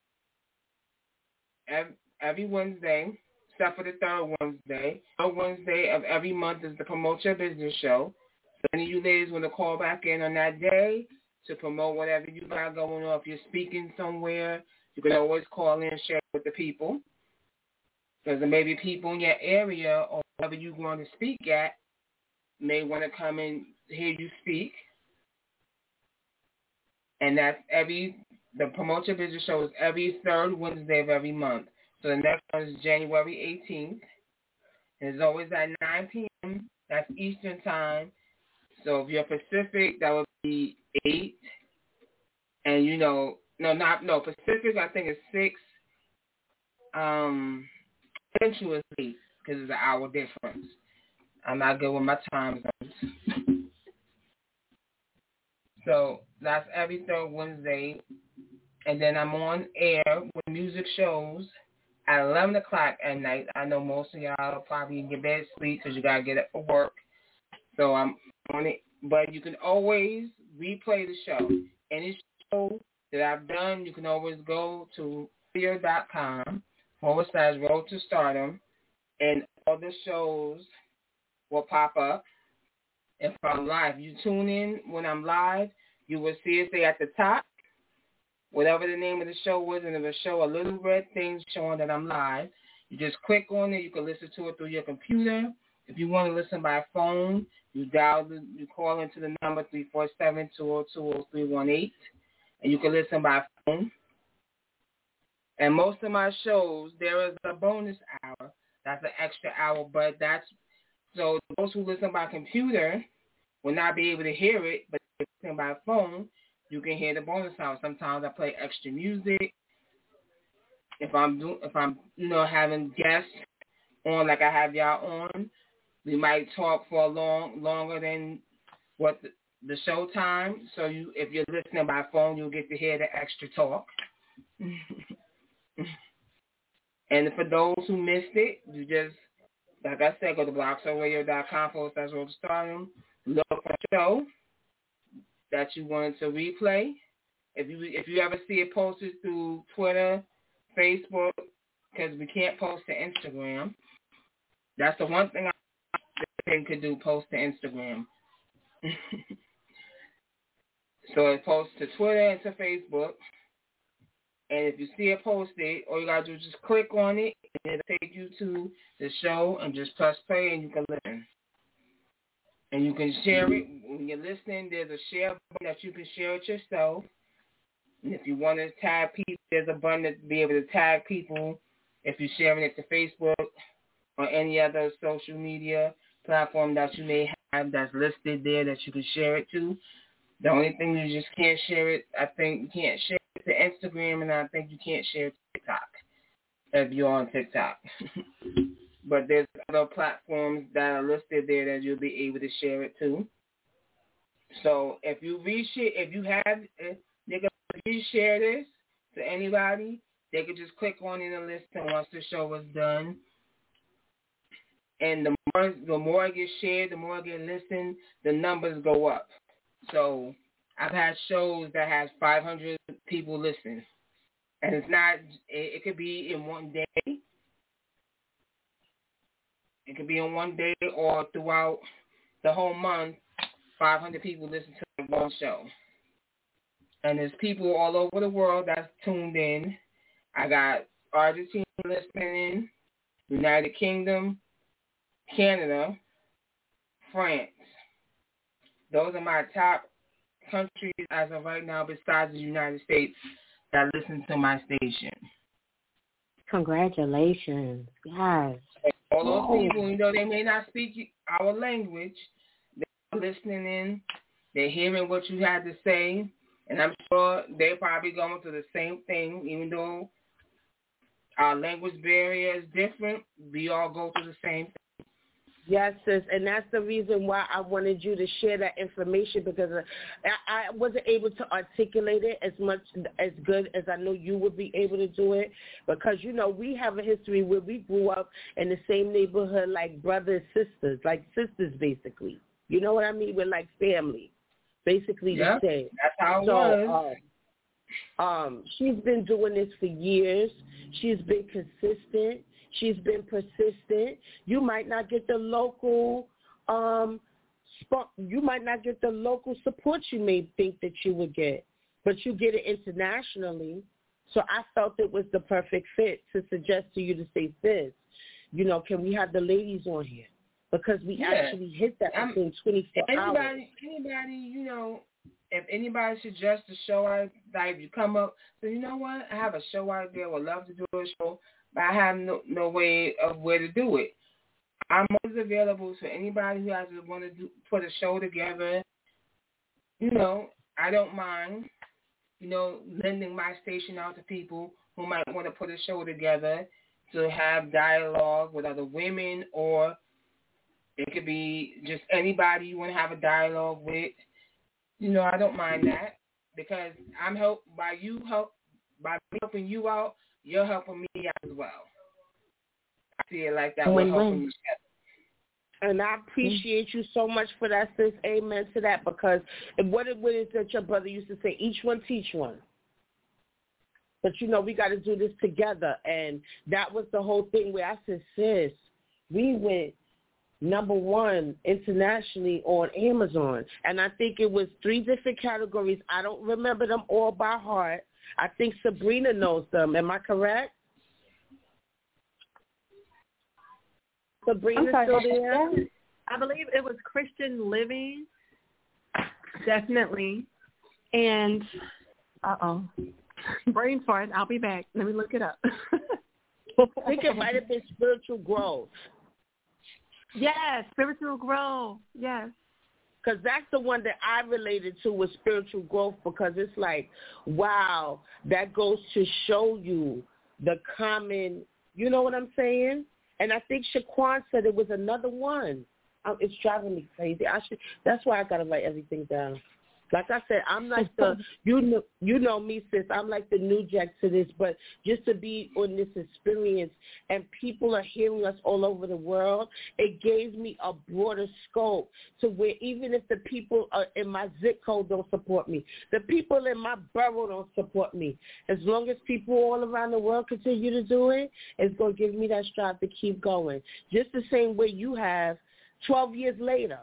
every, every Wednesday, except for the third Wednesday, third Wednesday of every month is the Promote Your Business show. So any of you ladies want to call back in on that day to promote whatever you got going on. If you're speaking somewhere, you can always call in and share with the people. Because there may be people in your area or wherever you're going to speak at may want to come and hear you speak. And that's every, the Promote Your Business show is every third Wednesday of every month. So the next one is January eighteenth. And it's always at nine p.m. That's Eastern time. So if you're Pacific, that would be eight. And, you know, no, not, no, Pacific I think is six. Um, Central is eight because it's an hour difference. I'm not good with my time zones. So that's every third Wednesday. And then I'm on air with music shows at eleven o'clock at night. I know most of y'all are probably in your bed sleep because you got to get up for work. So I'm on it. But you can always replay the show. Any show that I've done, you can always go to radio.com forward slash Road to Stardom, and all the shows will pop up. If I'm live, you tune in when I'm live, you will see it say at the top, whatever the name of the show was, and it will show a little red thing showing that I'm live. You just click on it. You can listen to it through your computer. If you want to listen by phone, you dial, the, you call into the number three four seven, two oh two, oh three one eight, and you can listen by phone. And most of my shows, there is a bonus hour. That's an extra hour, but that's, so those who listen by computer will not be able to hear it, but if you listen by phone, you can hear the bonus hour. Sometimes I play extra music. If I'm doing, if I'm, you know, having guests on like I have y'all on, we might talk for a long, longer than what the, the show time. So you, if you're listening by phone, you'll get to hear the extra talk. And for those who missed it, you just, like I said, go to blogtalkradio.com forward slash Road to Stardom. Look for a show that you wanted to replay. If you if you ever see it posted through Twitter, Facebook, because we can't post to Instagram. That's the one thing I could do, post to Instagram. So it posts to Twitter and to Facebook. And if you see it posted, all you got to do is just click on it, and it'll take you to the show, and just press play, and you can listen. And you can share it. When you're listening, there's a share button that you can share it yourself. And if you want to tag people, there's a button to be able to tag people if you're sharing it to Facebook or any other social media platform that you may have that's listed there that you can share it to. The only thing you just can't share it, I think you can't share it to Instagram, and I think you can't share it to TikTok if you're on TikTok. But there's other platforms that are listed there that you'll be able to share it to. So if you reshare, if you have, if they can reshare this to anybody, they can just click on it and listen once the show is done. And the more, the more it gets shared, the more it gets listened, the numbers go up. So I've had shows that has five hundred people listen. And it's not, it, it could be in one day. It could be in one day or throughout the whole month, five hundred people listen to one show. and there's people all over the world that's tuned in. I got Argentina listening in, United Kingdom, Canada, France. Those are my top countries as of right now, besides the United States, that listen to my station. Congratulations. Yes. All those people, you know, they may not speak our language. They're listening in. They're hearing what you had to say. And I'm sure they're probably going through the same thing, even though our language barrier is different. We all go through the same thing. Yes, sis, and that's the reason why I wanted you to share that information, because I, I wasn't able to articulate it as much as good as I know you would be able to do it, because, you know, we have a history where we grew up in the same neighborhood like brothers, sisters, like sisters basically. You know what I mean? We're like family, basically yep, the same. That's how it so, was. Um, um, she's been doing this for years. She's been consistent. She's been persistent. You might not get the local, um, spot, you might not get the local support you may think that you would get, but you get it internationally. So I felt it was the perfect fit to suggest to you to say, sis, you know, can we have the ladies on here? Because we yeah. actually hit that I'm, within twenty-four anybody, hours. Anybody, you know, if anybody suggests a show, I, like you come up, so you know what, I have a show out there, would love to do a show, but I have no, no way of where to do it. I'm always available to anybody who has to want to do, put a show together. You know, I don't mind, you know, lending my station out to people who might want to put a show together to have dialogue with other women, or it could be just anybody you want to have a dialogue with. You know, I don't mind that, because I'm helped by you help by helping you out. You're helping me out as well. I see it like that. We're helping each other. And I appreciate you so much for that, sis. Amen to that. Because what it is that your brother used to say, each one teach one. But, you know, we got to do this together. And that was the whole thing where I said, sis, we went number one internationally on Amazon. And I think it was three different categories. I don't remember them all by heart. I think Sabrina knows them. Am I correct? Sabrina still there? I believe it was Christian Living, definitely. And, uh-oh, brain fart. I'll be back. Let me look it up. I think it might have been Spiritual Growth. Yes, Spiritual Growth, yes. Because that's the one that I related to with Spiritual Growth, because it's like, wow, that goes to show you the common, you know what I'm saying? And I think Shaquan said it was another one. Oh, it's driving me crazy. I should. That's why I got to write everything down. Like I said, I'm like the, you know, you know me, sis, I'm like the new jack to this, but just to be on this experience and people are hearing us all over the world, it gave me a broader scope to where even if the people are in my zip code don't support me, the people in my borough don't support me, as long as people all around the world continue to do it, it's going to give me that strive to keep going, just the same way you have twelve years later.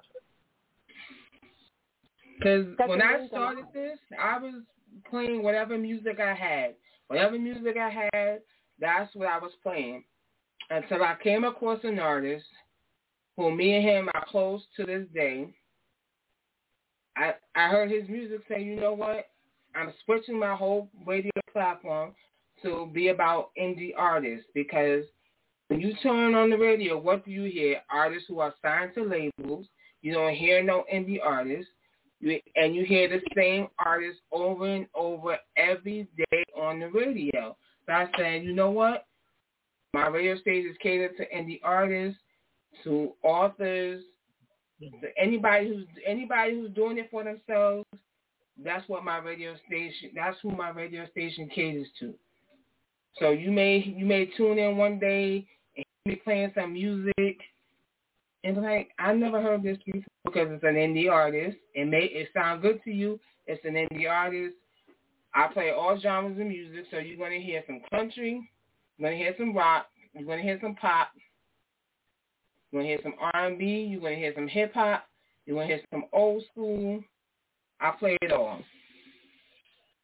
Because when I started this, I was playing whatever music I had. Whatever music I had, that's what I was playing. Until I came across an artist who me and him are close to this day. I, I heard his music say, you know what? I'm switching my whole radio platform to be about indie artists, because when you turn on the radio, what do you hear? Artists who are signed to labels. You don't hear no indie artists. And you hear the same artists over and over every day on the radio. So I said, you know what? My radio station is catered to indie artists, to authors, to anybody who's anybody who's doing it for themselves. That's what my radio station. That's who my radio station caters to. So you may you may tune in one day and hear me playing some music. And like, I never heard this before, because it's an indie artist. It may it sound good to you. It's an indie artist. I play all genres of music, so you're going to hear some country, you're going to hear some rock, you're going to hear some pop, you're going to hear some R and B, you're going to hear some hip hop, you're going to hear some old school. I play it all.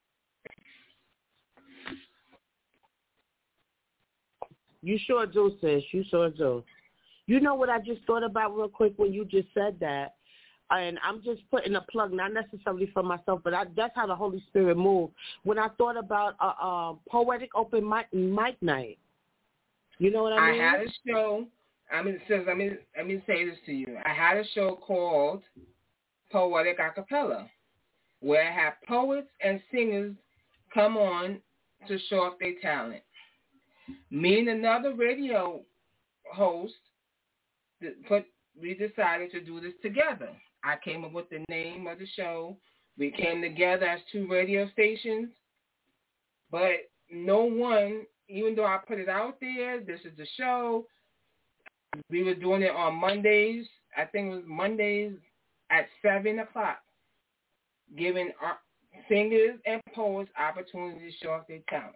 You sure do, sis. You sure do. You know what I just thought about real quick when you just said that? And I'm just putting a plug, not necessarily for myself, but I, that's how the Holy Spirit moved. When I thought about a, a poetic open mic, mic night. You know what I mean? I had a show. I mean, says, let me let me say this to you. I had a show called Poetic Acapella, where I have poets and singers come on to show off their talent. Me and another radio host, put we decided to do this together. I came up with the name of the show. We came together as two radio stations, but no one, even though I put it out there, this is the show. We were doing it on Mondays. I think it was Mondays at seven o'clock, giving our singers and poets opportunity to show off their talent.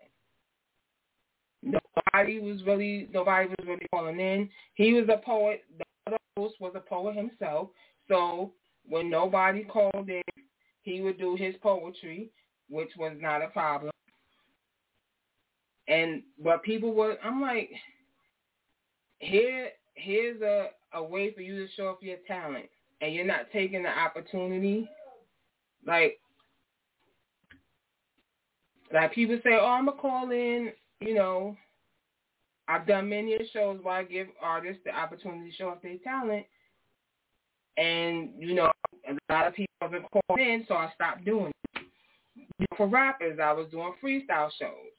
Nobody was really, nobody was really calling in. He was a poet. The other host was a poet himself. So when nobody called in, he would do his poetry, which was not a problem. And but people were, I'm like, here, here's a, a way for you to show off your talent, and you're not taking the opportunity. Like, like people say, oh, I'm gonna call in. You know, I've done many shows where I give artists the opportunity to show off their talent. And, you know, a lot of people have been calling in, so I stopped doing it. For rappers, I was doing freestyle shows.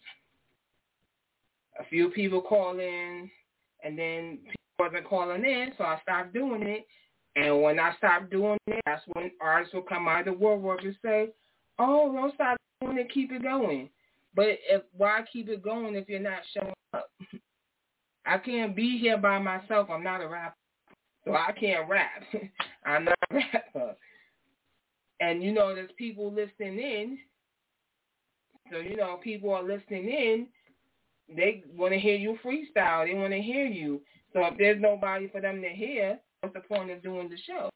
A few people call in, and then people wasn't calling in, so I stopped doing it. And when I stopped doing it, that's when artists will come out of the woodwork and say, oh, don't stop doing it, keep it going. But if why keep it going if you're not showing up? I can't be here by myself. I'm not a rapper. So I can't rap. I'm not a rapper. And, you know, there's people listening in. So, you know, people are listening in. They want to hear you freestyle. They want to hear you. So if there's nobody for them to hear, what's the point of doing the show?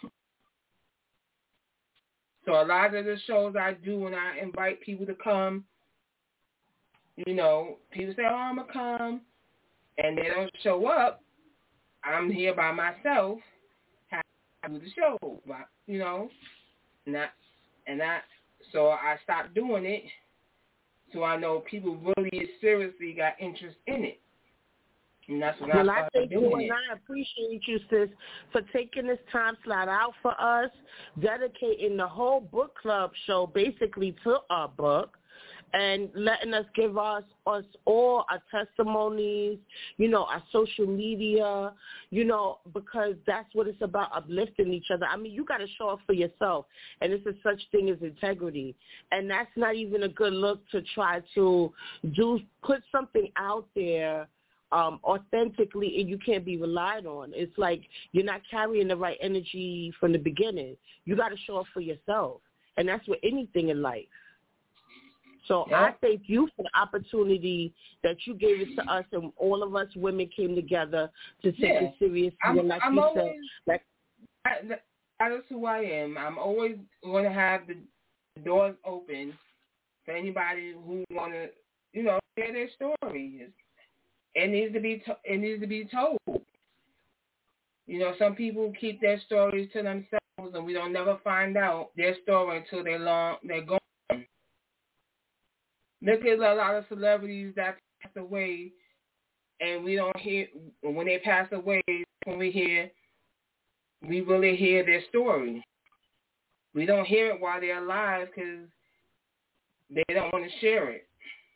So a lot of the shows I do when I invite people to come, you know, people say, oh, I'm going to come, and they don't show up. I'm here by myself, how to do the show, you know, and I, and I, so I stopped doing it, so I know people really seriously got interest in it, and that's when well, I started I thank doing you, it. and I appreciate you, sis, for taking this time slot out for us, dedicating the whole book club show basically to our book, and letting us give us, us all our testimonies, you know, our social media, you know, because that's what it's about, uplifting each other. I mean, you got to show up for yourself, and this is such thing as integrity. And that's not even a good look to try to do, put something out there um, authentically, and you can't be relied on. It's like you're not carrying the right energy from the beginning. You got to show up for yourself, and that's with anything in life. So yeah. I thank you for the opportunity that you gave it to us, and all of us women came together to take yeah. it seriously. I'm, and like I'm you always, said, like, I, that is who I am. I'm always going to have the doors open for anybody who want to, you know, share their stories. It needs to be to, it needs to be told. You know, some people keep their stories to themselves, and we don't never find out their story until they're long they're gone. Look at a lot of celebrities that pass away, and we don't hear, when they pass away, when we hear, we really hear their story. We don't hear it while they're alive because they don't want to share it.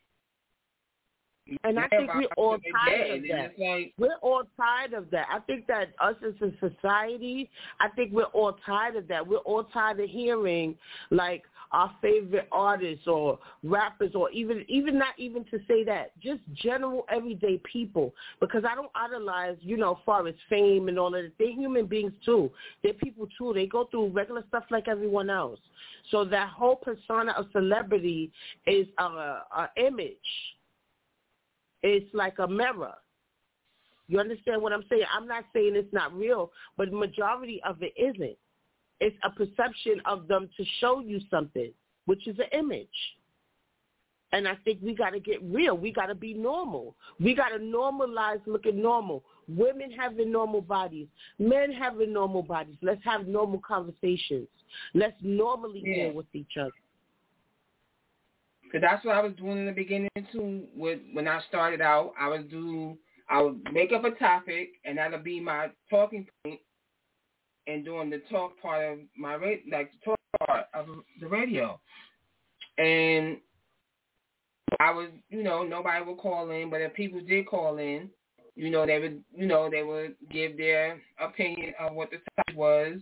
And I think we're all tired of that. Like, we're all tired of that. I think that us as a society, I think we're all tired of that. We're all tired of hearing, like, our favorite artists or rappers, or even even not even to say that, just general everyday people. Because I don't idolize, you know, far as fame and all of that. They're human beings too. They're people too. They go through regular stuff like everyone else. So that whole persona of celebrity is a, a image. It's like a mirror. You understand what I'm saying? I'm not saying it's not real, but the majority of it isn't. It's a perception of them to show you something, which is an image. And I think we got to get real. We got to be normal. We got to normalize looking normal. Women having normal bodies. Men having normal bodies. Let's have normal conversations. Let's normally yeah. deal with each other. Because that's what I was doing in the beginning, too. With, when I started out, I would do, I would make up a topic, and that would be my talking point, and doing the talk part of my, like the talk part of the radio. And I was, you know, nobody would call in, but if people did call in, you know, they would, you know, they would give their opinion of what the topic was.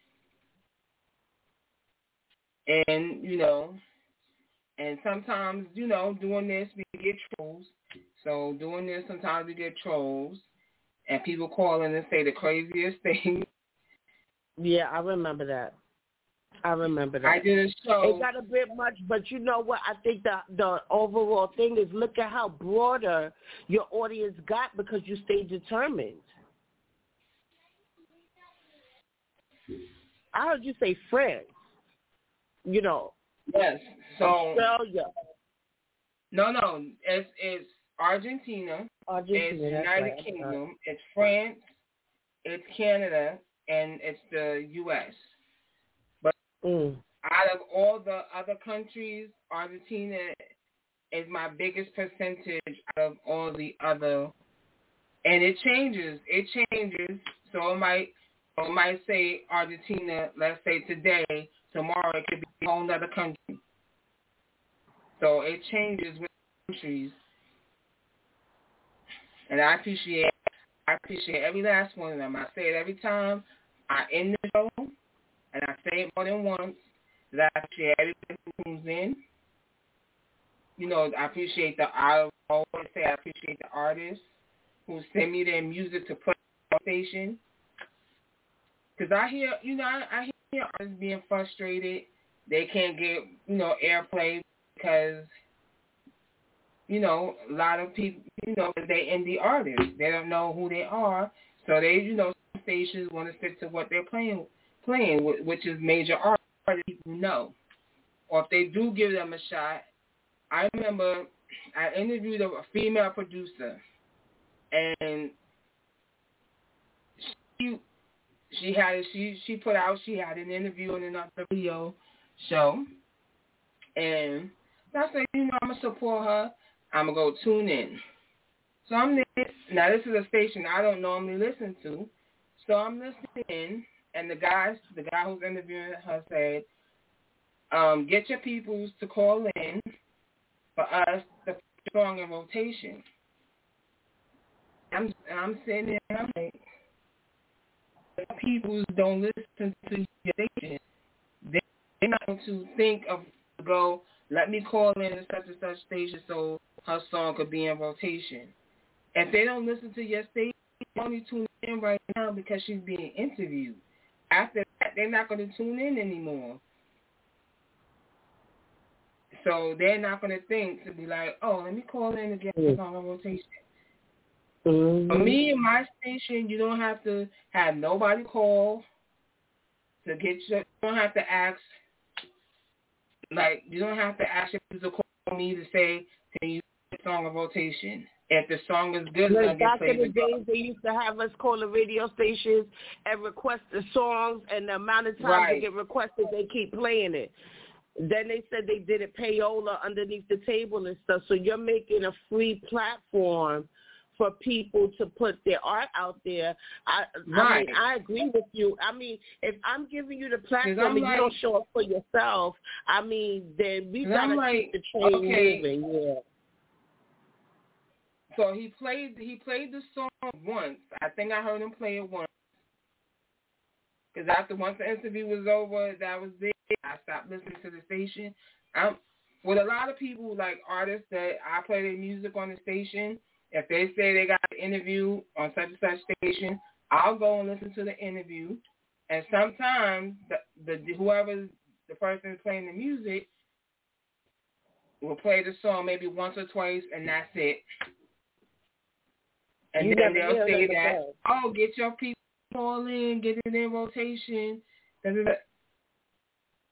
And, you know, and sometimes, you know, doing this, we get trolls. So doing this, sometimes we get trolls. And people call in and say the craziest things. Yeah, I remember that. I remember that. I did a show. It got a bit much, but you know what? I think the the overall thing is look at how broader your audience got because you stayed determined. I heard you say France. You know. Yes. So Australia. No, no. It's it's Argentina. Argentina. It's That's United right. Kingdom. It's France. It's Canada, and it's the U S Mm. Out of all the other countries, Argentina is my biggest percentage out of all the other. And it changes. It changes. So it might, it might say Argentina, let's say today, tomorrow it could be a whole other country. So it changes with countries. And I appreciate I appreciate every last one of them. I say it every time I end the show. And I say it more than once, that I appreciate everybody who comes in. You know, I appreciate the, I always say I appreciate the artists who send me their music to play on the station. Because I hear, you know, I, I hear artists being frustrated. They can't get, you know, airplay because, you know, a lot of people, you know, they indie artists. They don't know who they are. So they, you know, some stations want to stick to what they're playing playing, which is major art that people know. Or if they do give them a shot, I remember I interviewed a female producer, and she she had she she put out she had an interview in another radio show, and I said, you know, I'm gonna support her. I'm gonna go tune in. So I'm there. Now this is a station I don't normally listen to, so I'm listening in. And the guy, the guy who's interviewing her said, um, get your peoples to call in for us to put the song in rotation. I'm, I'm sitting there and I'm like, the peoples don't listen to your station. They, they're not going to think of, go, let me call in to such and such station so her song could be in rotation. If they don't listen to your station, they only tune in right now because she's being interviewed. After that, they're not going to tune in anymore. So they're not going to think to be like, oh, let me call in and get this on rotation. Mm-hmm. For me and my station, you don't have to have nobody call to get your, you don't have to ask, like, you don't have to ask your people to call me to say, can you put the song on rotation? If the song is good, like back in the days, they used to have us call the radio stations and request the songs, and the amount of times right. they get requested, they keep playing it. Then they said they did it payola underneath the table and stuff. So you're making a free platform for people to put their art out there. I, right. I mean, I agree with you. I mean, if I'm giving you the platform and like, you don't show up for yourself, I mean, then we gotta like, keep the train okay. moving. Yeah. So he played he played the song once. I think I heard him play it once. Because after once the interview was over, that was it. I stopped listening to the station. I'm, with a lot of people, like artists that I play their music on the station, if they say they got an interview on such and such station, I'll go and listen to the interview. And sometimes the, the whoever the person is playing the music will play the song maybe once or twice, and that's it. And you then they'll say that, go. oh, get your people all in, get it in rotation.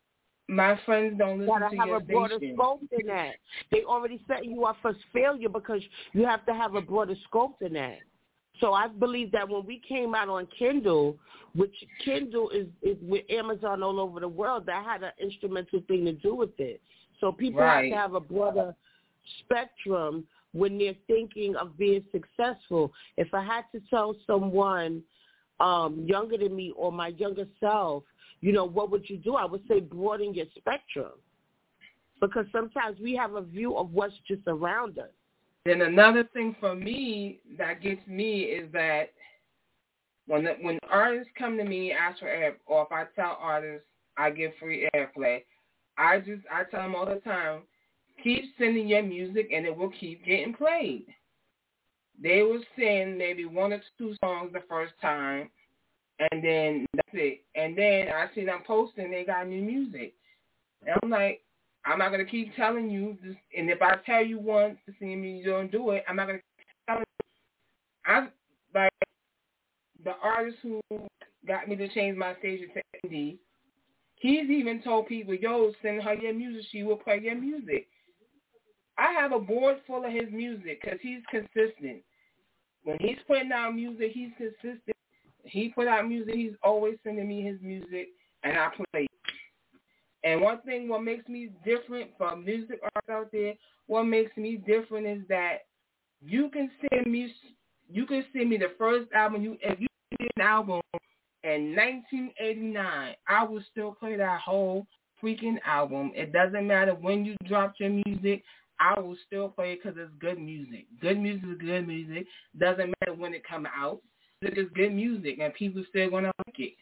My friends don't listen gotta to have your a broader station. scope than that. They already setting you up for failure because you have to have a broader scope than that. So I believe that when we came out on Kindle, which Kindle is, is with Amazon all over the world, that had an instrumental thing to do with it. So people Right. have to have a broader spectrum when they're thinking of being successful. If I had to tell someone um, younger than me or my younger self, you know, what would you do? I would say broaden your spectrum, because sometimes we have a view of what's just around us. Then another thing for me that gets me is that when the, when artists come to me ask for air, or if I tell artists I give free airplay, I just I tell them all the time, keep sending your music and it will keep getting played. They will send maybe one or two songs the first time, and then that's it. And then I see them posting they got new music. And I'm like, I'm not going to keep telling you this. And if I tell you once to see me, you don't do it, I'm not going to keep telling you. I, like, the artist who got me to change my station to indie, he's even told people, yo, send her your music. She will play your music. I have a board full of his music because he's consistent. When he's putting out music, he's consistent. He put out music, he's always sending me his music, and I play it. And one thing what makes me different from music artists out there, what makes me different is that you can send me you can send me the first album. You if you did an album in nineteen eighty-nine, I will still play that whole freaking album. It doesn't matter when you dropped your music. I will still play it because it's good music. Good music is good music. Doesn't matter when it comes out. It is good music, and people still going to like it.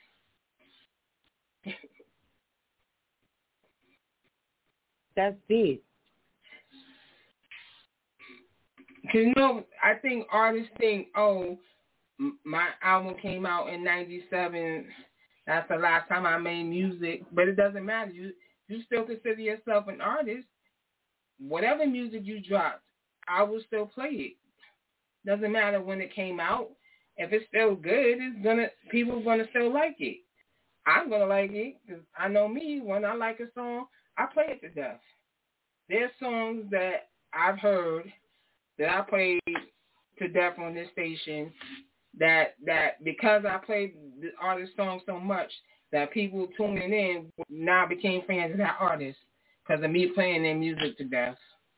That's deep. Because, you know, I think artists think, oh, m- my album came out in ninety-seven. That's the last time I made music. But it doesn't matter. You you still consider yourself an artist. Whatever music you dropped, I will still play it. Doesn't matter when it came out. If it's still good, it's gonna people are gonna still like it. I'm gonna like it because I know me. When I like a song, I play it to death. There's songs that I've heard that I played to death on this station. That that because I played the artist song so much that people tuning in now became fans of that artist because of me playing their music to death.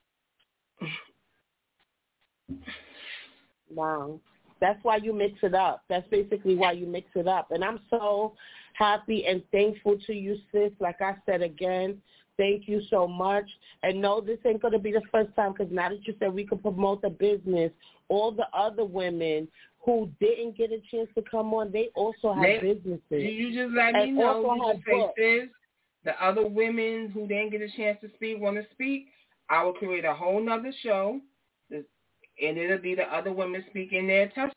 Wow. That's why you mix it up. That's basically why you mix it up. And I'm so happy and thankful to you, sis. Like I said again, thank you so much. And no, this ain't going to be the first time, because now that you said we could promote the business, all the other women who didn't get a chance to come on, they also have they, businesses. You just let me and know. Also you have just say, books. sis, the other women who didn't get a chance to speak want to speak. I will create a whole nother show, and it'll be the other women speaking their testimony.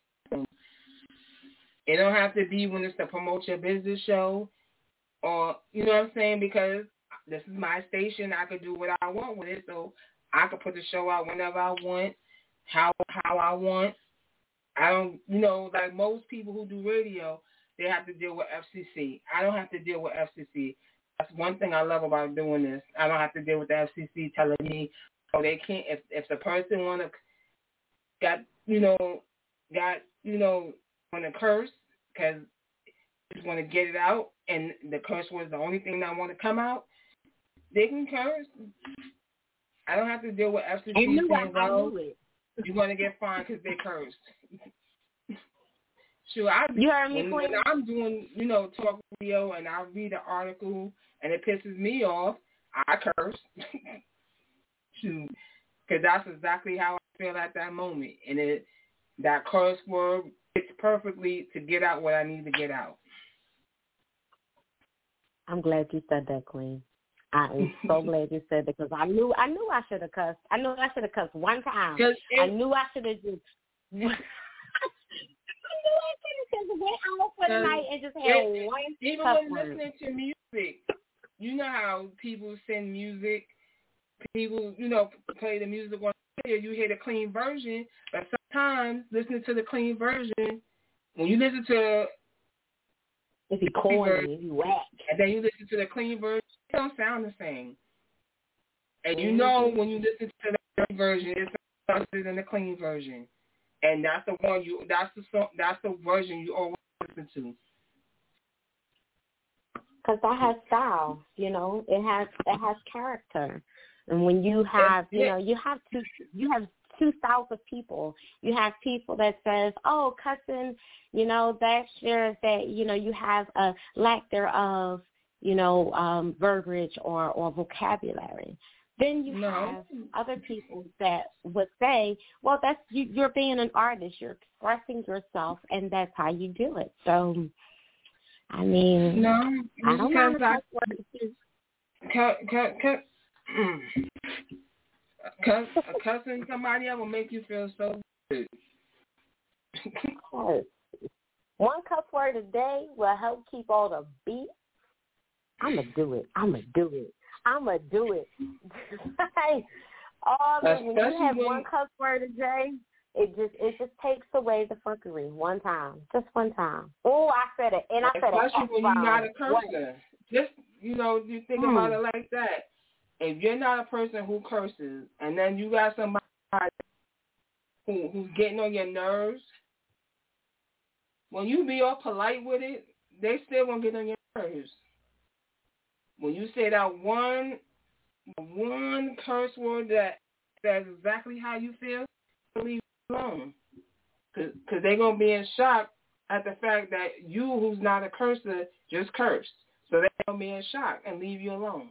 It don't have to be when it's to promote your business show, or, you know what I'm saying, because this is my station. I could do what I want with it, so I could put the show out whenever I want, how how I want. I don't, you know, like most people who do radio, they have to deal with F C C. I don't have to deal with F C C. That's one thing I love about doing this. I don't have to deal with the F C C telling me, oh, they can't, if if the person want to, got, you know, got, you know, want to curse because they just want to get it out, and the curse was the only thing that want to come out, they can curse. I don't have to deal with F C C I knew saying, I, I well, knew it. you're going to get fined because they cursed. Sure, I, you heard me, when, Queen? when I'm doing, you know, talk radio and I read an article and it pisses me off, I curse. Shoot, because that's exactly how I feel at that moment. And it, that curse word fits perfectly to get out what I need to get out. I'm glad you said that, Queen. I am so glad you said that, because I knew I knew I should have cussed. I knew I should have cussed one time. It, I knew I should have just. I knew I should have just went out for the night and just had it, one. Even when word. Listening to music, you know how people send music. People, you know, play the music on the radio. You hear the clean version, but sometimes listening to the clean version, when you listen to if he corny, if he whack, and then you listen to the clean version, don't sound the same. And you know when you listen to the dirty version, it's better than the clean version. And that's the one you. That's the song. That's the version you always listen to. Because that has style, you know. It has it has character. And when you have, you know, you have two you have two styles of people. You have people that says, "Oh, cousin, you know, that shares that, you know, you have a lack thereof, you know, um, verbiage or or vocabulary." Then you no. have other people that would say, well, that's you, you're being an artist. You're expressing yourself, and that's how you do it. So, I mean, no, I don't mind I, cuss, cussing somebody up will make you feel so good. One cuss word a day will help keep all the beat. I'm going to do it. I'm going to do it. I'm going to do it. oh, man, when you have one cuss word a day, it just it just takes away the fuckery one time. Just one time. Oh, I said it. And I said it. Especially when you're not a cursor. Just, you know, you think hmm. about it like that. If you're not a person who curses, and then you got somebody who, who's getting on your nerves, when you be all polite with it, they still won't get on your nerves. When you say that one one curse word that that's exactly how you feel, leave it alone. Because they're going to be in shock at the fact that you, who's not a cursor, just cursed. So they're going to be in shock and leave you alone.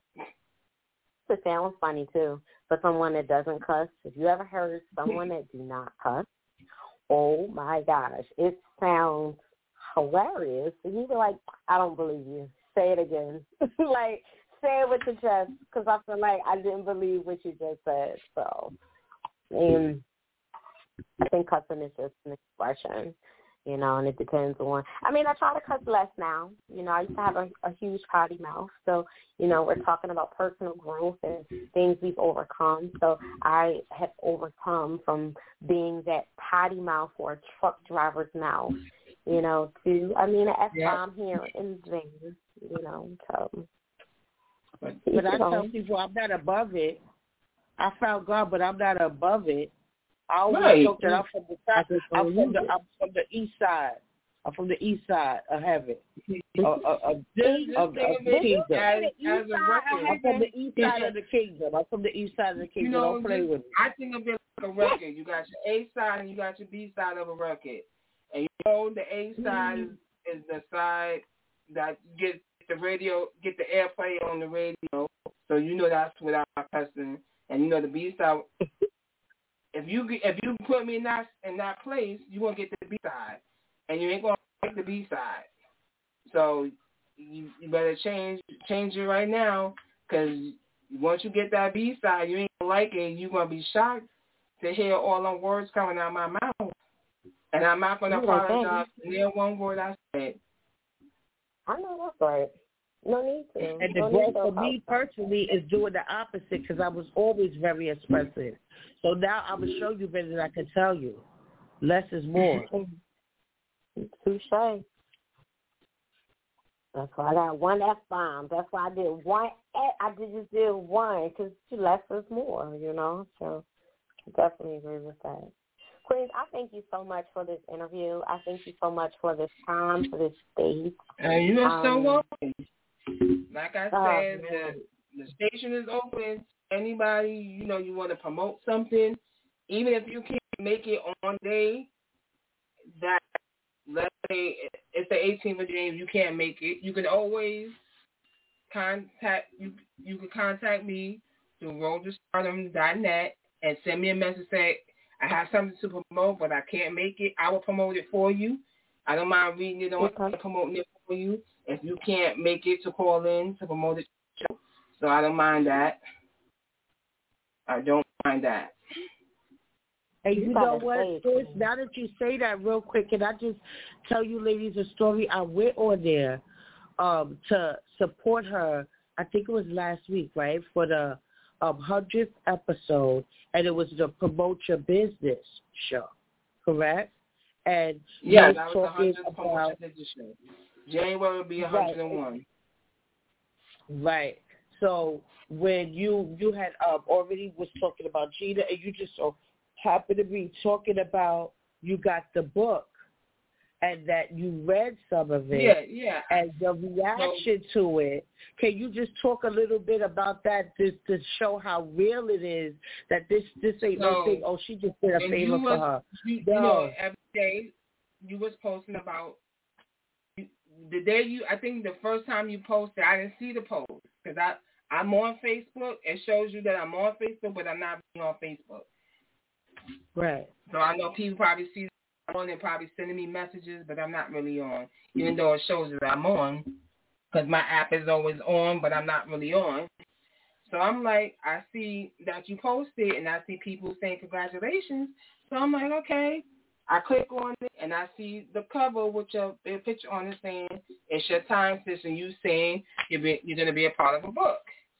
It sounds funny, too, for someone that doesn't cuss. If you ever heard someone that do not cuss, oh, my gosh, it sounds hilarious. And you be like, I don't believe you. Say it again. like, say it with your chest, because I feel like I didn't believe what you just said. So, and I think cussing is just an expression, you know, and it depends on, I mean, I try to cuss less now. You know, I used to have a, a huge potty mouth. So, you know, we're talking about personal growth and things we've overcome. So I have overcome from being that potty mouth or a truck driver's mouth, you know, to, I mean, an F-bomb yeah. here in Vegas. You know, so. But, but I tell people I'm not above it. I found God, but I'm not above it. I always right. joke that I'm from the side. I'm from the I'm from the east side. I'm from the east side of heaven. uh, uh, uh, just, of, just of the kingdom. As, as a record. I'm from the east side of the kingdom. I'm from the east side of the kingdom. You know, Don't play just, with me. I think of it like a record. You got your A side and you got your B side of a record. And you know the A side mm-hmm. is, is the side that gets the radio, get the airplay on the radio, so you know that's without cussing. And you know the B side. if you if you put me in that in that place, you won't get the B side, and you ain't gonna like the B side. So you, you better change change it right now, because once you get that B side, you ain't gonna like it. You're gonna be shocked to hear all them words coming out of my mouth, and I'm not gonna apologize for near one word I said. I know that's right. No need to. And the no growth for me personally is doing the opposite, because I was always very expressive. So now I'm going to show you better than I can tell you. Less is more. Touché. That's why I got one F-bomb. That's why I did one. I did just did one, because less is more, you know. So I definitely agree with that. Queens, I thank you so much for this interview. I thank you so much for this time, for this space. And you're um, so welcome. Like I oh, said, the, the station is open. Anybody, you know, you want to promote something, even if you can't make it on day that, let's say it's the eighteenth of January, you can't make it, you can always contact, you You can contact me through road to stardom dot net and send me a message saying, I have something to promote, but I can't make it. I will promote it for you. I don't mind reading it on okay. promoting it for you. If you can't make it to call in to promote it, so I don't mind that. I don't mind that. Hey, you, you know what, Chris? Now that you say that real quick, can I just tell you ladies a story? I went on there um, to support her, I think it was last week, right, for the um, hundredth episode, and it was the Promote Your Business show, correct? And yeah, that was the hundredth Promote Your Business show. January will be one hundred and one. Right. So when you you had um, already was talking about Gina, and you just so happened to be talking about you got the book and that you read some of it, yeah, yeah, and the reaction so, to it. Can you just talk a little bit about that just to show how real it is that this this ain't so, no thing? Oh, she just did a favor was, for her. You, no. you know, every day you was posting about the day you. I think the first time you posted, I didn't see the post because I. I'm on Facebook. It shows you that I'm on Facebook, but I'm not on Facebook. Right. So I know people probably see I'm on and probably sending me messages, but I'm not really on, even though it shows that I'm on, because my app is always on, but I'm not really on. So I'm like, I see that you posted, and I see people saying congratulations. So I'm like, okay. I click on it, and I see the cover with your, your picture on it saying, it's your time, sis, and you saying you're, be, you're going to be a part of a book.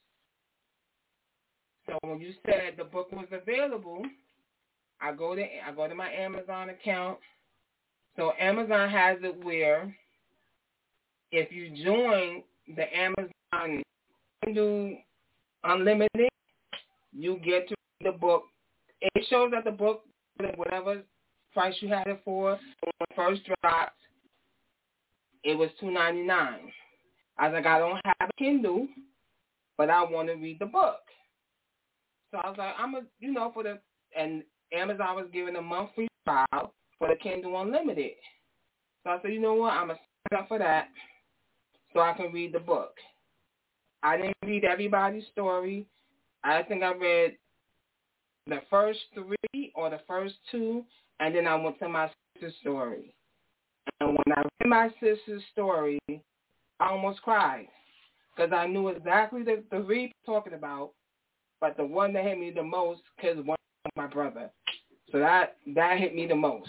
So when you said the book was available, I go to I go to my Amazon account. So Amazon has it where if you join the Amazon Kindle Unlimited, you get to read the book. It shows that the book, whatever price you had it for, when it first dropped, it was two ninety-nine. I was like, I don't have a Kindle, but I want to read the book. So I was like, I'm a, you know, for the, and Amazon was giving a month free trial for the Kindle Unlimited. So I said, you know what, I'm going to sign up for that so I can read the book. I didn't read everybody's story. I think I read the first three or the first two, and then I went to my sister's story. And when I read my sister's story, I almost cried because I knew exactly the, the read talking about, but the one that hit me the most because one was my brother. So that that hit me the most.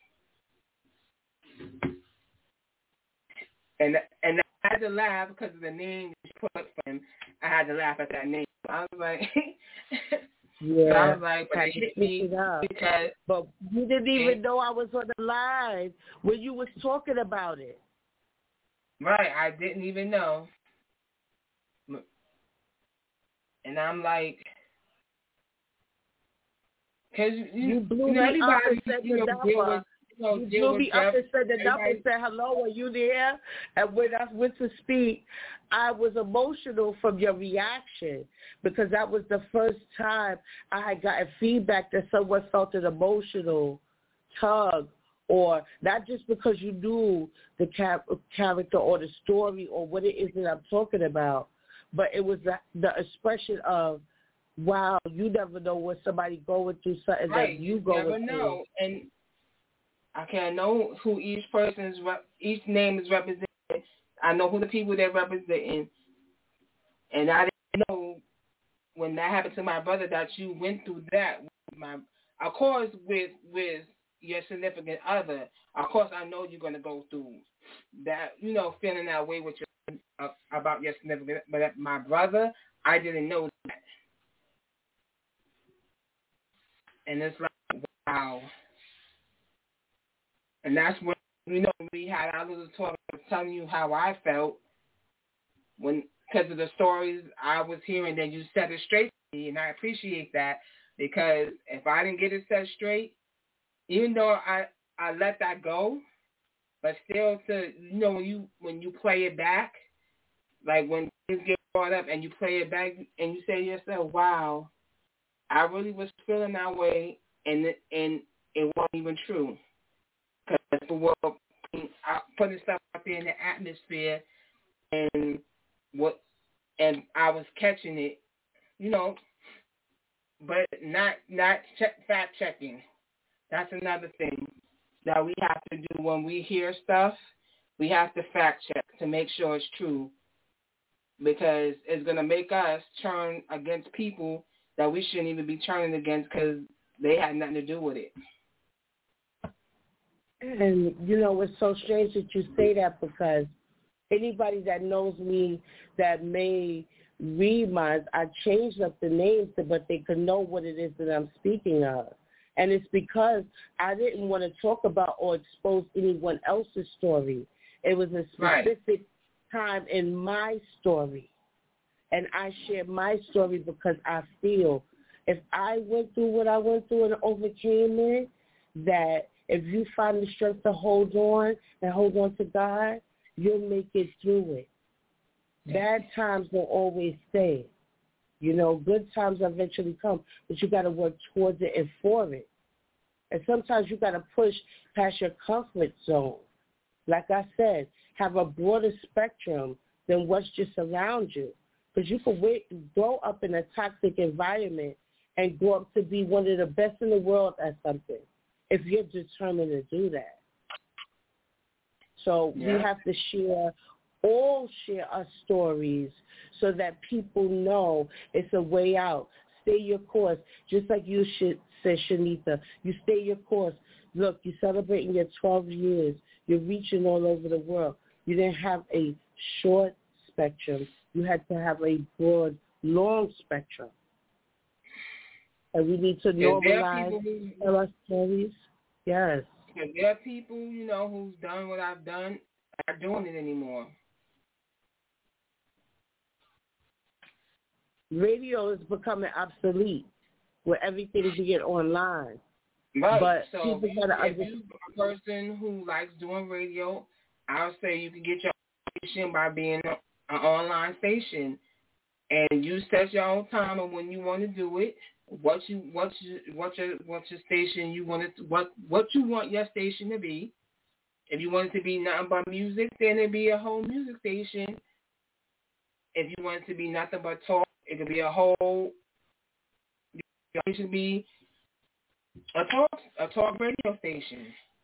And and I had to laugh because of the name you put for him. I had to laugh at that name. I was like, yeah. So I was like, but it hit me because. But you didn't even it, know I was on the line when you was talking about it. Right, I didn't even know. And I'm like, because you, you blew you know, me up and everybody, said you know, the number. You, know, you blew me up and said the number and said, hello, are you there? And when I went to speak, I was emotional from your reaction because that was the first time I had gotten feedback that someone felt an emotional tug, or not just because you knew the char- character or the story or what it is that I'm talking about, but it was the, the expression of, wow, you never know when somebody going through something right. that you, you go never through. know. And I can't know who each person's, each name is representing. I know who the people they're representing. And I didn't know when that happened to my brother that you went through that. My, of course, with with your significant other, of course, I know you're going to go through that, you know, feeling that way with your, uh, about your significant. But my brother, I didn't know that. And it's like, wow. And that's when, you know, we had our little talk, I was telling you how I felt when, because of the stories I was hearing, that you set it straight to me, and I appreciate that, because if I didn't get it set straight, even though I, I let that go, but still to, you know, when you when you play it back, like when things get brought up and you play it back and you say to yourself, wow, I really was feeling that way, and it, and it wasn't even true. Because the world putting stuff out there in the atmosphere, and what, and I was catching it, you know, but not not check, fact checking. That's another thing that we have to do when we hear stuff. We have to fact check to make sure it's true, because it's going to make us turn against people that we shouldn't even be turning against because they had nothing to do with it. And, you know, it's so strange that you say that, because anybody that knows me that may read mine, I changed up the names so but they could know what it is that I'm speaking of. And it's because I didn't want to talk about or expose anyone else's story. It was a specific right. time in my story And I share my story because I feel if I went through what I went through and overcame it, that if you find the strength to hold on and hold on to God, you'll make it through it. Bad times will always stay. You know, good times eventually come, but you got to work towards it and for it. And sometimes you got to push past your comfort zone. Like I said, have a broader spectrum than what's just around you. Because you can wait, grow up in a toxic environment and grow up to be one of the best in the world at something if you're determined to do that. So yeah. we have to share, all share our stories so that people know it's a way out. Stay your course. Just like you should, said Shanita, you stay your course. Look, you're celebrating your twelve years. You're reaching all over the world. You didn't have a short spectrum. You had to have a broad, long spectrum. And we need to normalize tell our stories. Yes. And there are people, you know, who's done what I've done, not doing it anymore. Radio is becoming obsolete where everything can get online. Right. But so people if, gotta if you're a person who likes doing radio, I would say you can get your station by being an online station, and you set your own time of when you want to do it. What you what you what your what your station you want it to, what what you want your station to be. If you want it to be nothing but music, then it'd be a whole music station. If you want it to be nothing but talk, it could be a whole. It should be a talk a talk radio station.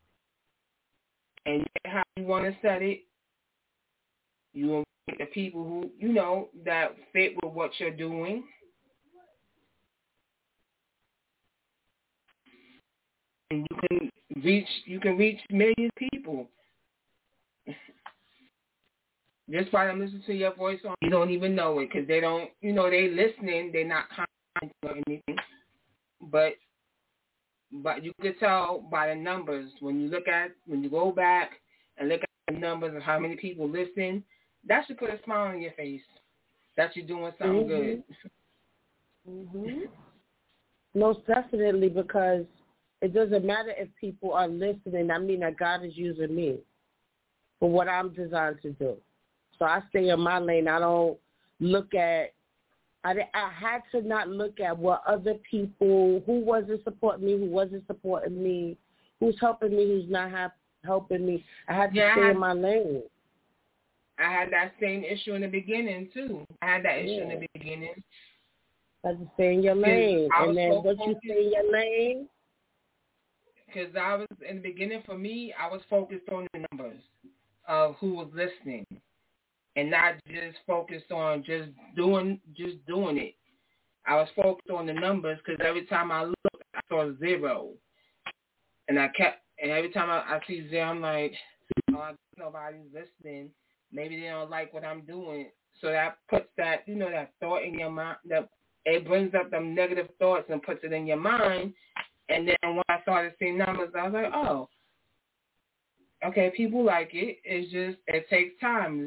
And how you want to set it, you will get the people who you know that fit with what you're doing. And you can reach you can reach millions of people. Just by them listening to your voice on, you don't even know it because they don't, you know, they listening, they're not commenting or anything. But but you could tell by the numbers when you look at when you go back and look at the numbers of how many people listen. That should put a smile on your face. That you're doing something mm-hmm. good. Mm-hmm. Most definitely, because it doesn't matter if people are listening. I mean that God is using me for what I'm designed to do. So I stay in my lane. I don't look at, I, I had to not look at what other people, who wasn't supporting me, who wasn't supporting me, who's helping me, who's not ha- helping me. I had to yeah, stay I had, in my lane. I had that same issue in the beginning, too. I had that issue yeah. in the beginning. I had to stay in your lane. And then so once you stay in your lane, because I was, in the beginning for me, I was focused on the numbers of who was listening and not just focused on just doing just doing it. I was focused on the numbers because every time I looked, I saw zero. And I kept, and every time I, I see zero, I'm like, oh, I guess nobody's listening. Maybe they don't like what I'm doing. So that puts that, you know, that thought in your mind, that it brings up them negative thoughts and puts it in your mind. And then when I started seeing numbers, I was like, oh, okay, people like it. It's just, it takes time.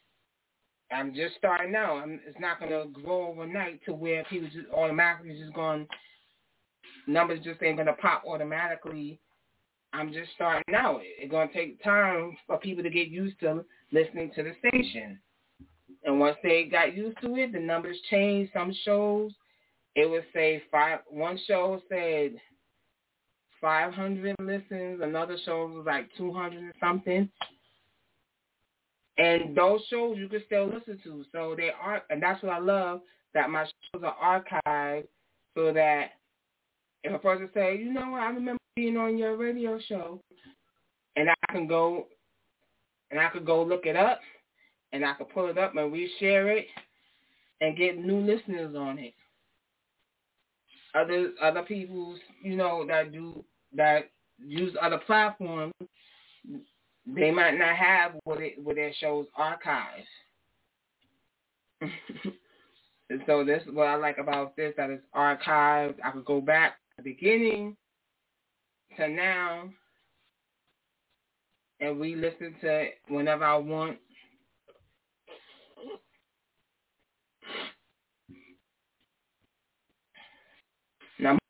I'm just starting out. I'm, it's not going to grow overnight to where people just automatically just going, numbers just ain't going to pop automatically. I'm just starting out. It's going to take time for people to get used to listening to the station. And once they got used to it, the numbers changed. Some shows, it would say five. One show said five hundred listens. Another show was like two hundred or something. And those shows you can still listen to. So they are, and that's what I love, that my shows are archived so that if a person say, you know what, I remember being on your radio show, and I can go, and I could go look it up, and I could pull it up and reshare it and get new listeners on it. Other other people, you know, that do that use other platforms, they might not have what it what their shows archives. And so this is what I like about this, that it's archived. I could go back to the beginning to now and re-listen to it whenever I want.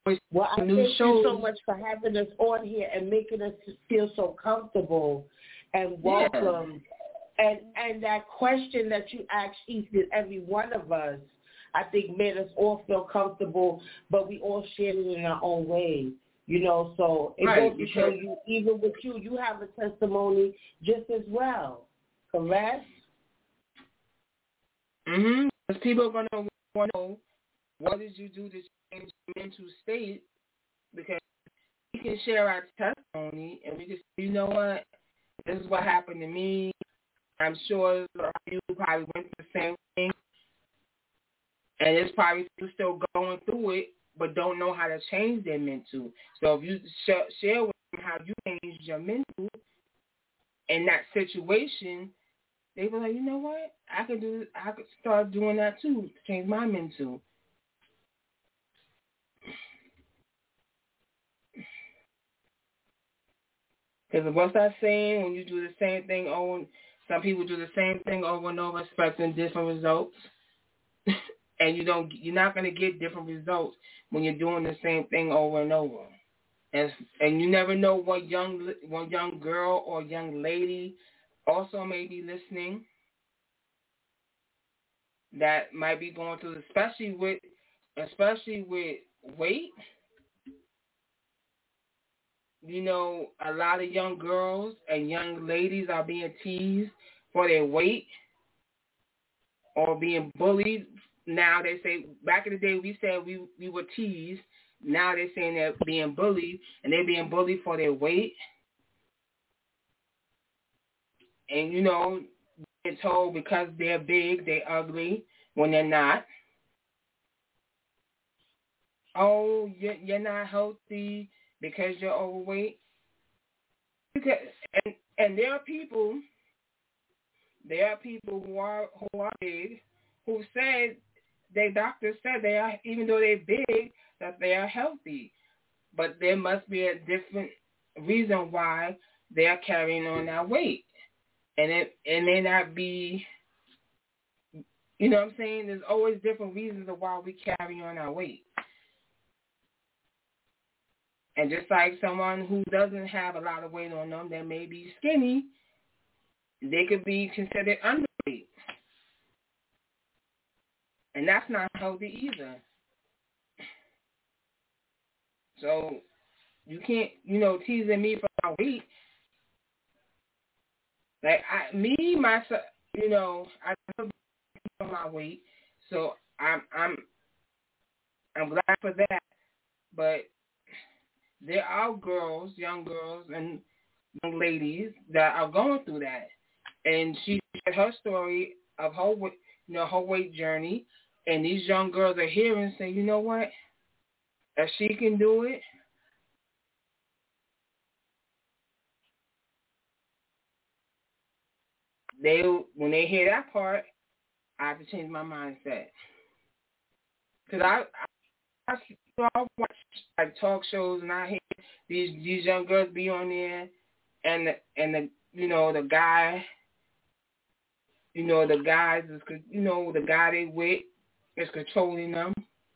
Well, I new thank shows. you so much for having us on here and making us feel so comfortable and welcome. Yeah. And and that question that you asked each and every one of us, I think made us all feel comfortable, but we all shared it in our own way. You know, so it right, goes to show you, even with you, you have a testimony just as well. Correct? Mm-hmm. Because people are going to want to know, what did you do to change your mental state? Because we can share our testimony, and we can say, you know what, this is what happened to me. I'm sure you probably went through the same thing, and it's probably still going through it, but don't know how to change their mental. So if you sh- share with them how you changed your mental in that situation, they were like, you know what, I could do. I could start doing that too to change my mental. Because what's that saying? When you do the same thing over, some people do the same thing over and over, expecting different results, and you don't. You're not going to get different results when you're doing the same thing over and over. And and you never know what young what young girl or young lady also may be listening that might be going through, especially with especially with weight. You know, a lot of young girls and young ladies are being teased for their weight or being bullied. Now they say, back in the day we said we, we were teased. Now they're saying they're being bullied, and they're being bullied for their weight. And, you know, being told because they're big, they're ugly when they're not. Oh, you're, you're not healthy because you're overweight. Because, and and there are people, there are people who are who are big, who said, their doctors said they are, even though they're big, that they are healthy. But there must be a different reason why they are carrying on that weight, and it it may not be. You know what I'm saying? There's always different reasons of why we carry on our weight. And just like someone who doesn't have a lot of weight on them, that may be skinny, they could be considered underweight. And that's not healthy either. So you can't, you know, teasing me for my weight. Like, I, me, myself, you know, I don't for my weight, so I'm, I'm, I'm glad for that. But there are girls, young girls and young ladies that are going through that. And she shared her story of her, you know, her weight journey. And these young girls are hearing and saying, you know what? If she can do it, they when they hear that part, I have to change my mindset. Because I, I, I watch like talk shows and I hear these these young girls be on there, and the, and the you know the guy, you know the guys is you know the guy they with is controlling them,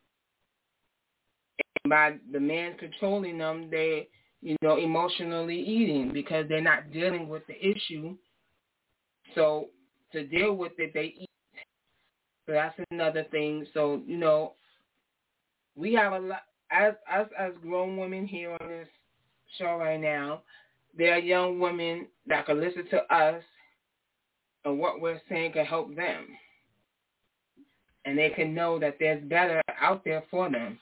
and by the man controlling them, they you know emotionally eating because they're not dealing with the issue. So to deal with it, they eat. So that's another thing. So you know, we have a lot as us as grown women here on this show right now. There are young women that can listen to us, and what we're saying can help them, and they can know that there's better out there for them.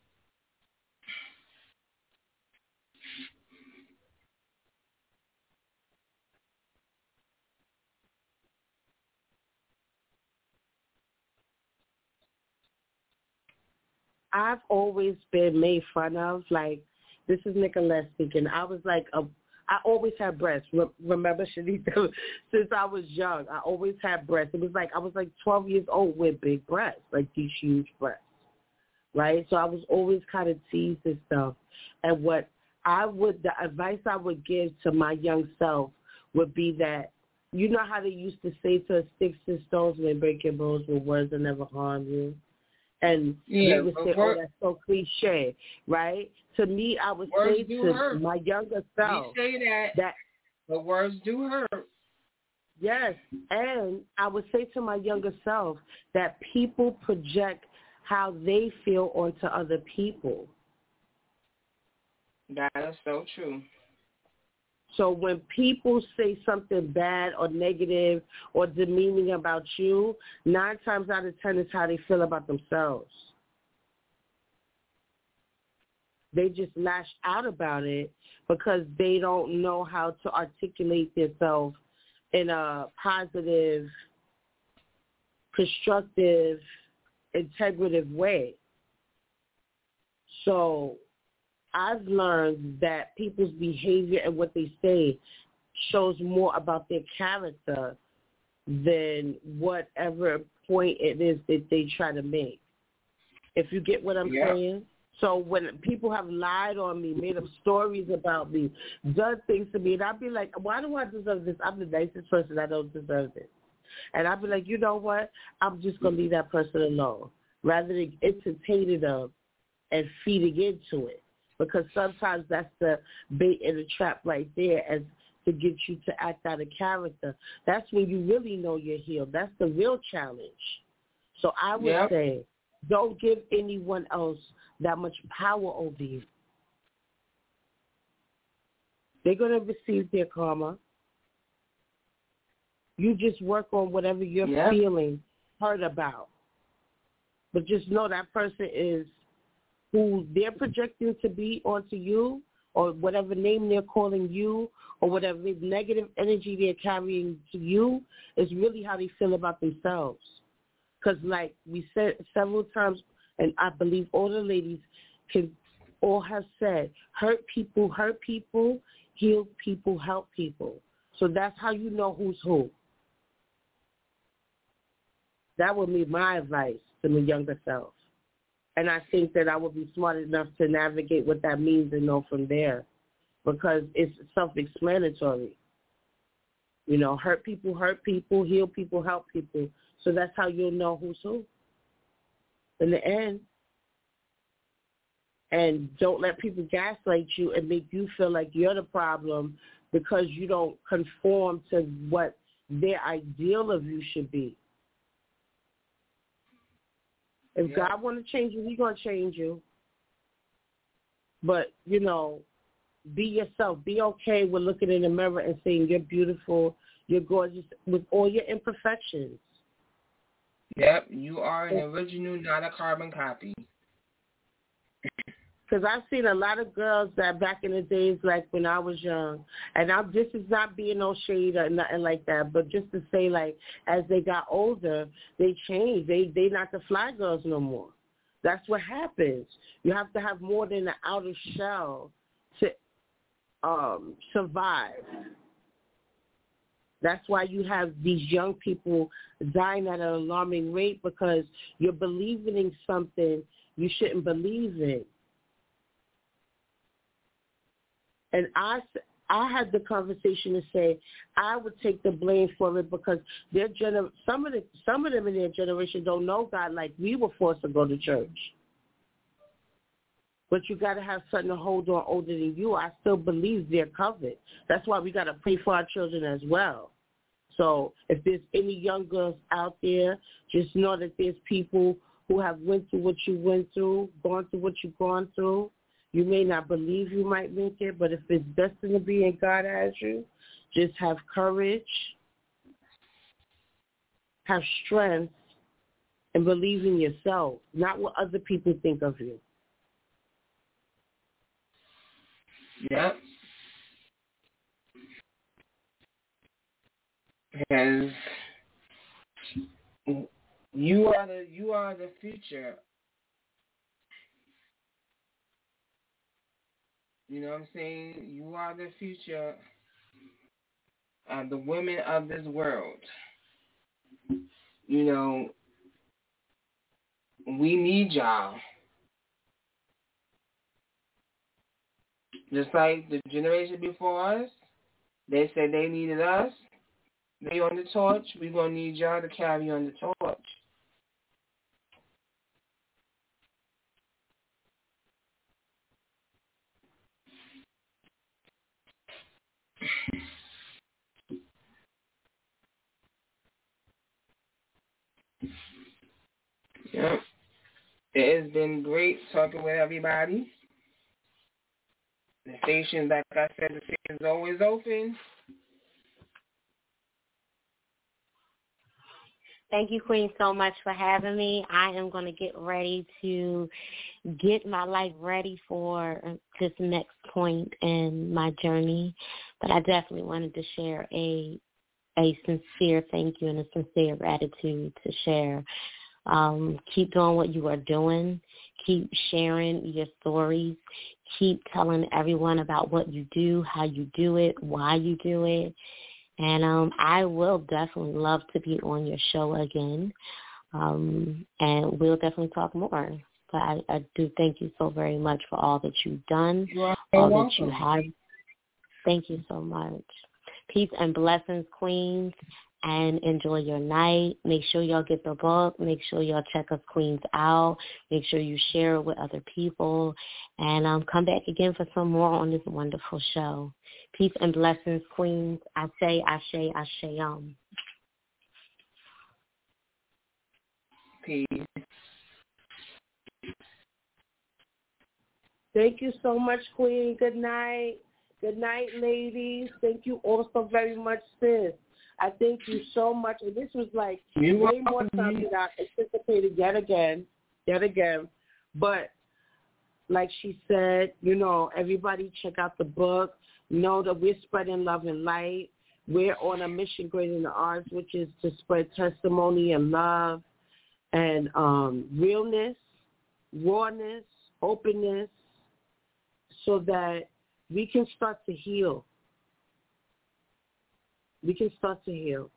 I've always been made fun of. Like, this is Nicolette speaking. I was like, a, I always had breasts. Re- remember, Shanita? Since I was young, I always had breasts. It was like I was like twelve years old with big breasts, like these huge breasts, right? So I was always kind of teased and stuff. And what I would, the advice I would give to my young self would be that, you know how they used to say to us, sticks and stones may break your bones, but words will never harm you. And yeah, they would say, word, oh, that's so cliche, right? To me, I would say to hurt. my younger self we say that, that but words do hurt. Yes, and I would say to my younger self that people project how they feel onto other people. That is so true. So when people say something bad or negative or demeaning about you, nine times out of ten is how they feel about themselves. They just lash out about it because they don't know how to articulate themselves in a positive, constructive, integrative way. So I've learned that people's behavior and what they say shows more about their character than whatever point it is that they try to make. If you get what I'm yeah. saying? So when people have lied on me, made up stories about me, done things to me, and I'd be like, why do I deserve this? I'm the nicest person. I don't deserve this. And I'd be like, you know what? I'm just going to leave that person alone rather than entertaining them and feeding into it. Because sometimes that's the bait and the trap right there as to get you to act out of character. That's when you really know you're healed. That's the real challenge. So I would yep. say don't give anyone else that much power over you. They're going to receive their karma. You just work on whatever you're yep. feeling hurt about. But just know that person is who they're projecting to be onto you, or whatever name they're calling you, or whatever negative energy they're carrying to you is really how they feel about themselves. Because like we said several times, and I believe all the ladies can all have said, hurt people hurt people, heal people help people. So that's how you know who's who. That would be my advice to my younger self. And I think that I would be smart enough to navigate what that means and know from there, because it's self-explanatory. You know, hurt people hurt people, heal people help people. So that's how you'll know who's who in the end. And don't let people gaslight you and make you feel like you're the problem because you don't conform to what their ideal of you should be. If yeah. God want to change you, he's going to change you. But, you know, be yourself. Be okay with looking in the mirror and saying you're beautiful, you're gorgeous, with all your imperfections. Yep, you are an original, not a carbon copy. Because I've seen a lot of girls that back in the days, like when I was young, and I'm, this is not being no shade or nothing like that, but just to say, like, as they got older, they changed. They they not the fly girls no more. That's what happens. You have to have more than an outer shell to um, survive. That's why you have these young people dying at an alarming rate, because you're believing in something you shouldn't believe in. And I, I had the conversation to say I would take the blame for it because their gener- some of the some of them in their generation don't know God like we were forced to go to church. But you got to have something to hold on older than you. I still believe they're covered. That's why we got to pray for our children as well. So if there's any young girls out there, just know that there's people who have went through what you went through, gone through what you've gone through. You may not believe you might make it, but if it's destined to be and God has you, just have courage, have strength, and believe in yourself, not what other people think of you. Yep. Because you are the you are the future. You know what I'm saying? You are the future of the women of this world. You know, we need y'all. Just like the generation before us, they said they needed us. They on the torch. We're going to need y'all to carry on the torch. It has been great talking with everybody. The station, like I said, the station is always open. Thank you, Queen, so much for having me. I am going to get ready to get my life ready for this next point in my journey. But I definitely wanted to share a a sincere thank you and a sincere gratitude to share. Um, keep doing what you are doing. Keep sharing your stories. Keep telling everyone about what you do, how you do it, why you do it. And um, I will definitely love to be on your show again. Um, and we'll definitely talk more. But I, I do thank you so very much for all that you've done, all welcome. that you have. Thank you so much. Peace and blessings, Queens, and enjoy your night. Make sure y'all get the book. Make sure y'all check us Queens out. Make sure you share it with other people. And um, come back again for some more on this wonderful show. Peace and blessings, Queens. I say, Ashe, Ashe, um. Peace. Thank you so much, Queen. Good night. Good night, ladies. Thank you also very much, sis. I thank you so much. And this was like You're way more welcome. time than I anticipated yet again, yet again. But like she said, you know, everybody check out the book. Know that we're spreading love and light. We're on a mission greater than the arts, which is to spread testimony and love and um, realness, rawness, openness, so that we can start to heal. We can start to heal.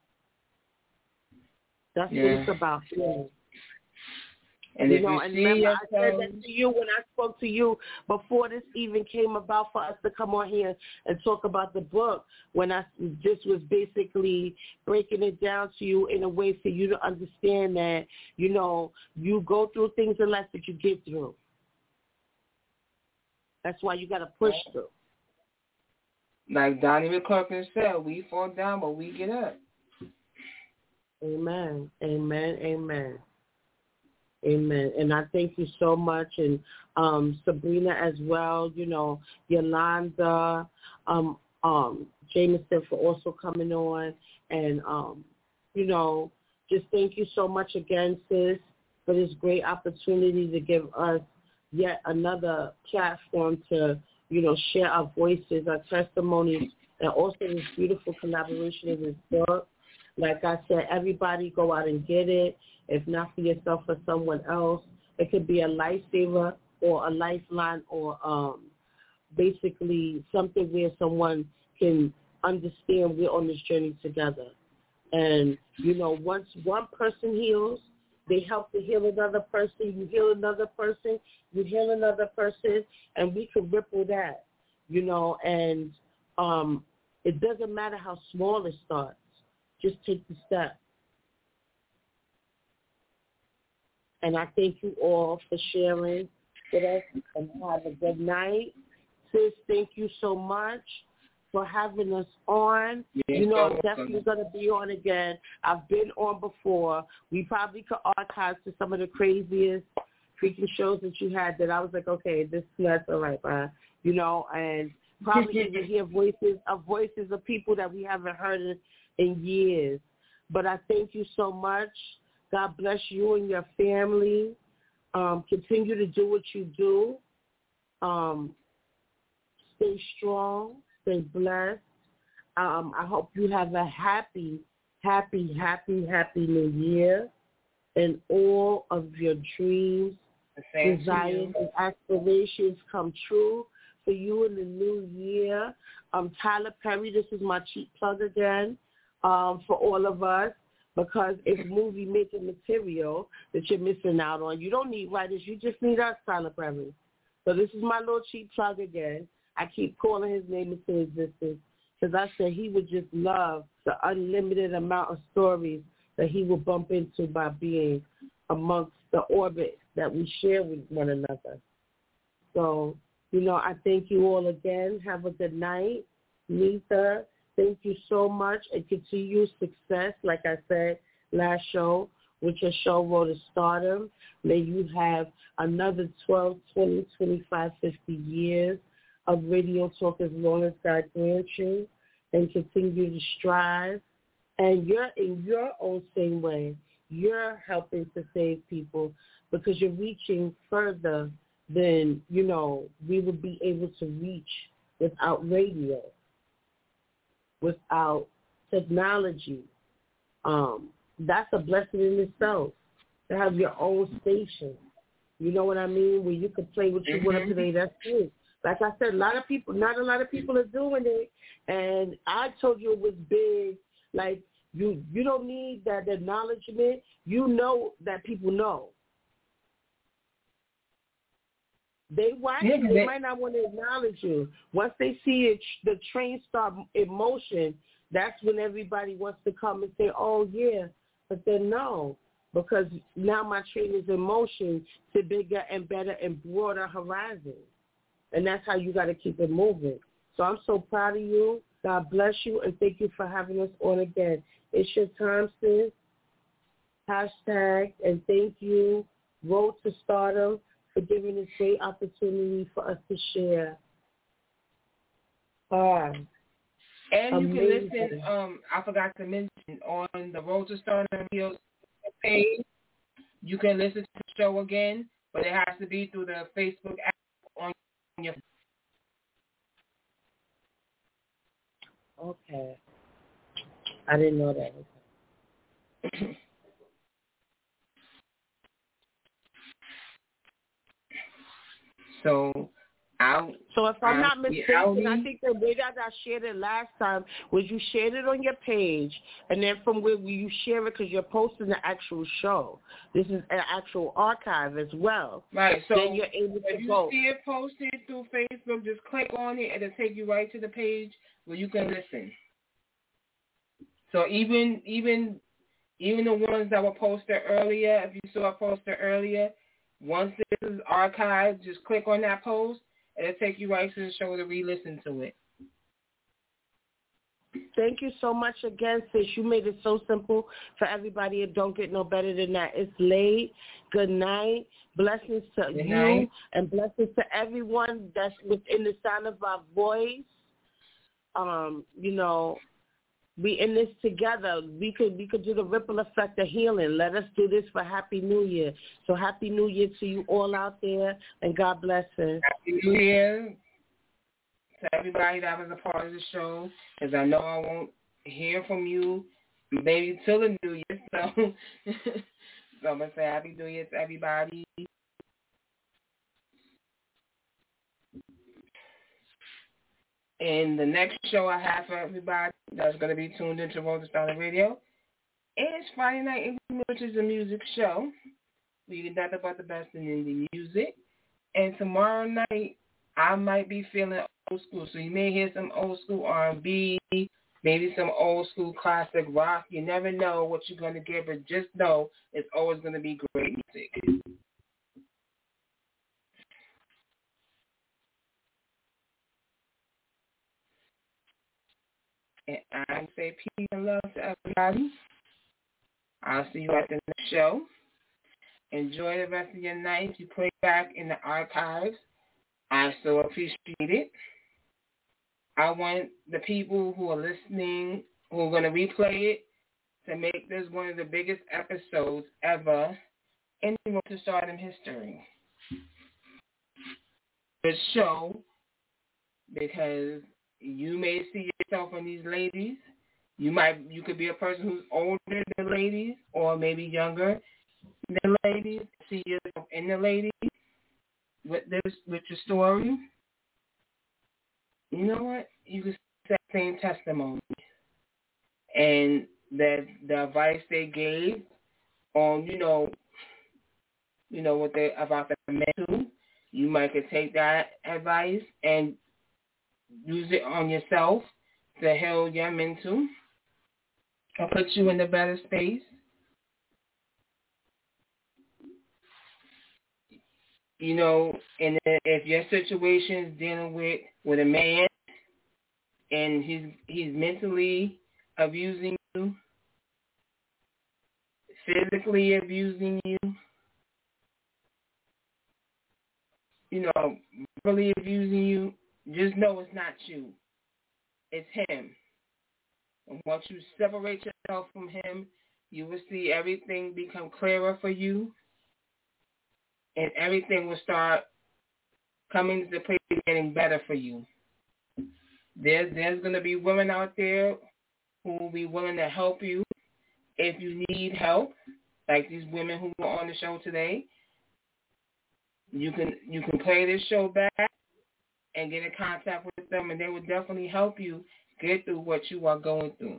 That's yeah. what it's about, healing. And you if know, you and see remember, yourself, I said that to you when I spoke to you before this even came about for us to come on here and talk about the book. When I this was basically breaking it down to you in a way for you to understand that, you know, you go through things in life that you get through. That's why you got to push through. Like Donnie McClurkin said, we fall down, but we get up. Amen. Amen. Amen. Amen. And I thank you so much. And um, Sabrina as well, you know, Yolanda, um, um, Jameson for also coming on. And, um, you know, just thank you so much again, sis, for this great opportunity to give us yet another platform to, you know, share our voices, our testimonies, and also this beautiful collaboration of this book. Like I said, everybody go out and get it. If not for yourself, for someone else. It could be a lifesaver or a lifeline or um, basically something where someone can understand we're on this journey together. And, you know, once one person heals, they help to heal another person. You heal another person. You heal another person. And we can ripple that, you know. And um, it doesn't matter how small it starts. Just take the step. And I thank you all for sharing with us, and have a good night. Sis, thank you so much for having us on. Yes, you know, I'm welcome. definitely going to be on again. I've been on before. We probably could archive to some of the craziest freaking shows that you had that I was like, okay, this that's all right, bro. You know, and probably even hear voices of voices of people that we haven't heard in, in years. But I thank you so much. God bless you and your family. Um, continue to do what you do. Um, stay strong. Stay blessed. Um, I hope you have a happy, happy, happy, happy new year. And all of your dreams, desires, and aspirations come true for you in the new year. Um, Tyler Perry, this is my cheap plug again um, for all of us. Because it's movie-making material that you're missing out on. You don't need writers. You just need us, Tyler Perry. So this is my little cheap plug again. I keep calling his name into existence because I said he would just love the unlimited amount of stories that he would bump into by being amongst the orbit that we share with one another. So, you know, I thank you all again. Have a good night. Nita, thank you so much and continue success, like I said last show, with your show, Road to Stardom. May you have another twelve, twenty, twenty-five, fifty years of radio talk as long as God grants you, and continue to strive. And you're in your own same way. You're helping to save people because you're reaching further than, you know, we would be able to reach without radio, without technology. Um, that's a blessing in itself, to have your own station. You know what I mean? Where you can play what you Mm-hmm. want to play. That's true. Like I said, a lot of people, not a lot of people are doing it. And I told you it was big. Like, you you don't need that acknowledgement. You know that people know. They watch Yeah, you. They, they- might not want to acknowledge you. Once they see it, the train start in motion, that's when everybody wants to come and say, oh, yeah. But then no, because now my train is in motion to bigger and better and broader horizons. And that's how you got to keep it moving. So I'm so proud of you. God bless you, and thank you for having us on again. It's your time, sis. Hashtag, and thank you, Road to Stardom, for giving this great opportunity for us to share. Uh, And you Amazing. can listen, um, I forgot to mention, on the Road to Stardom Radio page, you can listen to the show again, but it has to be through the Facebook app on your phone. Okay. I didn't know that. So, I'll, So if I'm I'll not be mistaken, out I here. think the way that I shared it last time was you shared it on your page, and then from where you share it because you're posting the actual show. This is an actual archive as well. Right, so then you're able to if you go. see it posted through Facebook, just click on it and it'll take you right to the page where you can listen. So even even even the ones that were posted earlier, if you saw it posted earlier, once this is archived, just click on that post and it'll take you right to the show to re-listen to it. Thank you so much again, sis. You made it so simple for everybody. It don't get no better than that. It's late. Good night. Blessings to Good you night. and blessings to everyone that's within the sound of our voice. Um, you know, we in this together. We could we could do the ripple effect of healing. Let us do this for Happy New Year. So Happy New Year to you all out there, and God bless us. Happy New Year to everybody that was a part of the show, because I know I won't hear from you maybe till the New Year. So, so I'm going to say Happy New Year to everybody. And the next show I have for everybody that's going to be tuned into Road to Stardom Radio is Friday Night Indie, which is a music show. We get nothing but the best in indie music. And tomorrow night, I might be feeling old school. So you may hear some old school R and B, maybe some old school classic rock. You never know what you're going to get, but just know it's always going to be great music. And I say peace and love to everybody. I'll see you at the next show. Enjoy the rest of your night. If you play back in the archives, I so appreciate it. I want the people who are listening, who are going to replay it, to make this one of the biggest episodes ever in Road to Stardom history. This show, because you may see yourself in these ladies. You might, you could be a person who's older than ladies, or maybe younger than ladies. See yourself in the ladies with this, with your story. You know what? You can say that same testimony, and that the advice they gave on, you know, you know what they about the mental. You might could take that advice and use it on yourself to heal your mental or put you in a better space. You know, and if your situation is dealing with with a man and he's he's mentally abusing you, physically abusing you, you know, verbally abusing you, just know it's not you. It's him. And once you separate yourself from him, you will see everything become clearer for you, and everything will start coming into place, getting better for you. There's, there's going to be women out there who will be willing to help you if you need help, like these women who were on the show today. You can you can play this show back and get in contact with them, and they will definitely help you get through what you are going through.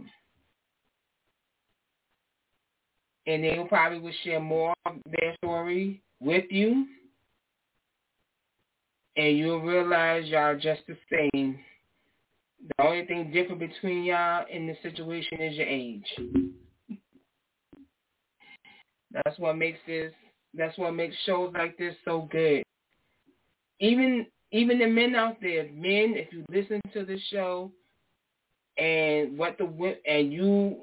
And they will probably will share more of their story with you, and you'll realize y'all just the same. The only thing different between y'all in this situation is your age. That's what makes this. That's what makes shows like this so good. Even even the men out there, men, if you listen to the show and what the and you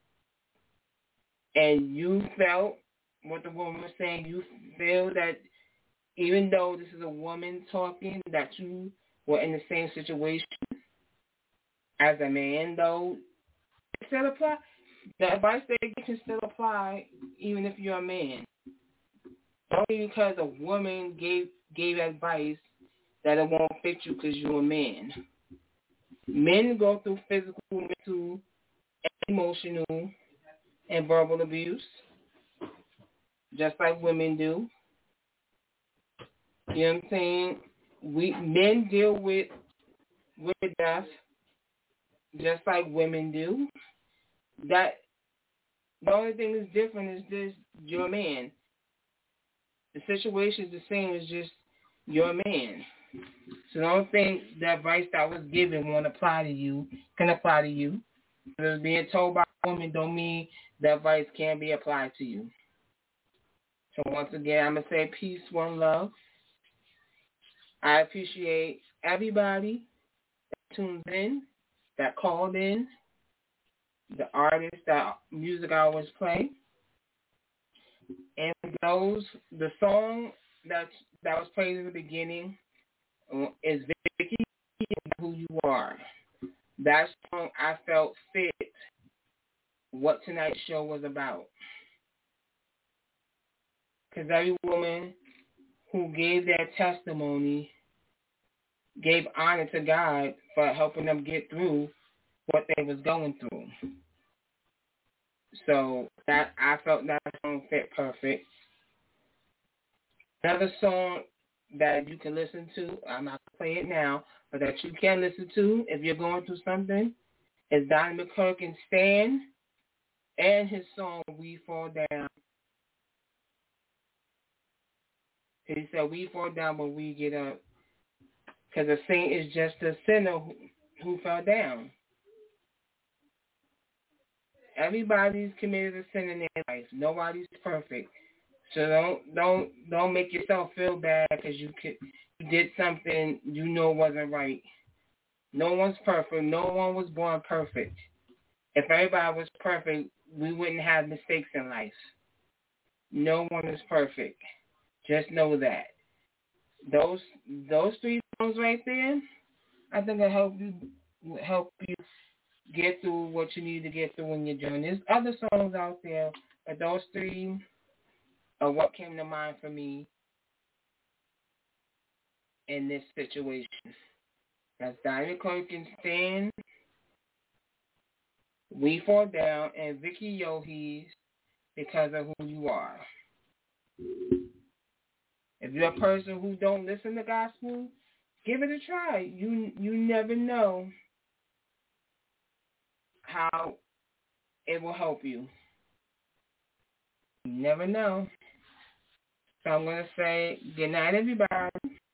and you felt what the woman was saying, you feel that even though this is a woman talking, that you were in the same situation as a man, though, it still apply. The advice they give can still apply even if you're a man. Only because a woman gave gave advice that it won't fit you because you're a man. Men go through physical, mental, emotional, and verbal abuse, just like women do. You know what I'm saying? We men deal with with death just like women do. That the only thing that's different is this: you're a man. The situation is the same, as just you're a man. So don't think the advice that was given won't apply to you, can apply to you. Because being told by a woman don't mean the advice can be applied to you. So once again, I'm going to say peace, one love. I appreciate everybody that tuned in, that called in, the artists that music I always play. And those, the song that that was played in the beginning is Vicky, Who You Are. That song I felt fit what tonight's show was about. Because every woman who gave their testimony gave honor to God for helping them get through what they was going through. So that I felt that song fit perfect. Another song that you can listen to, I'm not going to play it now, but that you can listen to if you're going through something, is Donnie McClurkin's Stand and his song We Fall Down. He said we fall down but we get up. Because a saint is just a sinner who, who fell down. Everybody's committed a sin in their life. Nobody's perfect. So don't don't don't make yourself feel bad because you could, you did something you know wasn't right. No one's perfect. No one was born perfect. If everybody was perfect, we wouldn't have mistakes in life. No one is perfect. Just know that. Those those three songs right there, I think will help you help you get through what you need to get through in your journey. There's other songs out there, but those three are what came to mind for me in this situation. That's Donnie McClurkin's Stand, We Fall Down, and Vicky Yohe's Because of Who You Are. If you're a person who don't listen to gospel, give it a try. You you never know how it will help you. You never know. So I'm going to say good night, everybody.